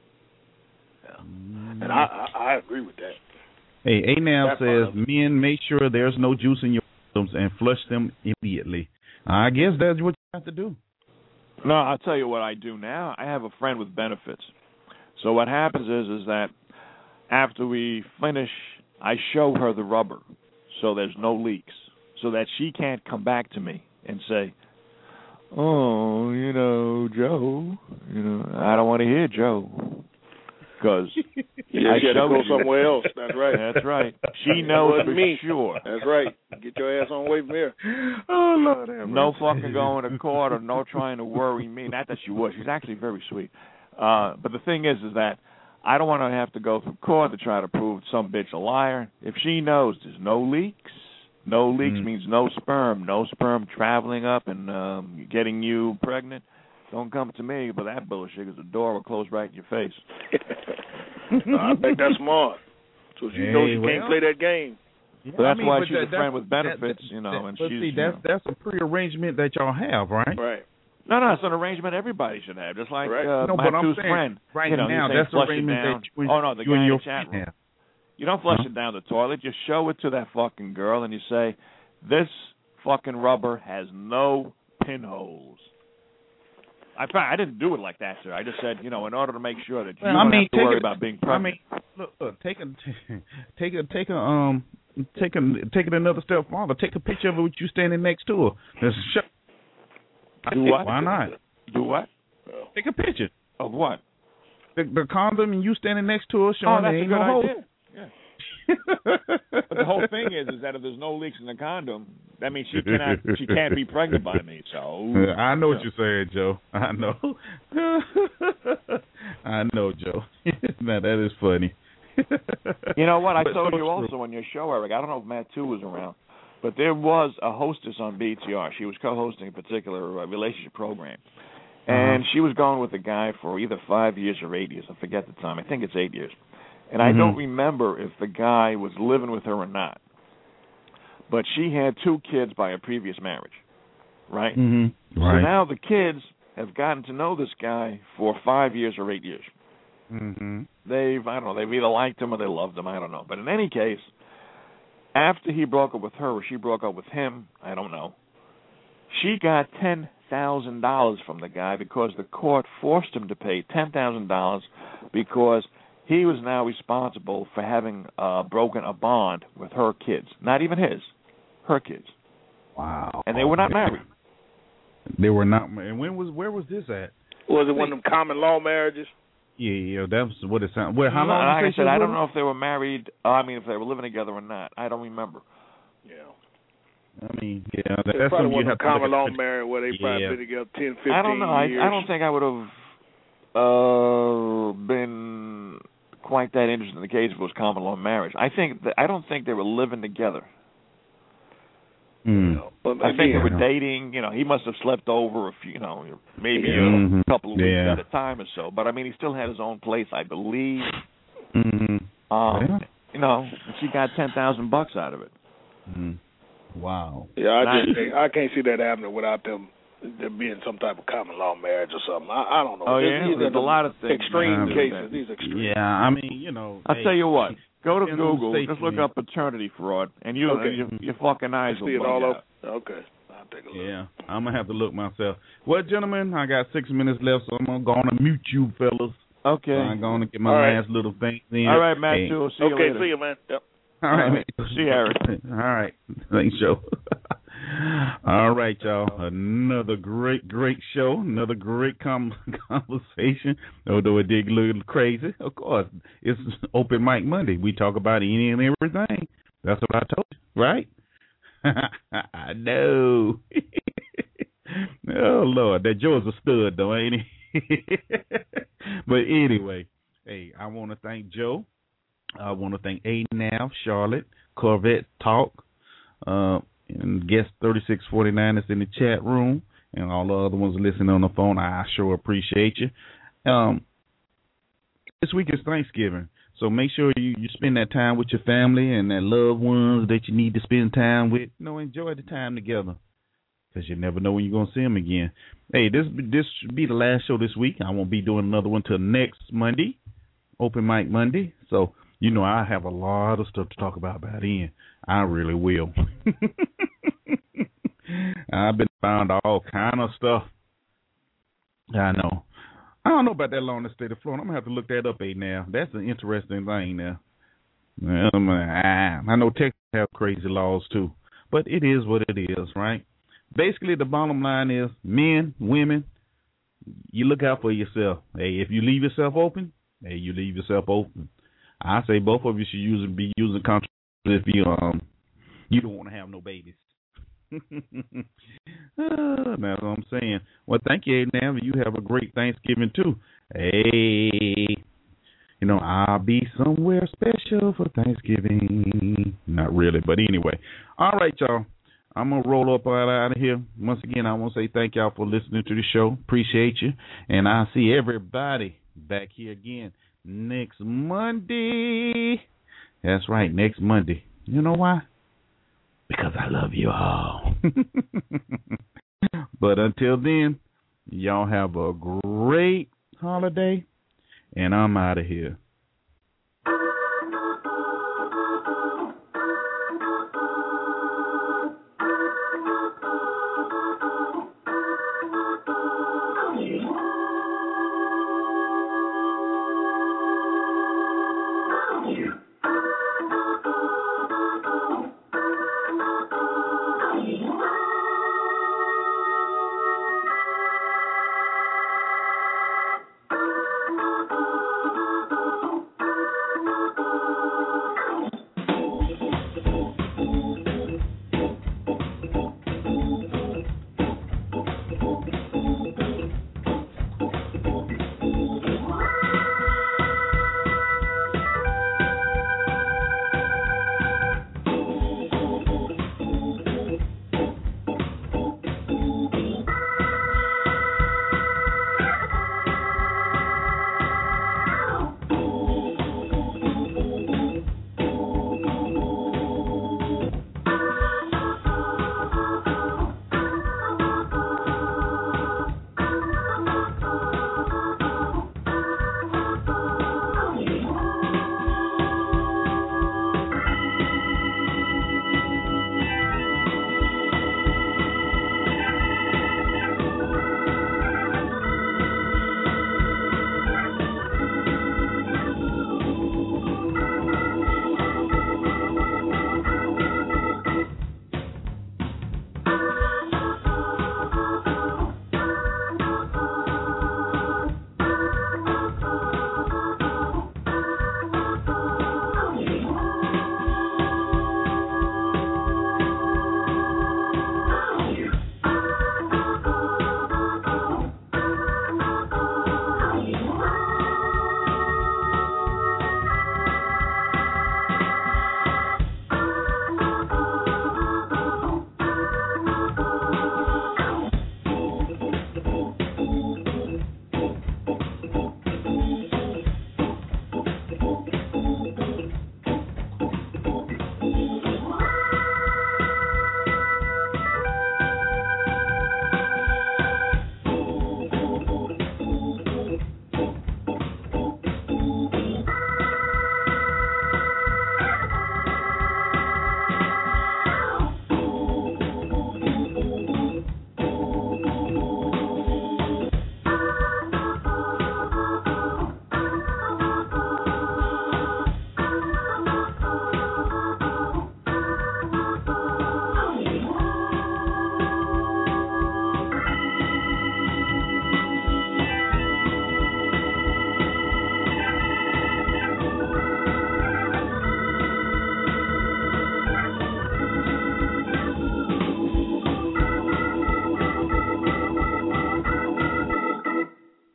And I, I, I agree with that. Hey, A now That part says, of men, make sure there's no juice in your systems and flush them immediately. I guess that's what you have to do. No, I'll tell you what I do now. I have a friend with benefits. So what happens is, is that after we finish, I show her the rubber so there's no leaks, so that she can't come back to me and say, oh, you know, Joe, you know, I don't want to hear Joe. Because Yeah, I she had to showed go you. somewhere else. That's right. That's right. She knows Wasn't for me. sure. That's right. Get your ass on away from here. Oh, Lord have No mercy. fucking going to court or no trying to worry me. Not that she would. She's actually very sweet. Uh, but the thing is, is that I don't want to have to go through court to try to prove some bitch a liar. If she knows there's no leaks, no leaks Mm. means no sperm, no sperm traveling up and um, getting you pregnant. Don't come to me with that bullshit because the door will close right in your face. I think that's smart. So she Hey, knows she well. can't play that game. Yeah, So that's I mean, why but she's that- a friend with that- benefits, that- you know, that- and but she's, see, you that's know. that's a prearrangement that y'all have, right? Right. No, no, it's an arrangement everybody should have. Just like Right. uh, No, my but I'm two's saying friend. right you know, now, he's saying that's the flush it arrangement down. that you and, oh, no, the you guy and in your the chat friend room. have. You don't flush Huh? it down the toilet. Just show it to that fucking girl and you say, this fucking rubber has no pinholes. I found, I didn't do it like that, sir. I just said, you know, in order to make sure that you Well, don't I mean, have to take worry it- about being I pregnant. mean, look, look, take a, take a, take a, um, take a, take it another step farther. Take a picture of it with you standing next to her. Just show. Do what? Why not? Do what? Take a picture. Of what? The, the condom and you standing next to her Oh, showing that's there a ain't good no hole. idea. Yeah. But the whole thing is, is that if there's no leaks in the condom, that means she cannot, she can't be pregnant by me. So I know what you're saying, Joe. I know. I know, Joe. Now that is funny. You know what? I But told so you true. also on your show, Eric. I don't know if Matt too was around, but there was a hostess on B T R. She was co-hosting a particular uh, relationship program, and Uh-huh. she was going with a guy for either five years or eight years. I forget the time. I think it's eight years, and I Mhm. don't remember if the guy was living with her or not. But she had two kids by a previous marriage, right? Mhm. So Right. now the kids have gotten to know this guy for five years or eight years. Mhm. They've, I don't know, they've either liked him or they loved him, I don't know. But in any case, after he broke up with her or she broke up with him, I don't know, she got ten thousand dollars from the guy because the court forced him to pay ten thousand dollars because he was now responsible for having uh, broken a bond with her kids. Not even his, her kids. Wow. And they were not married. They were not. And when was where was this at? Was it one of them common law marriages? Yeah, yeah, that's what it sounded. Well, how No, long? like you I say said, she I was don't with know if they were married. Uh, I mean, if they were living together or not. I don't remember. Yeah. him? I mean, yeah, that, It's that's probably when one you of have them to look common at law the- marriage where they probably Yeah. been together ten, fifteen I don't know. I, years. I don't think I would have uh, been quite that interested in the case if it was common law marriage. I think that, I don't think they were living together. Mm. But I think they again, were dating. You know, he must have slept over a few, you know, maybe Mhm. a couple of weeks Yeah. at a time or so. But I mean, he still had his own place, I believe. Mhm. Um, Yeah. You know, she got ten thousand bucks out of it. Mhm. Wow. yeah, I Nice. just think, I can't see that happening without them there being some type of common law marriage or something. I, I don't know. Oh These- yeah, these are there's a the lot of things. extreme man. cases. These extreme. Yeah, I mean, you know. I'll hey, tell you what. Go to depends on the Google, state just you're look in. up paternity fraud, and you, Okay. your, your fucking eyes I will see it bug all out. over. Okay, I'll take a look. Yeah, I'm gonna have to look myself. Well, gentlemen, I got six minutes left, so I'm gonna go on and mute you, fellas. Okay. So I'm gonna get my All right. last little thing in. All right, Matt. Hey. Too. See you Okay, later. see you, man. Yep. All right, All man. right. See you, Eric. All right. Thanks, Joe. All right, y'all. Another great, great show. Another great com- conversation. Although it did look crazy, of course, it's Open Mic Monday. We talk about any and everything. That's what I told you, right? I know. Oh Lord, that Joe's a stud though, ain't he? But anyway, hey, I want to thank Joe. I want to thank A Nav, Charlotte, Corvette Talk, uh, and guest thirty-six forty-nine that's in the chat room, and all the other ones listening on the phone. I sure appreciate you. Um, this week is Thanksgiving, so make sure you, you spend that time with your family and that loved ones that you need to spend time with. You know, enjoy the time together, because you never know when you're going to see them again. Hey, this this should be the last show this week. I won't be doing another one till next Monday, Open Mic Monday. So, you know, I have a lot of stuff to talk about by then. I really will. I've been found all kind of stuff. I know. I don't know about that law in the state of Florida. I'm going to have to look that up, eh, now. That's an interesting thing now. Um, I, I know Texas have crazy laws, too. But it is what it is, right? Basically, the bottom line is, men, women, you look out for yourself. Hey, if you leave yourself open, hey, you leave yourself open. I say both of you should use, be using contraceptives if you um you don't want to have no babies. uh, that's what I'm saying. Well, thank you, Now. You have a great Thanksgiving, too. Hey, you know, I'll be somewhere special for Thanksgiving. Not really, but anyway. All right, y'all. I'm going to roll up right out of here. Once again, I want to say thank y'all for listening to the show. Appreciate you. And I'll see everybody back here again next Monday. That's right, next Monday. You know why? Because I love you all. But until then, y'all have a great holiday, and I'm out of here.